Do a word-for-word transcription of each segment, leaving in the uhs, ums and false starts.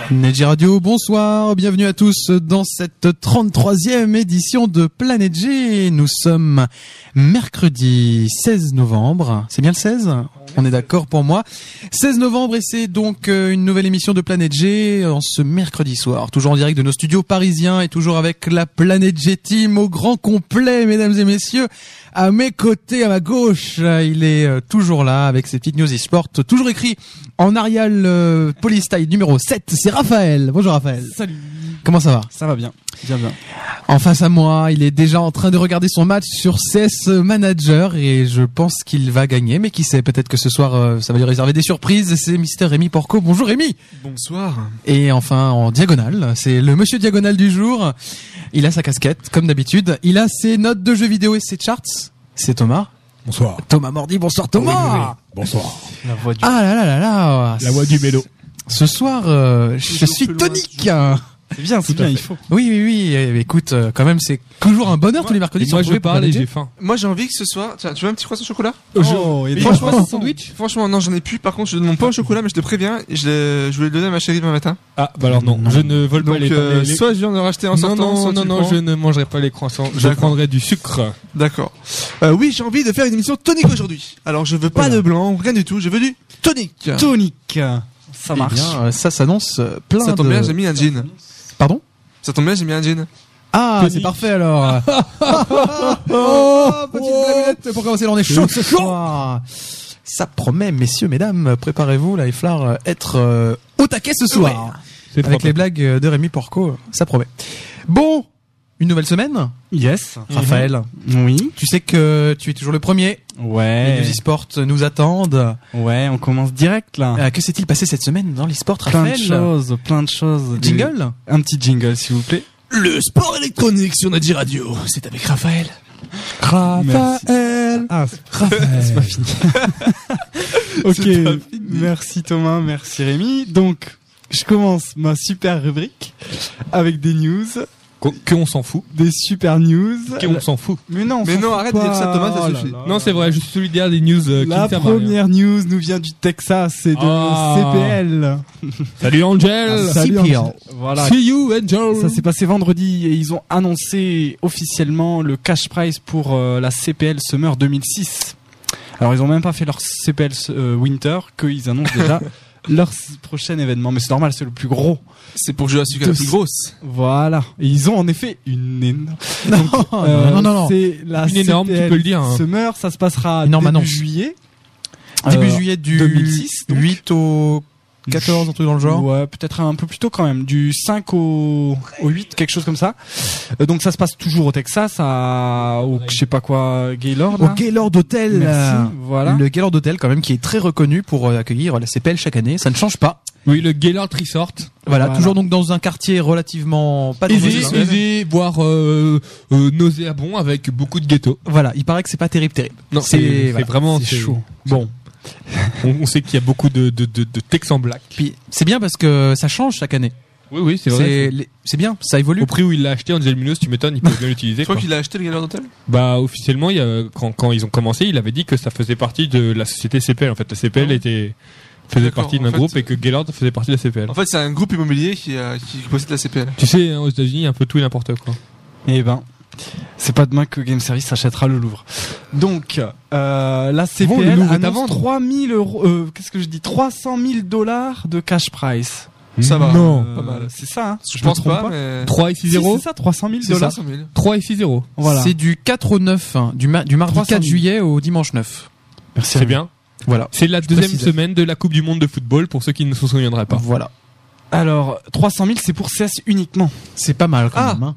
N J Radio, bonsoir, bienvenue à tous dans cette trente-troisième édition de Planète G. Nous sommes mercredi seize novembre, c'est bien le seize ? On est d'accord pour moi. seize novembre et c'est donc une nouvelle émission de Planète G en ce mercredi soir. Toujours en direct de nos studios parisiens et toujours avec la Planète G Team au grand complet, mesdames et messieurs. À mes côtés, à ma gauche, il est toujours là avec ses petites news e-sport, toujours écrit en Arial euh, Polystyle numéro sept. C'est Raphaël. Bonjour Raphaël. Salut. Comment ça va ? Ça va bien. Bien, bien. En face à moi, il est déjà en train de regarder son match sur C S Manager et je pense qu'il va gagner. Mais qui sait, peut-être que ce soir, euh, ça va lui réserver des surprises. C'est Mister Rémi Porco. Bonjour Rémi. Bonsoir. Et enfin, en diagonale, c'est le monsieur diagonale du jour. Il a sa casquette, comme d'habitude. Il a ses notes de jeux vidéo et ses charts. C'est Thomas. Bonsoir. Thomas Mordi, bonsoir Thomas. Oui, oui, oui. Bonsoir. La voix du... Ah là là là là. La voix du mélo. Ce soir, euh, je suis tonique. C'est bien, c'est bien, il faut. Oui, oui, oui. Eh, écoute, euh, quand même, c'est toujours un bonheur Moi, tous les mercredis. et moi, je parle et j'ai faim. Moi, j'ai envie que ce soit. Tiens, tu veux un petit croissant au chocolat ? Oh, et franchement, franchement, c'est sandwich. Franchement, non, j'en ai plus. Par contre, je donne mon pain au chocolat, mais je te préviens, je, l'ai- je voulais le donner à ma chérie demain matin. Ah, bah alors non, je ne vole Donc, pas les, euh, les- les- soit je viens de racheter en Non, sortant, non, soit non, tu le non, prends. je ne mangerai pas les croissants. Je D'accord. prendrai du sucre. D'accord. Euh, oui, j'ai envie de faire une émission tonique aujourd'hui. Alors, je veux pas Voilà. de blanc, rien du tout. Je veux du tonique. tonique. Ça Eh marche. bien, euh, ça s'annonce euh, plein Ça tombe de... bien, j'ai mis un jean. Pardon ? Ça tombe bien, j'ai mis un jean. Ah, Tonique. c'est parfait alors. oh, petite blaguette pour commencer, on est chaud ce soir. Ça promet, messieurs, mesdames, préparez-vous, là, il va falloir être euh, au taquet ce soir. C'est Avec propre. les blagues de Rémi Porco, ça promet. Bon, une nouvelle semaine, Yes. Raphaël. Oui. Tu sais que tu es toujours le premier. Les Ouais. news e-sport nous attendent. Ouais, on commence direct là. Euh, que s'est-il passé cette semaine dans l'e-sport, Plein Raphaël ? de choses, plein de choses. Des- Jingle ? Un petit jingle, s'il vous plaît. Le sport électronique sur N J Radio, c'est avec Raphaël. Raphaël. Ah, c'est Raphaël. c'est pas fini. Ok. C'est pas fini. Merci Thomas, merci Rémi. Donc, je commence ma super rubrique avec des news, Qu'on- Qu'on s'en fout. des super news. Qu'on s'en fout. Mais non, on Mais s'en non, fout arrête de dire pas. ça, Thomas, ça Oh là suffit. là. Non, c'est vrai, je suis solidaire des news euh, qui La ne servent à rien. première news nous vient du Texas et de Ah. C P L. Salut Angel. Salut, C P L. Angel. Voilà. See you Angel. Ça s'est passé vendredi et ils ont annoncé officiellement le cash prize pour euh, la C P L Summer deux mille six. Alors ils ont même pas fait leur C P L euh, Winter qu'ils annoncent déjà leur s- prochain événement. Mais c'est normal, c'est le plus gros. C'est pour jouer à celui qui est la plus grosse. Voilà. Et ils ont en effet une énorme. Non, Euh, non, non, non. C'est la Une énorme, C P L tu peux le dire, hein. Summer, ça se passera Énorme début annonce. juillet. Début Euh, juillet du deux mille six, donc. huit au quatorze, un truc dans le genre. Ouais, peut-être un peu plus tôt quand même, du cinq au, au huit, quelque chose comme ça. Euh, donc ça se passe toujours au Texas, à, au, je sais pas quoi, Gaylord. Au là. Gaylord Hotel. Merci, voilà. Le Gaylord Hotel, quand même, qui est très reconnu pour euh, accueillir la C P L chaque année. Ça ne change pas. Oui, le Gaylord Resort. Voilà, Voilà. toujours donc dans un quartier relativement pas Aisé, dangereux. aisé, voire euh, euh, nauséabond avec beaucoup de ghetto. Voilà, il paraît que c'est pas terrible, terrible. Non, c'est c'est voilà, vraiment c'est c'est- chaud. Bon, On, on sait qu'il y a beaucoup de de de, de Texans black. puis c'est bien parce que ça change chaque année. Oui, oui, c'est vrai. C'est les- c'est bien, ça évolue. Au prix où il l'a acheté en diesel lumineuse, tu m'étonnes, il peut bien l'utiliser. Tu crois quoi. qu'il a acheté le Gaillard d'Hôtel ? Bah officiellement, il y a, quand, quand ils ont commencé, il avait dit que ça faisait partie de la société C P L. En fait, la C P L Ah. était faisait D'accord, partie en d'un fait, groupe et que Gaylord faisait partie de la C P L. En fait, c'est un groupe immobilier qui, euh, qui possède la C P L. Tu sais, hein, aux États-Unis, il y a un peu tout et n'importe quoi. Eh ben, c'est pas demain que Game Service s'achètera le Louvre. Donc, euh, la C P Bon, le L Louvre est à annonce vendre. trois mille euros, euh, qu'est-ce que je dis, trois cent mille dollars de cash price. Ça va. Non. Euh, pas mal. C'est ça, hein. Je me pense trompe pas, mais. trois et six Si, zéro. c'est ça, trois cent mille C'est dollars. ça, cent mille. trois et six zéro. Voilà. C'est du quatre au neuf, hein, du, ma- du mardi trois cent quatre mille. juillet au dimanche neuf. Merci. C'est bien. Voilà. C'est la deuxième précisais. semaine de la Coupe du Monde de football pour ceux qui ne se souviendraient pas. Voilà. Alors, trois cent mille, c'est pour C S uniquement. C'est pas mal quand Ah. même. Hein.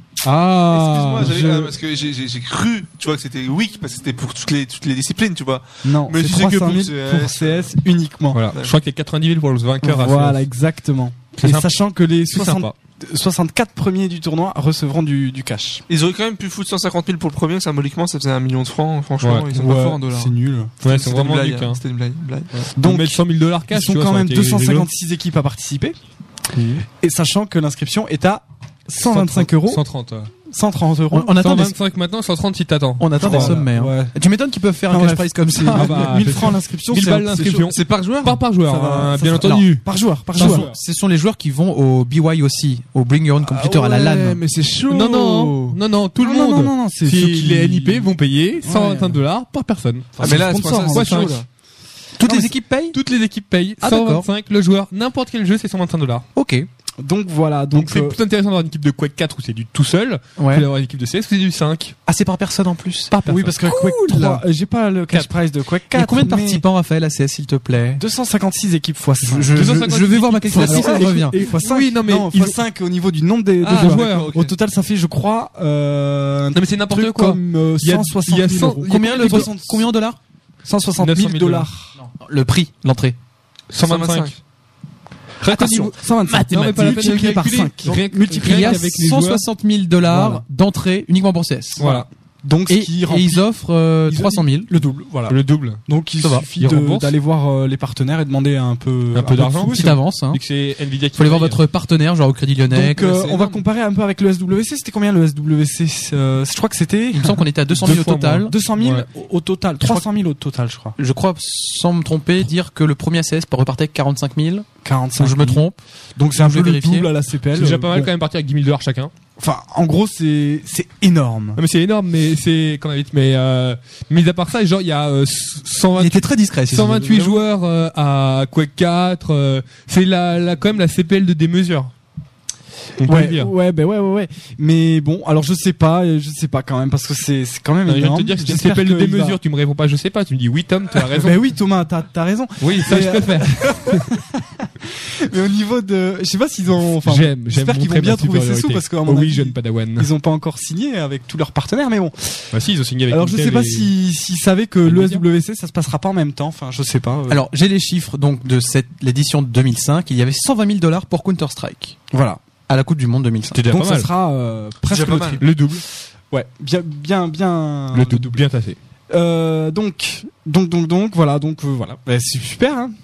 Ah. Excuse-moi, j'avais- je- euh, parce que j'ai- j'ai j'ai cru, tu vois, que c'était week parce que c'était pour toutes les toutes les disciplines, tu vois. Non, Mais c'est si c'est que trois cent pour mille C S, pour C S uniquement. Voilà. Je crois qu'il y a quatre-vingt-dix mille pour le vainqueur. à Voilà, faire. exactement. C'est Et sympa. sachant que les C'est soixante, sympa. soixante-quatre premiers du tournoi recevront du, du cash. Ils auraient quand même pu foutre cent cinquante mille pour le premier, symboliquement, ça faisait un million de francs. Franchement, Ouais. ils sont pas forts en dollars. c'est nul. Ouais, c'est C'était vraiment une blague, duc. hein. Hein. C'était une blague. une blague. Donc, Donc, mettre cent mille dollars cash, ils sont tu vois, quand ça même aurait été deux cent rigolo. cinquante-six équipes à participer. Mhm. Et sachant que l'inscription est à cent vingt-cinq euros. cent trente. ouais. cent trente euros. On, on attend cent des, vingt-cinq maintenant, cent trente si t'attends. on attend des Voilà, sommets. hein. ouais. Tu m'étonnes qu'ils peuvent faire Enfin, un cash bref. prize comme ça. Ah bah, mille c'est francs sûr. l'inscription. mille c'est- balles c'est l'inscription. chaud. C'est par joueur? Pas par joueur, Ça va, hein, ça bien sera- entendu. non, par joueur, par Non, joueur. ce sont les joueurs qui vont au B Y aussi, au Bring Your Own Computer à la LAN. mais c'est chaud. Non, non, non, non, tout le Non, non, monde. non, non, c'est Si ceux qui- les N I P vont payer cent vingt Ouais. dollars par personne. Ah, mais là, c'est c'est sponsor, pas ça, hein, c'est chaud, ouais. là. Toutes Non, les mais équipes payent? Toutes les équipes payent Ah, cent d'accord. vingt-cinq le joueur. N'importe quel jeu, c'est cent vingt-cinq dollars. Ok. Donc voilà, Donc donc, c'est euh, plus intéressant d'avoir une équipe de Quake quatre où c'est du tout seul que Ouais. d'avoir une équipe de C S où c'est du cinq. Ah, c'est par personne en plus. Par personne. oui, parce que Quake trois, euh, j'ai pas le cash prize de Quake Il y quatre. a combien de mais participants, Raphaël, à C S, s'il te plaît? deux cent cinquante-six équipes fois cinq. Je, je, deux cent cinquante je vais voir ma calculatrice, Alors, elle revient. Et fois cinq. Oui, non, mais non, ils fois ont- cinq au niveau du nombre des, de Ah, joueurs. joueurs, Au total, ça fait, je crois, euh, un Non mais c'est n'importe truc quoi. comme euh, Il y a- cent soixante il y a mille cent- euros. il y a Combien, le, soixante- combien de dollars? cent soixante neuf cent mille mille dollars. Le prix, l'entrée. cent vingt-cinq. Attention, cent vingt-cinq. Non, mais pas la peine de multiplié par calculer. cinq. Rien que- Multiplié Il y a avec les cent joueurs. soixante mille dollars Voilà. d'entrée uniquement pour C S. Voilà. Donc, ce Et, qui et remplit ils offrent euh, ils- trois cent mille. le double. Voilà. Le double. Donc, il Ça va. suffit Ils de- remboursent. d'aller voir euh, les partenaires et demander un peu, Un peu de d'argent. sous. Petite avance. Hein. Vu que c'est Nvidia qui Faut aller voir paye. votre partenaire, genre au Crédit Lyonnais. Donc, euh, c'est on va énorme. comparer un peu avec le S W C. C'était combien le S W C? Euh, Je crois que c'était Il me semble qu'on était à deux cent mille Deux au fois total. moins. deux cent mille Ouais. au au total. trois cent mille au total, je crois. Je crois, sans me tromper, dire que le premier C S repartait avec quarante-cinq mille. quarante-cinq Ou je me mille. trompe. Donc, c'est un Je peu vais le vérifier. double à la C P L. C'est déjà pas mal Bon. quand même partir avec dix mille dollars chacun. Enfin, en gros, c'est c'est énorme. Non mais c'est énorme, mais c'est quand même vite. Mais euh, mis à part ça, genre il y a euh, cent vingt Il était très discret. si cent vingt-huit vous voulez. joueurs euh, à Quake quatre. euh, c'est la, la quand même la C P L de démesure. On peut le Ouais, dire. ouais, ben ouais, ouais, ouais. Mais bon, alors je sais pas, euh, je sais pas quand même parce que c'est c'est quand même Non, je viens de énorme. te dire que c'est une J'espère C P L de qu'il va- démesure. Tu me réponds pas, je sais pas. Tu me dis oui Tom, tu as raison. Ben oui, Thomas, t'as t'as raison. Oui, ça Mais, je euh, préfère. Mais au niveau de, je sais pas s'ils ont. Enfin, J'aime, j'aime j'espère qu'ils montrer vont bien ma trouver ces sous supériorité. parce qu'à Oh mon oui, avis, jeune Padawan. ils ont pas encore signé avec tous leurs partenaires. Mais bon, Bah si, ils ont signé avec. alors je Intel sais pas et- si s'ils savaient que et le S Nvidia. W C ça se passera pas en même temps. Enfin, je sais pas. euh, Alors, j'ai les chiffres donc de cette l'édition de deux mille cinq. Il y avait cent vingt mille dollars pour Counter Strike voilà. à la Coupe du Monde deux mille cinq. C'était déjà Donc pas ça mal. sera euh, presque déjà pas le mal. triple. Le double. Ouais, bien, bien, bien. Le double, bien tassé. Euh, donc, donc, donc, donc, voilà, donc euh, voilà. Bah, c'est super. Hein.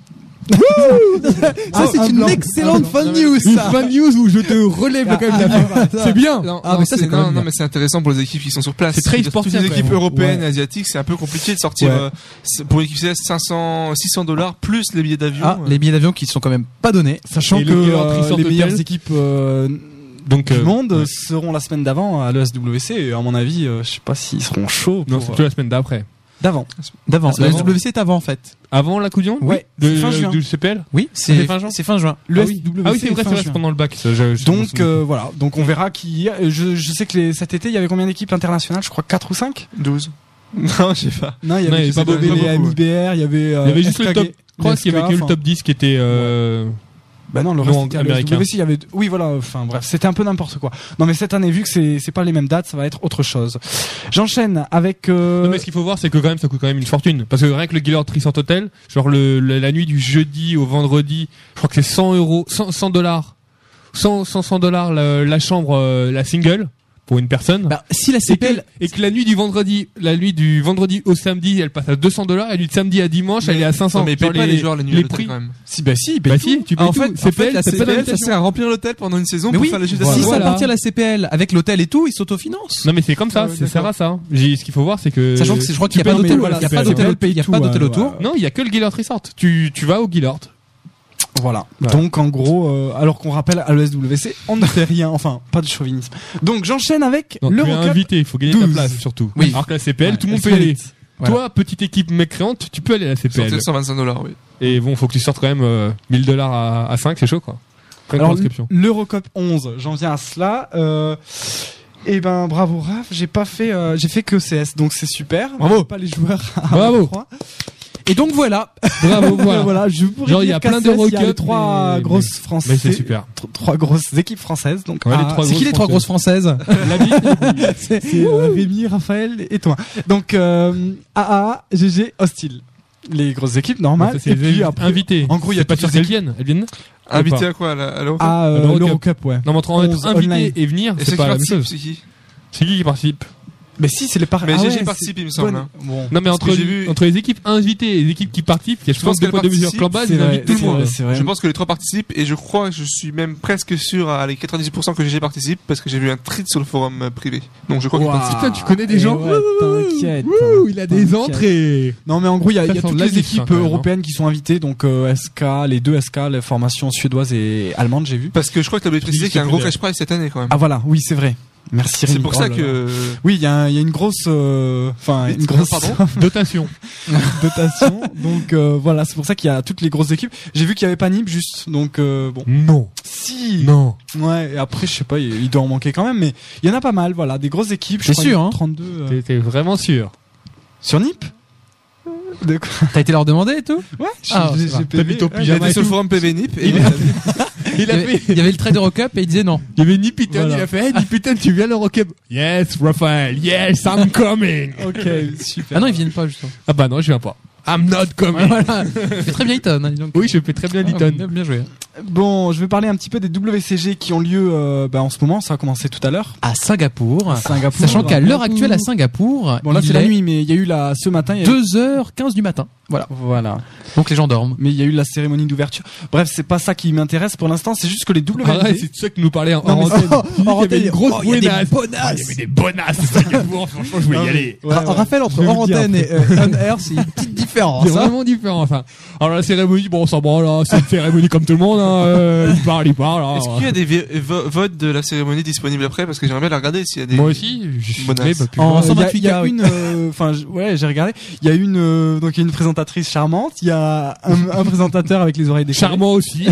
Ça, Ah, c'est un une blanc. excellente Ah, fun non, mais- news, Une ça. fan news où je te relève quand même la fin. C'est bien. Non, Ah, non, mais ça, c'est c'est quand non, même non, bien. mais c'est intéressant pour les équipes qui sont sur place. C'est très Toutes sportif, les quand équipes même. européennes Ouais. et asiatiques, c'est un peu compliqué de sortir Ouais. euh, c'est- pour l'équipe C S cinq cents, six cents dollars plus les billets d'avion. Ah, euh. les billets d'avion qui sont quand même pas donnés. Sachant Et que le euh, Galanterie sort les de meilleures tel. équipes euh, Donc du euh, monde ouais. seront la semaine d'avant à l'E S W C. Et à mon avis, euh, je sais pas s'ils seront chauds. Non, pour, c'est euh, plutôt la semaine d'après. d'avant. D'avant. Ah, c'est Le avant. S W C est avant, en fait. Avant la Coupe du Monde Ouais, de, c'est fin juin. du C P L. Oui, C'est c'est fin juin c'est fin juin. Le ah S oui, W C ah oui c'est vrai, fin c'est vrai, juin. c'est pendant le bac. Ça, je, je m'en Donc souviens. euh, voilà, donc on verra qui. Je, je sais que les, cet été il y avait combien d'équipes internationales? Je crois quatre ou cinq. douze. Non, je sais pas. Non, il y Non, avait, il y avait pas il y avait beaucoup, les ouais. Ami B R, il y avait. euh, il y avait juste le S K G, top. Je crois qu'il y avait que le enfin, top dix qui était. Euh... Bah non, le Non, reste c'était à l'E S américain. W C, il y avait. Oui, voilà. Enfin bref, c'était un peu n'importe quoi. Non, mais cette année, vu que c'est c'est pas les mêmes dates, ça va être autre chose. J'enchaîne avec. Euh... Non, mais ce qu'il faut voir, c'est que quand même, ça coûte quand même une fortune. Parce que rien que le Guillard Resort Hotel, genre le, le- la nuit du jeudi au vendredi, je crois que c'est cent euros, cent dollars, cent, cent dollars la, la chambre, euh, la single pour une personne. Bah, si la et, C P que, L, et que la nuit du vendredi, la nuit du vendredi au samedi, elle passe à deux cents dollars, et la nuit de samedi à dimanche, elle est à cinq cents. Non, mais ils payent Genre pas les joueurs la nuit à les l'hôtel, prix. quand même. Si, bah si, Bah si, tu payes En tout. fait, en C P L, fait, la t'as C pas P L, ça d'invitation. sert à remplir l'hôtel pendant une saison mais pour oui, faire les jeux si d'assis. ça Voilà. appartient à la C P L avec l'hôtel et tout, ils s'autofinancent. Non mais c'est comme ça, Ah ouais, ça sert à ça. hein. J'ai- Ce qu'il faut voir, c'est que Sachant que c'est- je crois qu'il y a tu pas peux d'hôtel, noter, il y a voilà, pas C P L. d'hôtel, il y a pas d'hôtel autour. Non, il y a que le Guillard Resort. Tu tu vas au Guillard. Voilà. Voilà. Donc en gros, euh, alors qu'on rappelle à l'E S W C, on ne fait rien. Enfin, pas de chauvinisme. Donc j'enchaîne avec Non, tu es l'Eurocup. invité, il faut gagner ta douze. place surtout. Oui. Alors que la C P L, Ouais, tout le monde elle peut se y aller. mérite. Voilà. Toi, petite équipe mécréante, tu peux aller à la C P L. Sortir cent vingt-cinq dollars, oui. Et bon, faut que tu sortes quand même euh, mille dollars à, à cinq, c'est chaud quoi. Plein de Alors inscriptions. l'Eurocup onze, j'en viens à cela. Euh, et ben bravo Raph, j'ai pas fait, euh, j'ai fait que C S, donc c'est super. Bravo. Pas les joueurs. à Bravo. vingt-trois. Et donc voilà. Bravo, voilà. voilà, je pourrais Genre, il y dire a qu'à plein C S, il y a d'Eurocup, les trois mais- grosses mais- françaises. Mais c'est super. Tr- Trois grosses équipes françaises. Donc Ouais, les ah, trois C'est qui les trois grosses françaises? La vie, c'est euh, Rémi, Raphaël et toi. Donc euh, A A, G G, Hostile. Les grosses équipes normales. ça, c'est Et puis les après, invités. en gros, il y a C'est pas toutes sûr les qu'elles équipes. viennent. Elles viennent Invité à quoi, là, à l'Eurocup? à euh, l'Eurocup. l'Eurocup, ouais. Non, mais entre onze être invité online. et venir, Et c'est ceux qui pas la même participent, chose. c'est qui? C'est qui qui participe Mais si, c'est les par... Mais ah G ouais, G c'est participe, il me semble. bonne- hein. Bon. Non mais Parce entre que j'ai vu- entre les équipes invitées et les équipes qui participent, il y a je Je pense pense deux qu'elles points de mesure participent, clan base, C'est ils vrai, invitent tout le c'est monde. vrai, c'est vrai. Je pense que les trois participent et je crois que je suis même presque sûr à les quatre-vingt-dix pour cent que G G participe parce que j'ai vu un tweet sur le forum euh, privé. Donc je crois qu'il Ouah. participe. Putain, tu connais des Et gens. ouais, t'inquiète. Ouh, il a des T'inquiète. entrées. Non, mais en gros, il y a, il y a Ça sent toutes de la les diff, hein, équipes quand même, hein. européennes qui sont invitées, donc euh, S K, les deux S K, les formations suédoises et allemandes, j'ai vu. Parce que je crois que tu avais précisé qu'il y a un gros cash prize cette année quand même. Ah voilà, oui, c'est vrai. Merci C'est Rémi. pour Oh ça là que. là. Oui, il y, a un- il y a une grosse, euh, enfin une grosse Pardon Dotation. dotation. Donc euh, voilà, c'est pour ça qu'il y a toutes les grosses équipes. J'ai vu qu'il y avait pas Nib juste, donc euh, bon. Non. Si. Non. Ouais. Et après, je sais pas, il, il doit en manquer quand même, mais il y en a pas mal. Voilà, des grosses équipes. je T'es crois, sûr, il y a hein trente-deux euh, T'es t'es vraiment sûr? sur Nip. De quoi T'as été leur demander et tout? Ouais. Ah, j'ai- ça va. j'ai P V, T'habites au ouais. Il pyjama était et sur le tout. forum P V N I P et Il il a- a- Il Il y a avait, fait. il y avait le trade Eurocup et il disait non. Il y avait Nipiton, Voilà. il a fait, hey, Nipiton, tu viens à l'Eurocup? Yes, Raphaël, yes, I'm coming. Ok, super. Ah non, ils viennent pas, justement. Ah bah non, je viens pas. I'm not coming. Voilà. Il fait très bien Eton, hein, dis donc. Oui, je fais très bien Ah, Liton. bien, bien joué. Bon, je vais parler un petit peu des W C G qui ont lieu euh, bah, en ce moment. Ça a commencé tout à l'heure. À Singapour. Singapour. Sachant qu'à l'heure actuelle à Singapour, Bon là il c'est la est nuit, mais il y a eu la ce matin. Il y a eu... deux heures quinze du matin. Voilà. Voilà. Donc les gens dorment. Mais il y a eu la cérémonie d'ouverture. Bref, c'est pas ça qui m'intéresse pour l'instant. C'est juste que les W Arrête, N D. c'est ça que nous parlait en Non, mais antenne. c'est- Tu dis en qu'il y avait une antenne, grosse oh, il y a des bonnasse. bonasses. Ah, il y avait des bonasses à Singapour. Franchement, je voulais y aller. Ouais, ouais. Raphaël, entre Je vais hors vous dire antenne et euh, on air, c'est une petite différence. C'est hein. vraiment différent, ça. Alors la cérémonie, bon, ça bon, là, c'est une cérémonie comme tout le monde, hein. euh, il parle, il parle. hein. Est-ce qu'il y a des vi- vo- votes de la cérémonie disponibles après? Parce que j'aimerais bien la regarder s'il y a des. Moi aussi, je suis Bonasses. mais, bah, plus En loin. Euh, il y a- cent vingt-huit il y a cas, oui. une, euh, enfin, je- ouais, j'ai regardé. Il y a une, euh, donc il y a une présentatrice charmante. Il y a un, un présentateur avec les oreilles décollées. Charmant aussi.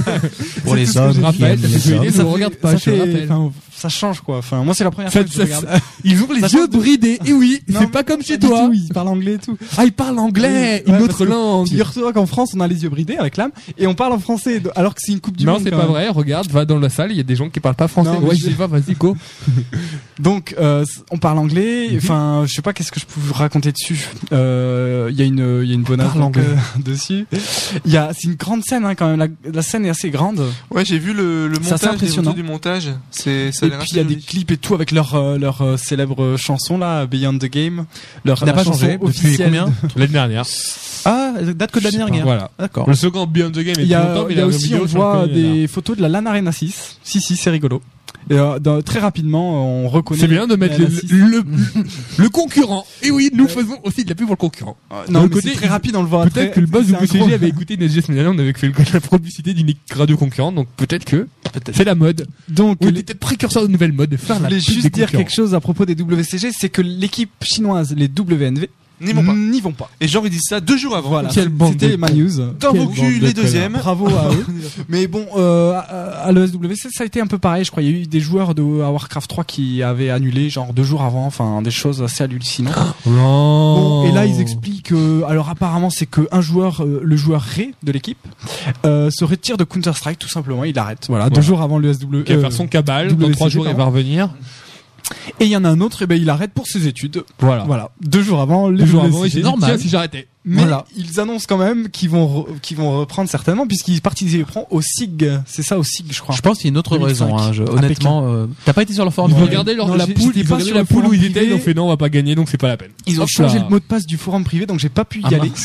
Pour C'est les tout ce que hommes, j'ai Raphaël, qui t'as aiment fait les jouer hommes. les Ça ne fait- regarde pas, ça je fait- rappelle. enfin, ça change quoi. Enfin, moi c'est la première Ça- fois que je ça- regarde. Ils ont les Ça yeux change de- bridés. Et oui, Non, c'est pas comme chez Pas du toi. tout, il parle anglais et tout. Ah, ils parlent anglais, Oui, ouais, une parce autre que langue. Figure-toi qu'en France, on a les yeux bridés avec l'âme et on parle en français, alors que c'est une coupe du Non, monde. c'est quand pas même. vrai. Regarde, va dans la salle, il y a des gens qui parlent pas français. Non, mais Ouais, je- j'y vais, vas-y, go. Donc, euh, on parle anglais. Mhm. Enfin, je sais pas qu'est-ce que je peux vous raconter dessus. Euh, Il y a une, il y a une bonasse Parle donc, anglais. euh, dessus. Il y a, c'est une grande scène hein, quand même. La, la scène est assez grande. Ouais, j'ai vu le, le C'est assez montage, les impressionnant. photos du montage. C'est, ça a Et l'air puis assez il y a des joli. clips et tout avec leur euh, leur euh, célèbre chanson là, Beyond the Game. Leur Qui n'a la pas chanson changé depuis officielle combien de- L'année dernière. Ah, date que de l'année dernière. Voilà. D'accord. Le second Beyond the Game est Il y plus a, longtemps, mais il y a la aussi, vidéo, on je voit le connais, là. des photos de la LAN Arena six. Si, si, c'est rigolo. Et, euh, dans- très rapidement, on reconnaît. C'est bien de mettre la le, six. le, le concurrent. Et oui, nous faisons aussi de la pub pour le concurrent. Non, le mais côté- c'est très rapide, on le voit. Peut-être très- que le boss c'est du un W C G gros- avait écouté N S G semaine dernière, on avait fait le- la publicité d'une radio concurrente, donc peut-être que c'est la mode. Donc, On les- était peut-être précurseur de nouvelles modes, de faire je la voulais pub juste des dire concurrents. quelque chose à propos des W C G, c'est que l'équipe chinoise, les W N V, N'y vont pas. n'y vont pas. Et genre, ils disent ça deux jours avant. Voilà. Quelle bande C'était de ma cons. news. Dans Quelle vos bande culs, de les deuxièmes. Bravo à eux. Mais bon, euh, à, à l'E S W C, ça a été un peu pareil. Je crois il y a eu des joueurs de à Warcraft trois qui avaient annulé, genre deux jours avant. Enfin, des choses assez hallucinantes. Non. Bon, et là, ils expliquent. euh, alors, apparemment, c'est que un joueur, euh, le joueur Ré de l'équipe, euh, se retire de Counter Strike tout simplement. Il arrête. Voilà, Voilà. deux jours avant l'E S W. Qui va euh, faire son cabal, W C G, dans trois jours il pardon. va revenir. Et il y en a un autre, et ben il arrête pour ses études. Voilà. Voilà, deux jours avant. Deux jours avant, il W C G. s'est dit, normal. tiens, si j'arrêtais. Mais Voilà. ils annoncent quand même qu'ils vont re- qu'ils vont reprendre certainement puisqu'ils participeront au S I G. C'est ça au S I G, je crois. Je pense qu'il y a une autre deux mille cinq, raison. Hein, je- à honnêtement, euh, t'as pas été sur leur forum Ils privé regardaient leur, Non, la j'ai- poule, j'étais ils pas regardaient sur la le poule où forum ils étaient, privé. ils ont fait non, on va pas gagner, donc c'est pas la peine. Ils ont Hop changé là. le mot de passe du forum privé, donc j'ai pas pu y Ah aller.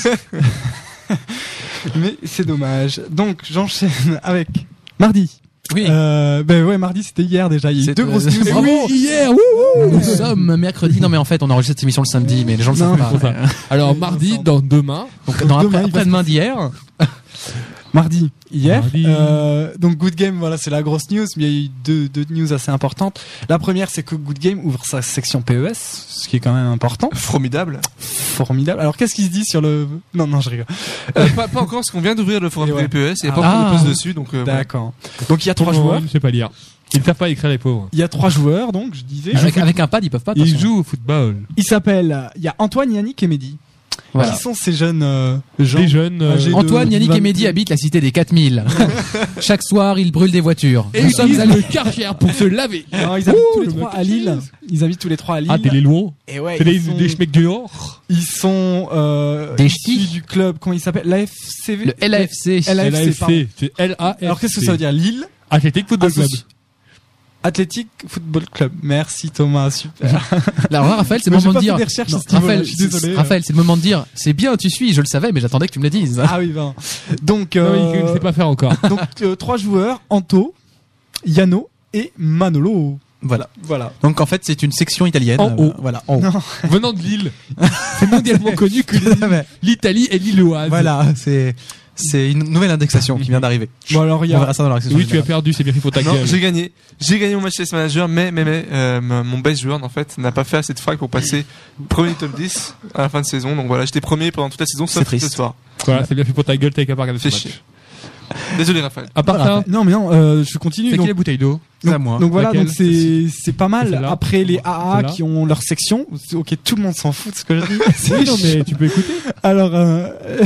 Mais c'est dommage. Donc j'enchaîne avec mardi. Oui. Euh, ben ouais, mardi c'était hier déjà. Il y a eu C'est, deux euh, grosses news. Bravo. Oui, hier, wouhou. Nous sommes mercredi. Non, mais en fait, on enregistre cette émission le samedi, mais les gens le Non, savent c'est pas. pour ça. Alors, mardi, dans demain, Donc, dans Demain, après, il va après-demain d'hier. Mardi, hier. Mardi. Euh, donc Good Game, voilà, c'est la grosse news, mais il y a eu deux, deux news assez importantes. La première, c'est que Good Game ouvre sa section P E S, ce qui est quand même important. Formidable. Formidable. Alors qu'est-ce qui se dit sur le... Non, non, je rigole. Euh, pas, pas encore, parce qu'on vient d'ouvrir le forum Et ouais. P E S, il n'y a Ah. pas encore de Ah. post dessus, donc, euh, voilà. D'accord. Donc il y a trois pour le moment, joueurs. il ne sait pas lire. Ils ne savent pas écrire les pauvres. Il y a trois joueurs, donc je disais. Avec, avec un pad, ils peuvent pas. Ils attention. jouent au football. Il s'appelle, il y a Antoine, Yannick et Mehdi. Voilà. Qui sont ces jeunes euh, gens Des jeunes. euh, âgés de Antoine, Yannick vingt- et Mehdi habitent la cité des quatre mille. Chaque soir, ils brûlent des voitures. Et Nous ils sommes utilisent allés. le Karcher pour se laver. Non, ils habitent Ouh, tous les le trois mec à Lille. utilise. Ils habitent tous les trois à Lille. Ah, t'es les loin. Et ouais, C'est ils des, sont, des schmecs dehors. ils sont euh, Des issus ch'tis. du club, comment il s'appelle, l'A F C V. Le L A F C. L A F C, pardon. C'est L A F C. Alors qu'est-ce que ça veut dire Lille Athletic Football Club. Associ- Athletic Football Club. Merci Thomas, super. Alors là, Raphaël, c'est le Moi, j'ai moment pas de fait dire. des recherches Non, à ce niveau-là, Raphaël, je suis désolé. Raphaël, c'est le moment de dire. C'est bien, tu suis. Je le savais, mais j'attendais que tu me le dises. Ah oui, ben. Donc, Non, euh, il ne sait pas faire encore. donc euh, trois joueurs, Anto, Yano et Manolo. Voilà. Voilà. Donc en fait, c'est une section italienne. En haut. Euh, Voilà. En haut. Non. Venant de Lille. C'est mondialement connu que Ouais. l'Italie est lilloise. Voilà. C'est c'est une nouvelle indexation qui vient d'arriver. Bon alors il y On a verra ça dans la section Oui, tu as générale. perdu, c'est bien, il faut ta Non, gueule. j'ai gagné. J'ai gagné mon match test manager, mais, mais, mais, euh, m- mon best joueur, en fait, n'a pas fait assez de frags pour passer premier top dix à la fin de saison. Donc voilà, j'étais premier pendant toute la saison, C'est sauf triste. ce soir. Voilà, c'est bien fait pour ta gueule, t'as qu'à pas regarder ce Fais match. chier. Désolé, Raphaël. À part ça, Non mais non, euh, je continue. c'est qui donc, la bouteille d'eau? C'est à moi. donc voilà, Laquelle donc c'est c'est pas mal. Celle-là. Après les A A Celle-là. qui ont leur section, ok, tout le monde s'en fout de ce que je dis. Oui, non, mais tu peux écouter. Alors euh,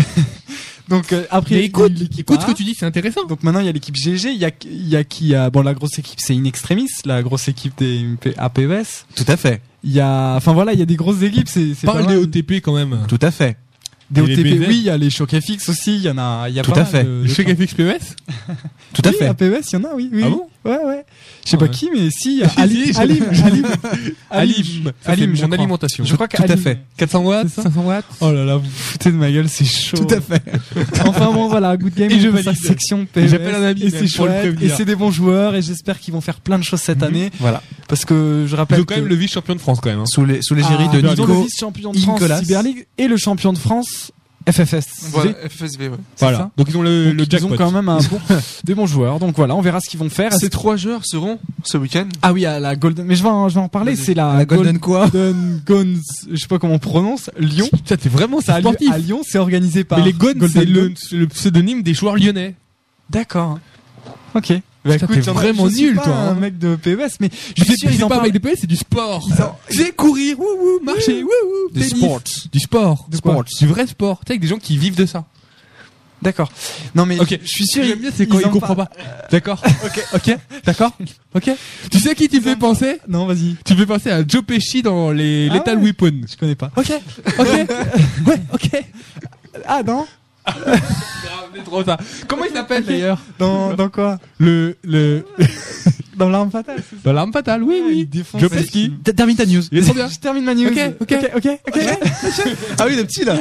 donc euh, après Mais écoute, l'équipe écoute A. ce que tu dis, c'est intéressant. Donc maintenant il y a l'équipe G G, il y a il y a qui a bon la grosse équipe c'est In Extremis, la grosse équipe des A P E S. Tout à fait. Il y a enfin voilà, il y a des grosses équipes, c'est c'est Parle pas des mal. O T P quand même. Tout à fait. Des Et les O T P, B Z. oui, il y a les Choc F X aussi, il y en a il y a Tout pas à mal fait. de- de Chez F X P E S? Tout à oui, fait. A P E S, il y en a, oui. oui Ah oui. bon Ouais, ouais. Je sais Ouais. pas qui, mais si, il y a Si, Ali- si, Alim, je- Alim, Alim. Ça, Alim, c'est je mon crois. alimentation. Je crois que Tout à Alim- fait. quatre cents watts, C'est ça cinq cents watts. Oh là là, vous vous foutez de ma gueule, c'est chaud. Tout à fait. Enfin bon, voilà, Good Game, Et je on fait sa valide. section P E S. J'appelle un ami et même c'est pour le chouette, et prévenir. c'est des bons joueurs, et j'espère qu'ils vont faire plein de choses cette année, Voilà. parce que je Ils rappelle ont quand que- même le vice-champion de France quand même. hein. Sous les sous l'égérie Ah, de ils ont le Nico. vice-champion de France Nicolas. Cyber League et le champion de France F F S. Voilà, F S V, ouais. C'est Voilà. ça. Donc ils ont le, Donc, le ils jackpot. ont quand même un bon, des bons joueurs. Donc voilà, on verra ce qu'ils vont faire. Ces trois joueurs seront ce week-end. Ah oui, à la Golden. Mais je vais en, je vais en parler. Vas-y. C'est la, La Golden quoi Golden Guns. Je sais pas comment on prononce. Lyon. Ça, c'est vraiment C'est ça à, Lyon- sportif. à Lyon, c'est organisé par. Mais les Gones, Golden c'est le, Guns. c'est le pseudonyme des joueurs lyonnais. D'accord. Ok. Bah, Putain, écoute, t'es j'en- vraiment je suis nul, pas toi, un hein. mec de P E S, mais je Je suis sais sûr c'est ils en pas parlent. avec des P S, c'est du sport. Ils en- Tu sais, courir, wouh wouh, marcher, wouh wouh, Du tennis. sport. Du sport. De quoi Du vrai sport. Tu sais, avec des gens qui vivent de ça. D'accord. Non mais Ok. je suis sûr. J'aime bien, c'est quand il en comprend parlent. pas. D'accord. Ok. Ok. D'accord. Ok. Tu sais à qui tu fais penser? Non, vas-y. Tu fais penser à Joe Pesci dans les Ah Lethal ouais. Weapon. Je connais pas. Ok. Ok. Ouais. Ok. Ah non. Grave, c'est trop ça. Comment il s'appelle d'ailleurs? Dans dans quoi? Le le Dans l'arme fatale. c'est ça. dans l'arme fatale. Oui Il oui. défonce. Joe Pesci. T- Termine ta news. Il est trop bien. Je termine ma news. Ok, ok. ok, ok. Ah oui, le petit là.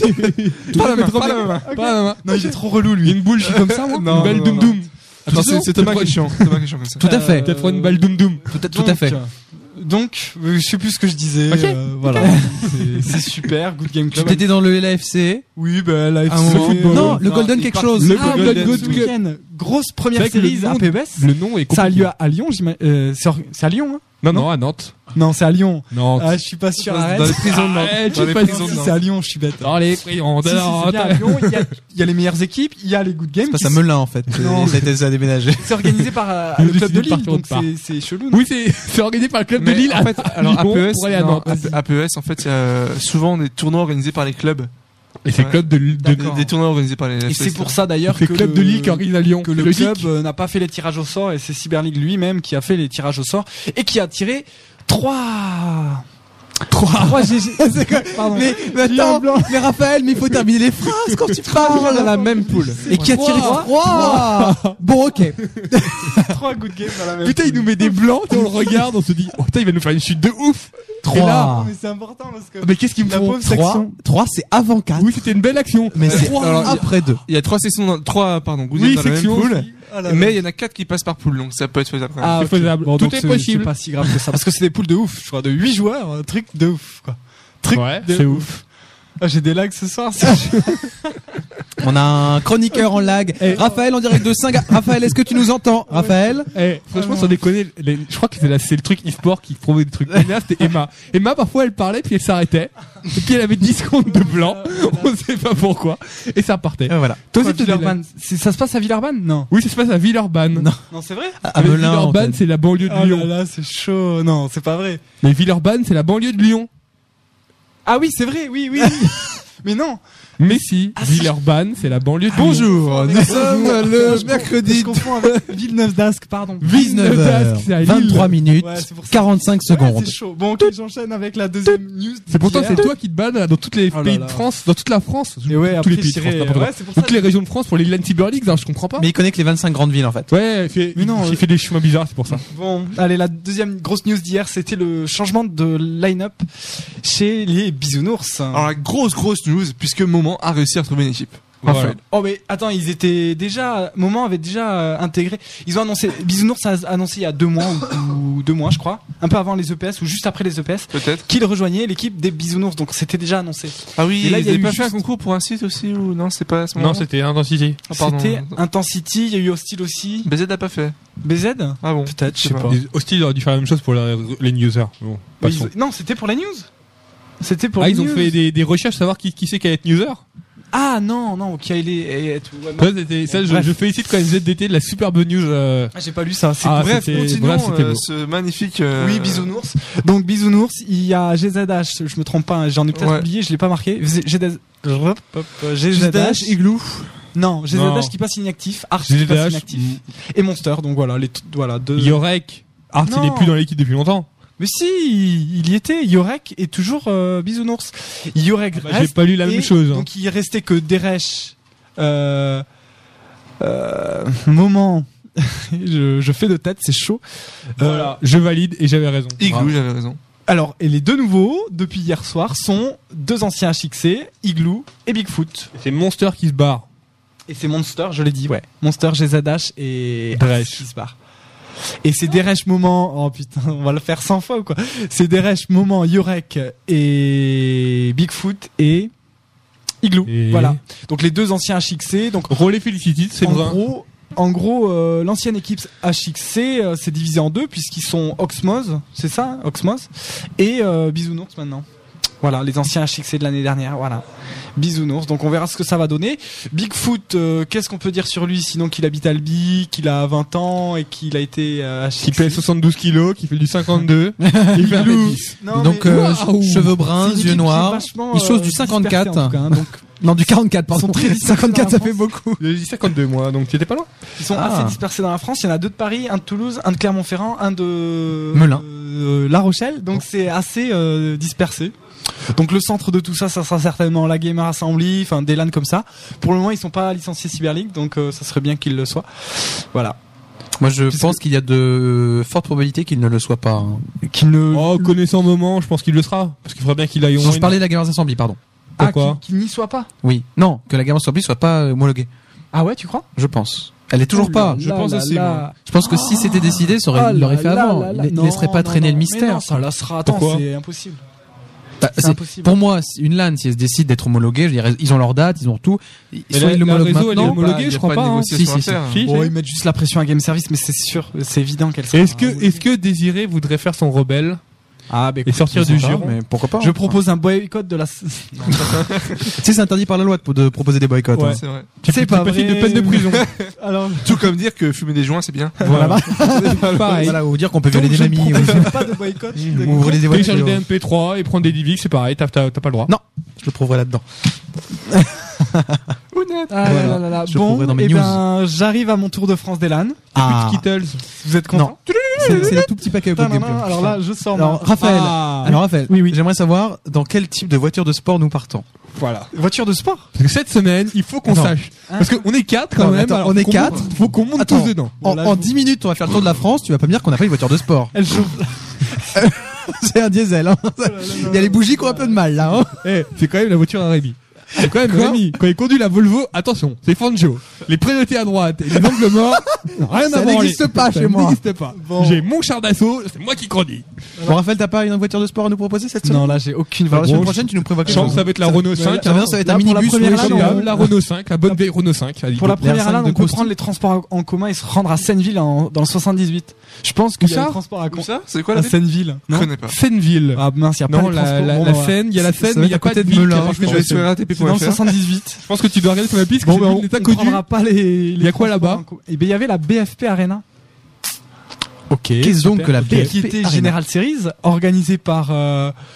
Pas la main. pas Pas la la main. main. Pas la main. Non, il est trop relou Il y lui. a une boule, je suis comme ça moi. Non, Une balle non, doum non. doum. Attends, c'est c'est Thomas qui est chiant. Thomas qui est chiant comme ça. Tout à fait. Peut-être une balle doum doum. Tout à, tout à fait. Donc, euh, je sais plus ce que je disais. Ok. euh, voilà. C'est- C'est super. Good Game Tu Club. t'étais dans le L A F C. Oui, bah, la F C. Un moment. football. Non, le Enfin, Golden il quelque part- chose. Le Ah, Golden Golden Good- Weekend. Grosse C'est première vrai que le série nom- à P B S. Le nom est Ça a compliqué. lieu à, à Lyon, j'imagine. Euh, c'est or- c'est à Lyon, hein? Non, Non. non, à Nantes. Non, c'est à Lyon. Nantes. Ah, je suis pas sûr. Arrête. Dans les prisons de Nantes. Arrête, Dans je les suis pas prisons de Si, Nantes. c'est à Lyon, je suis bête. Dans les prions Si, de si, c'est bien à Nantes. Lyon. Il y, a, il y a les meilleures équipes, il y a les Good Games. C'est pas qui à s- Melun en fait. Non. Ça a été ça a déménagé. C'est organisé par euh, Ils ont le club de décidé de Lille, partir donc autre part. c'est c'est chelou. non Oui, c'est c'est organisé par le club de Mais Lille. en fait, alors Lyon A P E S, pour aller à non, Nantes. A P E S, en fait, il y a euh, souvent des tournois organisés par les clubs. Et c'est le club de, de, Des, D'accord. des tournois organisés par les Et F C. c'est pour ça d'ailleurs c'est que le club le- de Lille qui organise à Lyon. que le, Le club Dick. euh, n'a pas fait les tirages au sort et c'est Cyber League lui-même qui a fait les tirages au sort et qui a tiré trois trois trois G G. Pardon. Mais, mais attends, mais Raphaël, mais il faut terminer les phrases quand tu parles. dans la même poule. Et qui a tiré trois. Bon, ok. trois good games dans la même Putain, il nous met des blancs, et on le regarde, on se dit, oh putain, il va nous faire une chute de ouf. Et là, Trois. mais c'est important parce que mais qu'est-ce qu'ils me la font? pauvre Trois. section. Trois, c'est avant quatre. Oui, c'était une belle action. Mais c'est Trois. alors, après deux. Il y a trois sections, dans, trois, pardon, good Oui, games dans la même section poule. aussi. Ah là là. Mais il y en a quatre qui passent par poule, donc ça peut être faisable. quand même. Ah, C'est ok. faisable. Bon, Tout donc est c'est- possible. C'est pas si grave que ça parce que c'est des poules de ouf, je crois, de huit joueurs, un truc de ouf quoi. Truc Ouais, de c'est ouf. Ah, j'ai des lags ce soir. c'est- On a un chroniqueur en lag. Eh. Raphaël en direct de Singa. Raphaël, est-ce que tu nous entends? Raphaël? Eh, franchement, sans déconner, les- je crois que c'est la- c'est le truc e-sport qui provoque des trucs. Et là, c'était Emma. Emma, parfois, elle parlait, puis elle s'arrêtait. Et puis, elle avait dix secondes de blanc. On sait pas pourquoi. Et ça partait. Euh, Voilà. Toi Quoi, aussi, tu dis là. Villeurbanne. C'est- Ça se passe à Villeurbanne? Non. Oui, ça se passe à Villeurbanne. Non. Non, c'est vrai? À à Melun. en Villeurbanne, fait. c'est la banlieue de Oh là Lyon. là, c'est chaud. Non, c'est pas vrai. Mais Villeurbanne, c'est la banlieue de Lyon. Ah oui, c'est vrai, oui, oui. oui. Mais non. Messi, Villeurbanne, c'est la banlieue de Lyon. Bonjour, nous sommes le Je mercredi confonds avec Villeneuve d'Ascq, pardon. dix-neuf heures, c'est à Lille. vingt-trois minutes, Ouais, c'est pour ça. quarante-cinq Ouais, secondes. c'est chaud. Bon, ok, j'enchaîne avec la deuxième news. C'est pourtant d'hier. c'est toi qui te bats dans toutes les Oh là pays là. de France, dans toute la France, Et ouais, tous après, les pays de j'irai- France, n'importe quoi. ouais, c'est pour ça Toutes les régions de France pour les Land Cyber Leagues, hein, je comprends pas. Mais il connaît que les vingt-cinq grandes villes en fait. Ouais, il fait, Mais non, il euh, fait des chemins bizarres, c'est pour ça. Bon, allez, la deuxième grosse news d'hier, c'était le changement de line-up chez les Bisounours. Alors la grosse grosse news, puisque Moment a réussi à trouver une équipe. Voilà. Raphaël. Oh mais attends, ils étaient déjà, Moment avait déjà euh, intégré. Ils ont annoncé, Bisounours a annoncé il y a deux mois ou, ou deux mois, je crois, un peu avant les E P S ou juste après les E P S, Peut-être. qu'ils rejoignaient l'équipe des Bisounours. Donc c'était déjà annoncé. Ah oui, Et là, il y ils a avaient eu pas fait un juste- concours pour un site aussi ou non, c'est pas à ce moment-là. Non, c'était Intensity. Ah, pardon. C'était Intensity, il y a eu Hostile aussi. B Z n'a pas fait. B Z Ah bon. Peut-être, je sais Je sais pas. pas. Les Hostile aurait dû faire la même chose pour la- les newsers. Bon, Mais passons. ils- Non, c'était pour les news. C'était pour Ah, les ils ont news. fait des, des recherches savoir qui, qui c'est qui allait être newser. Ah non, non, qui allait et tout. Ouais, non. Ça, c'était- ça, je, Bref. je félicite quand même Z D T de la superbe news. euh, Ah, j'ai pas lu ça. C'est Ah, Bref, c'était- continuons bref, c'était euh, beau. ce magnifique. euh, Oui, Bisounours. Donc Bisounours, il y a G Z H, je me trompe pas, j'en ai peut-être Ouais. oublié, je l'ai pas marqué. G Z Hop, hop, G Z G Z H, H, Igloo. non, G Z Non. H qui passe inactif, Arch G Z H, qui passe inactif, et Monster. Donc voilà, les t- voilà deux. Yorek. Art, il Non. est plus dans l'équipe depuis longtemps. Mais si, il y était. Yorek est toujours euh, Bisounours. Yorek Bah, j'ai reste. pas lu la et même chose. hein. Donc il restait que Deresh. Euh, euh, moment. je, je fais de tête, c'est chaud. Euh, Voilà, je valide et j'avais raison. Igloo, Bravo. j'avais raison. Alors, et les deux nouveaux, depuis hier soir, sont deux anciens H X C, Igloo et Bigfoot. C'est Monster qui se barre. Et c'est Monster, je l'ai dit, ouais. Monster, G Z H et Dresh. qui se barre. Et c'est Deresh Moment, oh putain, on va le faire cent fois ou quoi. C'est Deresh Moment, Yorek et Bigfoot et Igloo. Et- Voilà. Donc les deux anciens H X C, donc Relais Felicity, c'est en vrai. gros, en gros, euh, l'ancienne équipe H X C euh, s'est divisée en deux puisqu'ils sont Oxmose, c'est ça, Oxmose, et euh, Bisounours maintenant. Voilà, les anciens H X C de l'année dernière, voilà. Bisounours, donc on verra ce que ça va donner. Bigfoot, euh, qu'est-ce qu'on peut dire sur lui sinon qu'il habite à Albi, qu'il a vingt ans et qu'il a été euh, H X C. Qui pèse soixante-douze kilos, qui fait du cinquante-deux. Il fait un mètre dix. Non, Donc mais- euh, Waouh. cheveux bruns, C'est une équipe yeux qui est noirs. vachement, Il chose euh, du cinquante-quatre. dispersée, en tout cas, hein, donc Non, du quarante-quatre, Ils sont pardon. très dispersés cinquante-quatre, ça dans la fait beaucoup. J'ai dit cinquante-deux moi, donc tu étais pas loin. ils sont Ah. assez dispersés dans la France. Il y en a deux de Paris, un de Toulouse, un de Clermont-Ferrand, un de Melun. euh, La Rochelle. Donc c'est assez euh, dispersé. Donc le centre de tout ça, ça sera certainement la Gamer Assembly, enfin des LAN comme ça. Pour le moment, ils sont pas licenciés Cyber League, donc euh, ça serait bien qu'ils le soient. Voilà. Moi, je Puisque- pense qu'il y a de fortes probabilités qu'il ne le soit pas. hein. Qu'ils ne Oh, connaissant Moment, je pense qu'il le sera. Parce qu'il faudrait bien qu'il aille au Non, moins je parlais de la Gamers Assembly, pardon. ah, pourquoi qu'ils qu'ils n'y soient pas. Oui. Non, que la Gamers Assembly soit pas homologuée. Ah ouais, tu crois? Je pense. Elle est toujours Oh pas. là Je là pense là aussi, là. moi. Je pense que si c'était décidé, ça aurait, Ah il l'aurait là fait là avant. là là. Il Non, laisserait pas non, traîner non. le Mais mystère. non, ça là sera. Attends, Pourquoi c'est impossible. Bah, C'est c'est- impossible. Pour moi, si une LAN, si elle se décide d'être homologuée, je dirais, ils ont leur date, ils ont tout. Ils Mais soit la- ils la l'homologuent réseau, elle est maintenant. homologuée, Bah, je y a crois pas de pas, hein. négociation Si, à si, faire. Si, Bon, si. ils mettent juste la pression à Game Service, mais c'est sûr, c'est évident qu'elle sera. Est-ce que, est-ce que Désiré voudrait faire son rebelle Ah, bah, et écoute, sortir je sais du pas, giron? Mais pourquoi pas? Je propose un boycott de la. Tu sais, c'est interdit par la loi de, de proposer des boycotts. Ouais. hein. C'est vrai. Tu C'est tu pas passible vrai. de peine de prison. Alors, Tout comme dire que fumer des joints, c'est bien. Voilà. Pareil. Voilà, ou dire qu'on peut donc, violer des je mamies. propose oui. pas de boycott. Ou ouvrir des voitures. Télécharger des M P trois et prendre des D V X, c'est pareil, t'as, t'as, t'as pas le droit. Non. Je le prouverai là-dedans. Ah Voilà. là là là. Je le Bon, trouverai dans mes eh news. ben, j'arrive à mon tour de France des LAN. Ah. Skittles. Vous êtes content? C'est c'est le tout petit paquet au Putain, bout non, de non, gameplay. alors là, je sors. Alors, ma- Raphaël. Ah. Alors, Raphaël. Oui, oui. J'aimerais savoir dans quel type de voiture de sport nous partons. Voilà. Voiture de sport. Parce que cette semaine, il faut qu'on Attends. sache. Hein Parce qu'on est quatre quand Non, mais même. attends, alors on est qu'on quatre. monte- Faut qu'on monte Attends. tous dedans. En, Bon, là, en je- dix minutes, on va faire le tour de la France. Tu vas pas me dire qu'on n'a pas une voiture de sport. Elle chauffe. C'est un diesel. Hein. Il y a les bougies qui ont un peu de mal là. Hein. Eh, c'est quand même la voiture à Rémi. C'est quand même Quoi Rémi. Quand il conduit la Volvo, attention, c'est Fangio. Les prénotés à droite et les angles morts, rien Ça à voir. n'existe pas chez moi. Ça n'existe pas. Bon. J'ai mon char d'assaut, c'est moi qui conduis. Bon, Raphaël, t'as pas une voiture de sport à nous proposer cette semaine? Non, là, j'ai aucune Alors, la semaine Bon, prochaine, tu nous prévois quelque Je pense chose. que ça va être la Renault Ça cinq. va hein. ça va être Là, un pour la minibus. première oui, année, comme on- d'hab. La Renault cinq, la bonne vieille Renault cinq. Allez, Pour la go. Il y a première cinq LAN, de on peut Proust. prendre les transports en commun et se rendre à Seineville en, dans le soixante-dix-huit. Je pense qu'il y a ça les transports à, Où con- ça? C'est quoi la à ville? Seineville. Je Non connais pas. Seineville. Ah mince, il y a pas Non, les la, transports. la, Bon, la bah, voilà. Seine, il y a la Ça Seine, va mais il n'y a être à pas côté de de ville. Melun. qui approche Je vais de sur R A T P C'est dans point le F R. soixante-dix-huit. Je pense que tu dois regarder sur ma piste, que Bon, j'ai ben, vu on, l'état on connu. prendra pas les. Il y a quoi là-bas? Et ben il y avait la B F P Arena. Ok. Qu'est-ce donc que la qui B F P était Arena General Series, organisée par euh,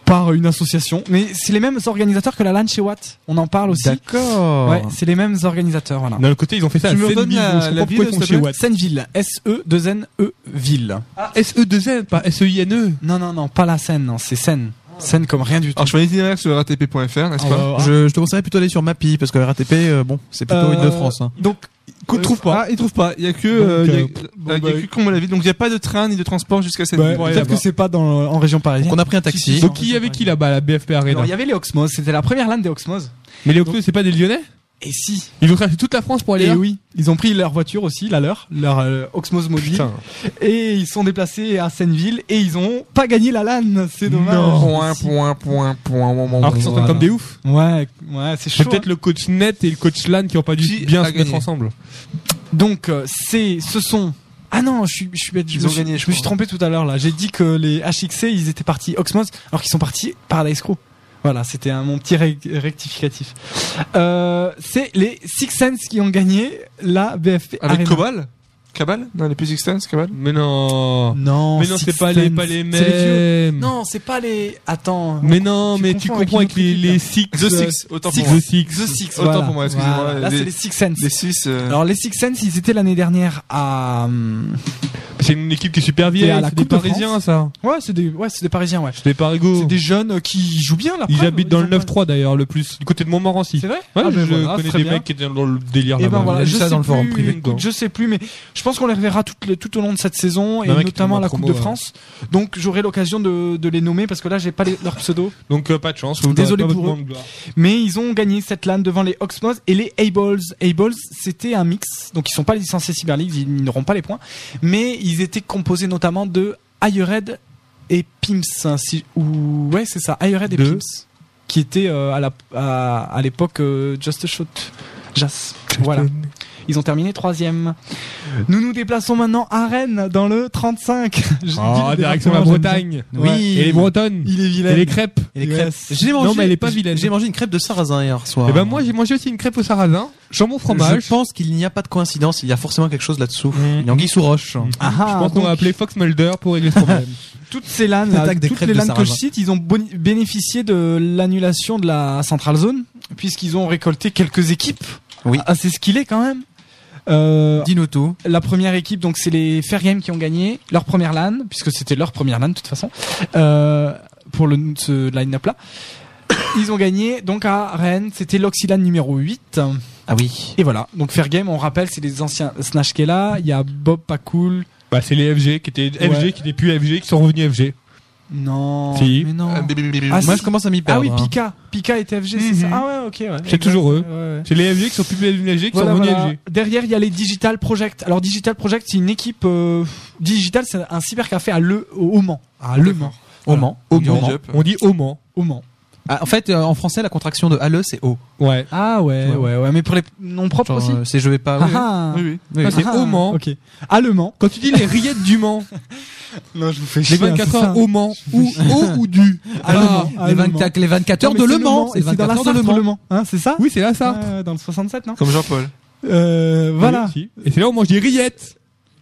par une association. Mais c'est les mêmes organisateurs que la LAN chez Watt. On en parle aussi. D'accord. Ouais, c'est les mêmes organisateurs, voilà. D'un autre côté, ils ont fait ça à Tu me Senneville, redonnes la- donc je comprends la pourquoi ils ville, font s'il chez te Watt. Senneville. S E deux N E Ville. S E deux N, pas S E I N E. Non, non, non, pas la Seine, non, c'est Seine. Seine comme rien du tout. Alors je fais un itinéraire sur R A T P point F R, n'est-ce On pas va voir. Je, je te conseillerais plutôt d'aller sur Mappy parce que R A T P, euh, bon, c'est plutôt Euh, Île-de-France. Hein. Donc, Qu'on trouve pas. Ah, ils trouvent pas. Il y a que, euh, il y a, euh, il y a bah, que comme la ville. Donc il y a pas de train ni de transport jusqu'à cette ouais, ville. peut-être que c'est pas dans, en région parisienne. Donc on a pris un taxi. Si, si, Donc il y avait qui là-bas, la B F P Arena? Alors, il y avait les Oxmos, c'était la première LAN des Oxmos. Mais les Octos, c'est pas des Lyonnais? Et si. Ils ont traversé toute la France pour aller Et là? oui, ils ont pris leur voiture aussi, la leur, leur euh, Oxmos mobile, Putain. et ils sont déplacés à Senneville et ils ont pas gagné la LAN, c'est dommage. Non. Point, point, point, point, point, Alors qu'ils s'entendent Voilà. comme des oufs. Ouais, ouais, c'est C'est chaud. peut-être le coach net et le coach LAN qui ont pas dû Qui bien a se mettre gagné ensemble. Donc euh, c'est, ce sont. Ah non, je suis, je suis bête. Je Ils me ont suis, gagné, je je me suis crois. trompé tout à l'heure là. J'ai dit que les H X C ils étaient partis Oxmos alors qu'ils sont partis Paradise Crew. Voilà, c'était un, mon petit ré- rectificatif. Euh, c'est les Six Sense qui ont gagné la B F P Avec Arena. Cobal Cabal Non, les plus externes, c'est Cabal Mais non. Non, Mais non, Six c'est pas les, Sense. pas les C'est les vieux. mêmes. Non, c'est pas les. Attends. Mais non, Tu mais confonds tu avec comprends avec une les, autre les équipe, Six. The euh, Six, autant Six, pour moi. The Six. The Six. Autant voilà. pour moi, excusez-moi. Voilà. Là, Les- c'est les Six Sense. Les Suisses. euh, Alors les Six Sense, ils étaient l'année dernière à. hum, C'est une équipe qui est super Et vieille, à la c'est des Coupe de Parisiens, France. ça. Ouais, c'est des, ouais, c'est des Parisiens, ouais. C'est des Parigots. C'est des jeunes euh, qui jouent bien là. Ils habitent dans le neuf trois d'ailleurs, le plus. Du côté de Montmorency. C'est vrai. Ouais, Ah, ben je voilà, connais très des bien. mecs qui étaient dans le délire Et là-bas. ben voilà, Il a je dit ça sais dans le forum plus, privé. écoute, je sais plus, mais je pense qu'on les reverra tout, le- tout au long de cette saison et Un mec qui notamment tombe en à la Coupe promo, de ouais. France. Donc j'aurai l'occasion de, de les nommer parce que là j'ai pas les- leur pseudo. Donc euh, pas de chance. vous Désolé aurez pas pour votre eux. moment de gloire. Mais ils ont gagné cette LAN devant les Oxmos et les A-Balls. A-Balls, c'était un mix, donc ils sont pas licenciés Cyber League, ils n'auront pas les points, mais ils étaient composés notamment de Ayered et Pims, hein, si, ou ouais c'est ça, Ayered et De- Pims, qui étaient euh, à la à, à l'époque euh, Just a Shot, Jas. Voilà. Ils ont terminé troisième. Nous nous déplaçons maintenant à Rennes dans le trente-cinq. Je dis Oh, le direction la département, j'aime bien. Bretagne. Oui. Et les Bretonnes. Il est Et vilain. les crêpes. Et les crêpes. Yes. J'ai mangé. Non, mais elle est pas vilaine. J'ai mangé une crêpe de sarrasin hier soir. Et ben moi j'ai mangé aussi une crêpe au sarrasin, jambon fromage. Je pense qu'il n'y a pas de coïncidence. Il y a forcément quelque chose là-dessous. Mm. Il y a anguille sous roche. Ah, Je pense qu'on donc, va appeler Fox Mulder pour régler ce problème. toutes ces LAN, là, Attaque des toutes crêpes les de LAN que je sarrasin. cite, ils ont boni- bénéficié de l'annulation de la Central Zone, puisqu'ils ont récolté quelques équipes. Oui. Assez skillées quand même. Euh, Dis-nous tout. la première équipe, donc c'est les Fair Games qui ont gagné leur première LAN, puisque c'était leur première LAN de toute façon, euh, pour le, ce line-up là. Ils ont gagné donc à Rennes, c'était l'Oxylan numéro huit. Ah oui. Et voilà, donc Fair Game, on rappelle, c'est les anciens Snatch qui est là, il y a Bob Pacool. Bah c'est les F G qui étaient F G Ouais. qui étaient plus F G qui sont revenus F G. Non, Si. mais non. euh, bi- bi- bi- bi- Ah, Moi, si. je commence à m'y Ah perdre. oui, hein. Pika. Pika était F G, c'est ça. Mhm. Ah ouais, ok, ouais. C'est Exact. toujours eux. Ouais, ouais. C'est les F G qui sont plus devenus F G qui Voilà, sont revenus voilà. F G. Derrière, il y a les Digital Project. Alors, Digital Project, c'est une équipe, euh, Digital, c'est un cybercafé à Le, au Mans. À Le Mans. Au Mans. Au On dit au Mans. Mans. On dit au Mans. Au Mans. Ah, en fait, euh, en français, la contraction de Halle, c'est O. Ouais. Ah ouais, Ouais. ouais, ouais. Mais pour les noms propres Genre, aussi. euh, c'est je vais pas. Ah oui, ah. Oui, oui. oui. Ah, c'est Ah, au Mans. Ok. À Le Mans. Quand tu dis les rillettes du Mans, Non, je vous fais les vingt-quatre heures au Mans, ou au ou du. À Le Ah. Mans. À Les Le Mans. vingt-quatre, les vingt-quatre heures Non, de mais Le c'est Mans. Et c'est dans la vingt-quatre heures Sarthe, de Le Mans. Hein, c'est ça? Oui, c'est là ça. Ouais, dans le soixante-sept, non? Comme Jean-Paul. Euh, voilà. Oui, si. Et c'est là où on mange des rillettes.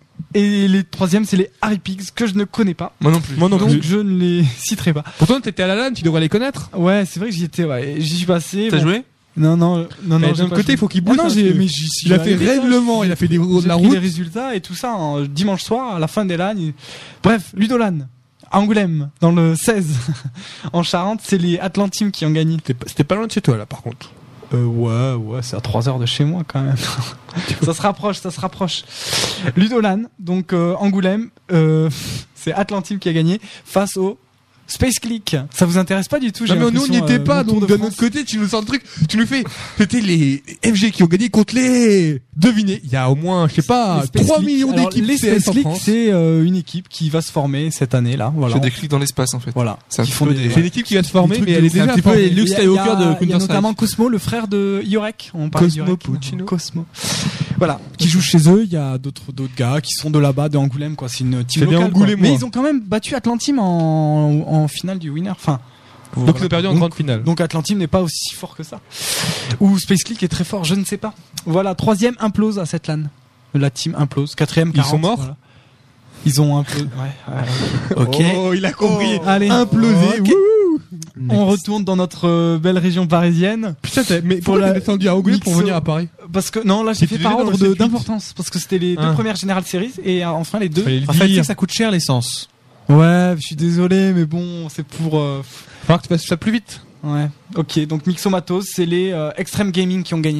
Et les troisièmes, c'est les Harry Pigs, que je ne connais pas. Moi non plus. Moi non Donc, plus. je ne les citerai pas. Pourtant t'étais à la LAN, tu devrais les connaître. Ouais, c'est vrai que j'y étais, ouais. J'y suis passé. T'as bon. joué Non, non, non, non. Mais j'ai d'un pas côté, joué. il faut qu'il Ah bouge. non, parce j'ai, que mais j'y suis il a fait arrivé, règlement, il a fait des gros de J'ai la pris route. les résultats et tout ça en dimanche soir à la fin des LAN. il- Bref, Ludolan à Angoulême dans le seize en Charente, c'est les Atlantim qui ont gagné. C'était pas- C'était pas loin de chez toi là par contre. Euh, ouais, ouais, c'est à trois heures de chez moi quand même. Ça se rapproche, ça se rapproche. Ludolan, donc euh, Angoulême, euh, c'est Atlantim qui a gagné face au Space Click. Ça vous intéresse pas du tout? j'ai Non mais nous on n'y l'impression, était euh, pas, mon tour donc de de France. notre côté tu nous sens le truc, tu nous fais, c'était les F G qui ont gagné contre les, devinez, il y a au moins, je sais pas, Les Space trois Click. millions Alors, d'équipes Les C S Space en Click, France. c'est euh, une équipe qui va se former cette année là. Voilà. C'est des clics dans l'espace en fait. Voilà. C'est un Qui petit font peu des- des- C'est une équipe qui va se former, Des trucs mais de elle est ouf. C'est un déjà petit peu formée. les Luke Il y a- Skywalker il y a- de Il y a Counter-Strike. notamment Cosmo, le frère de Yorek. On parle Cosmo d'Yorek. Puccino. Cosmo. Voilà. Qui joue chez eux. Il y a d'autres, d'autres gars qui sont de là-bas, de Angoulême, quoi. C'est une team C'est des locale. quoi. Angoulémois. Mais ils ont quand même battu Atlantim en, en finale du winner. Enfin. Donc ils ont perdu en Donc- grande finale. Donc Atlantim n'est pas aussi fort que ça. Ou Space Click est très fort, je ne sais pas. Voilà. Troisième implose à cette LAN. La team implose. Quatrième, Ils quarante, sont morts voilà. Ils ont implosé. Ouais. ouais. Ok. Oh, il a compris. Allez. Implosé. Ok. Wouhou. On retourne dans notre euh, belle région parisienne. Putain, t'as- mais Pour pourquoi la t'es descendu à Angoulême pour Mixo- venir à Paris? Parce que non, là j'ai T'es fait déjà par dans ordre le de- circuit d'importance parce que c'était les deux Ah. premières General Series et euh, enfin les deux. Fallait le En fait, c'est dire. que ça coûte cher l'essence. Ouais, je suis désolé, mais bon, c'est pour. euh, Falloir que tu fasses ça plus vite. Ouais. Ok, donc Mixo Matos, c'est les euh, Extreme Gaming qui ont gagné.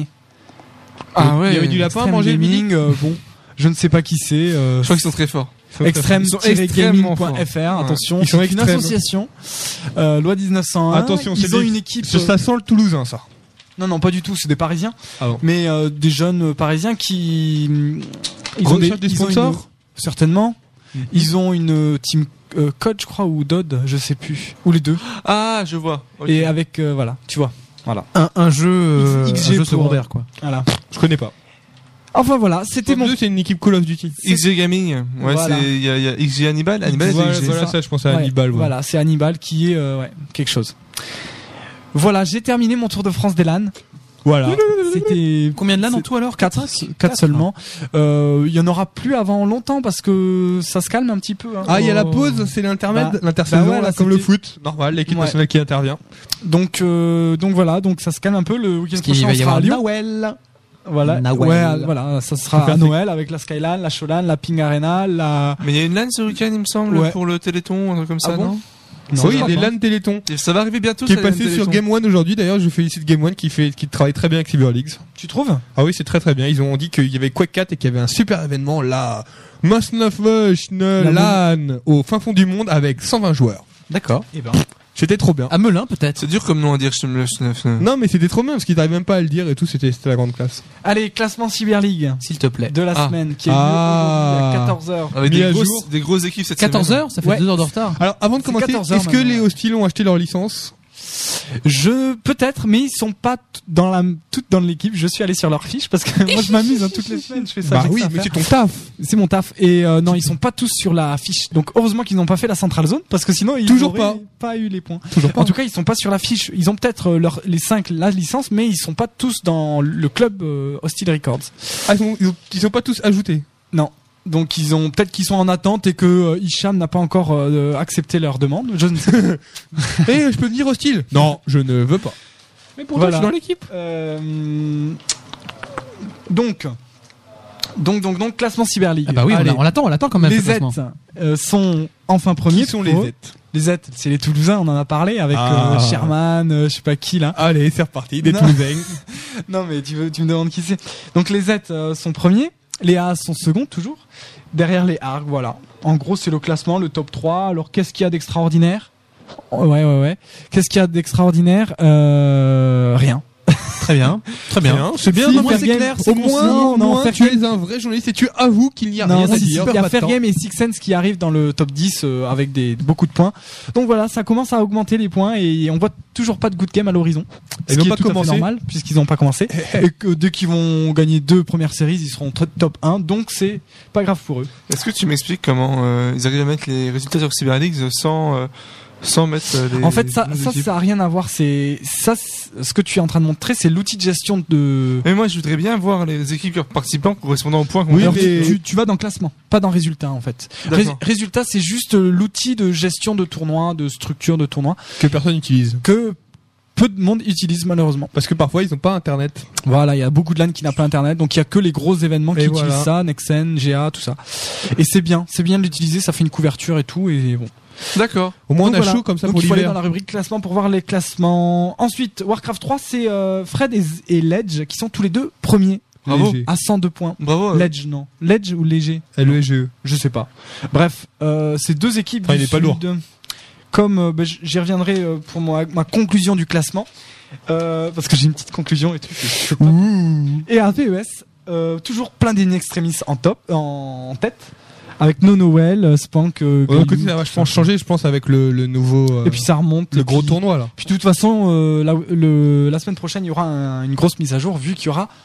Ah ouais. Il y avait du lapin à Extreme manger le midi. Gaming, euh, bon, je ne sais pas qui c'est. euh, Je crois qu'ils sont très forts. extreme Ils sont tiret extrêmement gaming point F R, attention, Ils sont c'est une extrêmes. association, euh, loi dix-neuf cent un. Attention, c'est ils ont des- une équipe. Ça, ça sent le Toulousain, ça. Non, non, pas du tout, c'est des Parisiens. Ah bon. Mais euh, des jeunes Parisiens qui. Ils Recherchent des ils ont sponsors une- Certainement. Mhm. Ils ont une euh, team euh, Code, je crois, ou Dodd, je sais plus. Ou les deux. Ah, je vois. Ok. Et avec. euh, voilà, tu vois. Voilà. Un, un jeu, euh, X- un XG jeu pour- secondaire, quoi. Voilà. Je connais pas. Enfin voilà, c'était Top mon. deux, c'est une équipe Call of Duty. X G Gaming. Ouais, Voilà. c'est il y a, il y a X G Hannibal. Hannibal, Voilà, c'est X G. voilà, ça. ça, je pense à Ouais, Hannibal. Ouais. Voilà, c'est Hannibal qui est euh, ouais, quelque chose. Voilà, j'ai terminé mon tour de France des LAN. Voilà. C'était Combien de LAN en C'est- tout alors? quatre, quatre seulement. Euh, Il y en aura plus avant longtemps parce que ça se calme un petit peu. hein. Ah, il y a la Oh. pause, c'est l'intermède, Bah, l'intersaison, bah ouais, là, là, comme le c'était- foot. Normal, l'équipe Ouais. nationale qui intervient. Donc euh, donc voilà, donc ça se calme un peu le week-end Parce qu'il prochain. va on y sera à avoir Lyon. Noël. Voilà, Noël. ouais, euh, voilà, ça Faut sera faire à des- Noël avec la Skyline, la Showland, la Ping Arena, la. Mais il y a une LAN ce week-end, il me semble, Ouais. pour le Téléthon, un truc comme ça, Ah bon non? Non, oui, je il y a crois des pas. LAN Téléthon. Et ça va arriver bientôt. Qui est ça, les LAN passé sur Téléthon. Game One aujourd'hui. D'ailleurs, je félicite Game One qui fait, qui travaille très bien avec Cyber Leagues. Tu trouves? Ah oui, c'est très très bien. Ils ont dit qu'il y avait Quake quatre et qu'il y avait un super événement là. Masnafweshne La LAN au fin fond du monde avec cent vingt joueurs. D'accord. Eh ben. C'était trop bien. À Melun, peut-être. C'est dur comme nom à dire, je me le Non, mais c'était trop bien parce qu'ils n'arrivent même pas à le dire et tout. C'était c'était la grande classe. Allez, classement Cyber League S'il te plaît. de la Ah. semaine qui est Ah. aujourd'hui à quatorze heures. Avec Mis des à grosses, jour. des grosses équipes cette quatorze semaine. heures, ça fait Ouais. deux heures de retard. Alors, avant de C'est commencer, quatorze heures est-ce que maintenant, les ouais. hostiles ont acheté leur licence? Je peut-être, mais ils sont pas t- dans la toutes dans l'équipe. Je suis allé sur leur fiche parce que moi je m'amuse hein, toutes les semaines. Je fais ça. Bah j'ai que oui, ça à mais faire. c'est ton taf. C'est mon taf. Et euh, non, ils sont pas tous sur la fiche. Donc heureusement qu'ils n'ont pas fait la centrale zone parce que sinon ils Toujours auraient pas eu les points. Toujours pas. En tout cas, ils sont pas sur la fiche. Ils ont peut-être euh, leur, les cinq la licence, mais ils sont pas tous dans le club euh, Hostile Records. Ah, ils, sont, ils, ont- ils sont pas tous ajoutés. Non. Donc ils ont peut-être qu'ils sont en attente et que euh, Hicham n'a pas encore euh, accepté leur demande. Je ne sais pas. Eh, je peux venir hostile? Non, je ne veux pas. Mais pourtant, Voilà. je suis dans l'équipe. Euh, donc, donc, donc, donc, classement Cyber League. Ah bah oui, on Allez. l'a- on l'attend, on l'attend quand même. les ce classement. Z euh, sont enfin premiers. Qui sont pour les eux. Z? Les Z, c'est les Toulousains. On en a parlé avec Ah. euh, Sherman, euh, je sais pas qui là. Allez, c'est reparti. Des Non. Toulousains. Non, mais tu veux, tu me demandes qui c'est. Donc les Z euh, sont premiers, les A sont seconds toujours. Derrière les Arcs, voilà. En gros, c'est le classement, le top trois. Alors, qu'est-ce qu'il y a d'extraordinaire? Ouais, ouais, ouais. Qu'est-ce qu'il y a d'extraordinaire? Euh, rien. Très bien. Très bien. Bien, c'est bien. Si, non, mais Fair c'est Game, clair. c'est Au concis. moins, Non, au non, moins, Fair tu Game. es un vrai journaliste et tu avoues qu'il n'y a Non, rien à si, dire. il y a Fair Game et Six Sense qui arrivent dans le top dix euh, avec des beaucoup de points. Donc voilà, ça commence à augmenter les points et on voit toujours pas de good game à l'horizon. Ils Ce n'ont qui pas est tout à fait commencé. normal puisqu'ils n'ont pas commencé et que dès qu'ils vont gagner deux premières séries, ils seront t- top un. Donc c'est pas grave pour eux. Est-ce que tu m'expliques comment euh, ils arrivent à mettre les résultats sur Cyber League sans, euh, sans mettre euh, les. En fait, ça, les ça, équipes ça a rien à voir. C'est ça, c'est- ce que tu es en train de montrer, c'est l'outil de gestion de. Mais moi, je voudrais bien voir les équipes participants correspondant aux points qu'on Oui, Alors, a. mais- tu, tu- tu vas dans classement, pas dans résultat en fait. Rés- D'accord. résultat, c'est juste euh, l'outil de gestion de tournoi, de structure de tournoi Que personne n'utilise. que peu de monde utilise malheureusement. Parce que parfois, ils n'ont pas internet. Voilà, il y a beaucoup de LAN qui n'a pas internet, donc il y a que les gros événements qui Et utilisent voilà. ça, Nexen, G A, tout ça. Et c'est bien, c'est bien de l'utiliser, ça fait une couverture et tout, et bon. D'accord. Au moins, Donc on a voilà. chaud comme ça Donc pour il faut aller l'hiver. dans la rubrique classement pour voir les classements. Ensuite, Warcraft trois, c'est euh, Fred et, et Ledge qui sont tous les deux premiers Bravo. Léger. à cent deux points. Bravo. euh, Ledge, non. Ledge ou Léger? L E G E. Je sais pas. Bref, euh, ces deux équipes. Enfin, il du est pas Sud, lourd. Comme euh, bah, j- j'y reviendrai euh, pour ma, ma conclusion du classement, euh, parce que j'ai une petite conclusion et tout. c'est top. Et à P E S, euh, toujours plein d'in-extremis en top, en, en tête, avec No Noël, euh, Spank. euh, Ouais, Glu- côté, ça a vachement changé, je pense, avec le, le nouveau. euh, Et puis ça remonte. le et gros puis- tournoi, là. Puis de toute façon, euh, la, le, la semaine prochaine, il y aura un- une grosse mise à jour vu qu'il y aura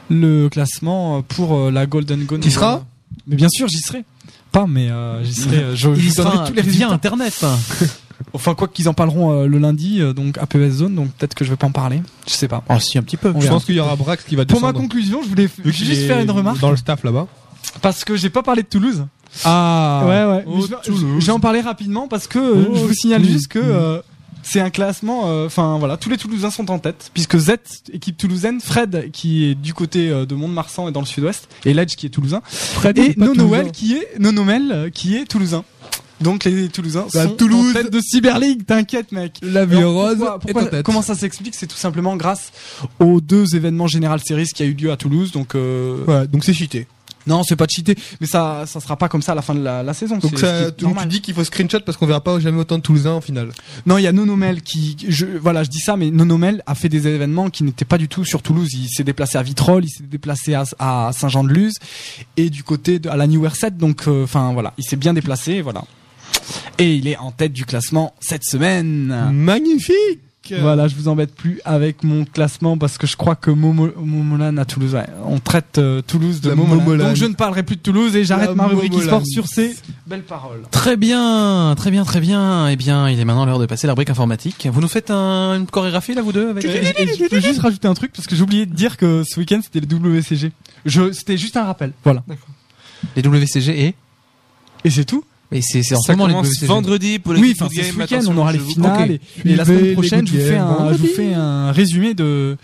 le classement pour euh, la Golden Gun. T'y seras Mais bien sûr, j'y serai. Pas, mais euh, j'y serai. euh, Je, je Il vous donnerai sera tous les via résultats. Internet. Enfin, quoi qu'ils en parleront euh, le lundi, euh, donc à P E S Zone, donc peut-être que je vais pas en parler. Je sais pas. Oh, si, un petit peu. On Je verra. pense qu'il y aura Brax qui va Pour ma descendre. conclusion, je voulais Vu qu'il juste est faire une remarque dans le staff là-bas. parce que j'ai pas parlé de Toulouse. Ah. ouais, ouais. Oh, Mais je vais- Toulouse. je vais en parler rapidement parce que euh, Oh, je vous signale Toulouse. juste que euh, C'est un classement, enfin euh, voilà, tous les Toulousains sont en tête, puisque Z, équipe toulousaine, Fred qui est du côté euh, de Mont-de-Marsan et dans le sud-ouest, et Ledge qui est toulousain, Fred, et Nonoël qui est Nonomel euh, qui est toulousain. Donc les Toulousains bah, sont Toulouse. en tête de Cyber League, t'inquiète mec. La vie rose pourquoi, pourquoi, est en tête. Comment ça s'explique? C'est tout simplement grâce aux deux événements General Series qui a eu lieu à Toulouse, donc euh... ouais, donc c'est cheaté. Non, c'est pas cheaté, mais ça, ça sera pas comme ça à la fin de la, la saison. Donc, c'est, ça, c'est donc tu dis qu'il faut screenshot parce qu'on verra pas jamais autant de Toulousains en finale. Non, il y a Nonomel qui, je, voilà, je dis ça, mais Nonomel a fait des événements qui n'étaient pas du tout sur Toulouse. Il s'est déplacé à Vitrolles, il s'est déplacé à, à Saint-Jean-de-Luz et du côté de, à la New R sept. Donc, enfin euh, voilà, il s'est bien déplacé, voilà. Et il est en tête du classement cette semaine. Magnifique. Voilà, je vous embête plus avec mon classement parce que je crois que Momo, Momolan à Toulouse, ouais, on traite euh, Toulouse de Momolan. Momolan. Donc je ne parlerai plus de Toulouse et j'arrête La ma rubrique Momolan. e-sport sur ces belles paroles. Très bien, très bien, très bien. Eh bien, il est maintenant l'heure de passer la rubrique informatique. Vous nous faites un, une chorégraphie là, vous deux avec... Et, et je peux juste rajouter un truc parce que j'ai oublié de dire que ce week-end c'était le W C G. Je, c'était juste un rappel. Voilà. D'accord. Les W C G et et c'est tout. Mais c'est, c'est en ce Ça moment les commence W C G. vendredi pour les oui, enfin, ce week-end, on aura les finales et, et la semaine prochaine, je vous fais un, je vous fais un résumé de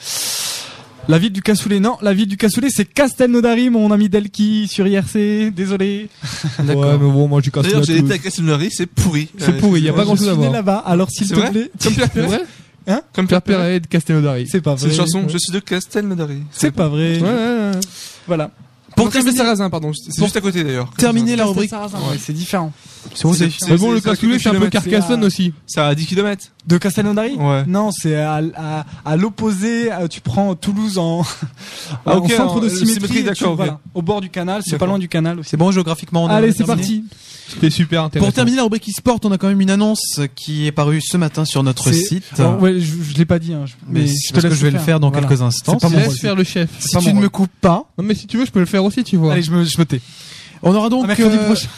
la ville du Cassoulet. Non, la ville du Cassoulet, c'est Castelnaudary, mon ami Delki sur I R C. Désolé. D'accord. Ouais, mais bon, moi je casse D'ailleurs, la j'ai été Toulouse. à Castelnaudary, c'est pourri. C'est pourri, y a Euh, pas grand chose Je à suis né voir. là-bas, alors s'il C'est te vrai plaît. Comme Pierre C'est Perret. vrai? Hein? Comme Pierre Pierre Perret. Perret de Castelnaudary. C'est pas C'est une vrai. chanson. Je suis de Castelnaudary. C'est pas vrai. Ouais, ouais, ouais. Voilà. Pour Pour terminer, terminer, Sarrazin, pardon. C'est pour juste à côté d'ailleurs. terminer la rubrique. Castel-Sarrazin, ouais, c'est différent. C'est où c'est C'est- Mais bon, le c'est à Cassoulet, quelques c'est un peu kilomètres. Carcassonne C'est à- aussi. C'est à dix kilomètres. De Castelnaudary? Ouais. Non, c'est à, à, à l'opposé. euh, Tu prends Toulouse en, Ah, en ok, centre en- de le symétrie. symétrie, et tu- d'accord, ok. voilà, au bord du canal, c'est pas D'accord. loin du canal aussi. C'est bon géographiquement. on a Allez, c'est terminé. parti. C'était super intéressant. Pour terminer la rubrique e-sport, on a quand même une annonce qui est parue ce matin sur notre C'est- site. Alors, ouais, je, je l'ai pas dit. Hein, je- mais c'est parce que je vais le faire dans Voilà. quelques instants. C'est pas Si- mon Laisse rôle. faire le chef. Si pas tu mon ne rôle. me coupes pas, Non, mais si tu veux, je peux le faire aussi, tu vois. Allez, je me, je me tais. on aura donc À mercredi euh, prochain.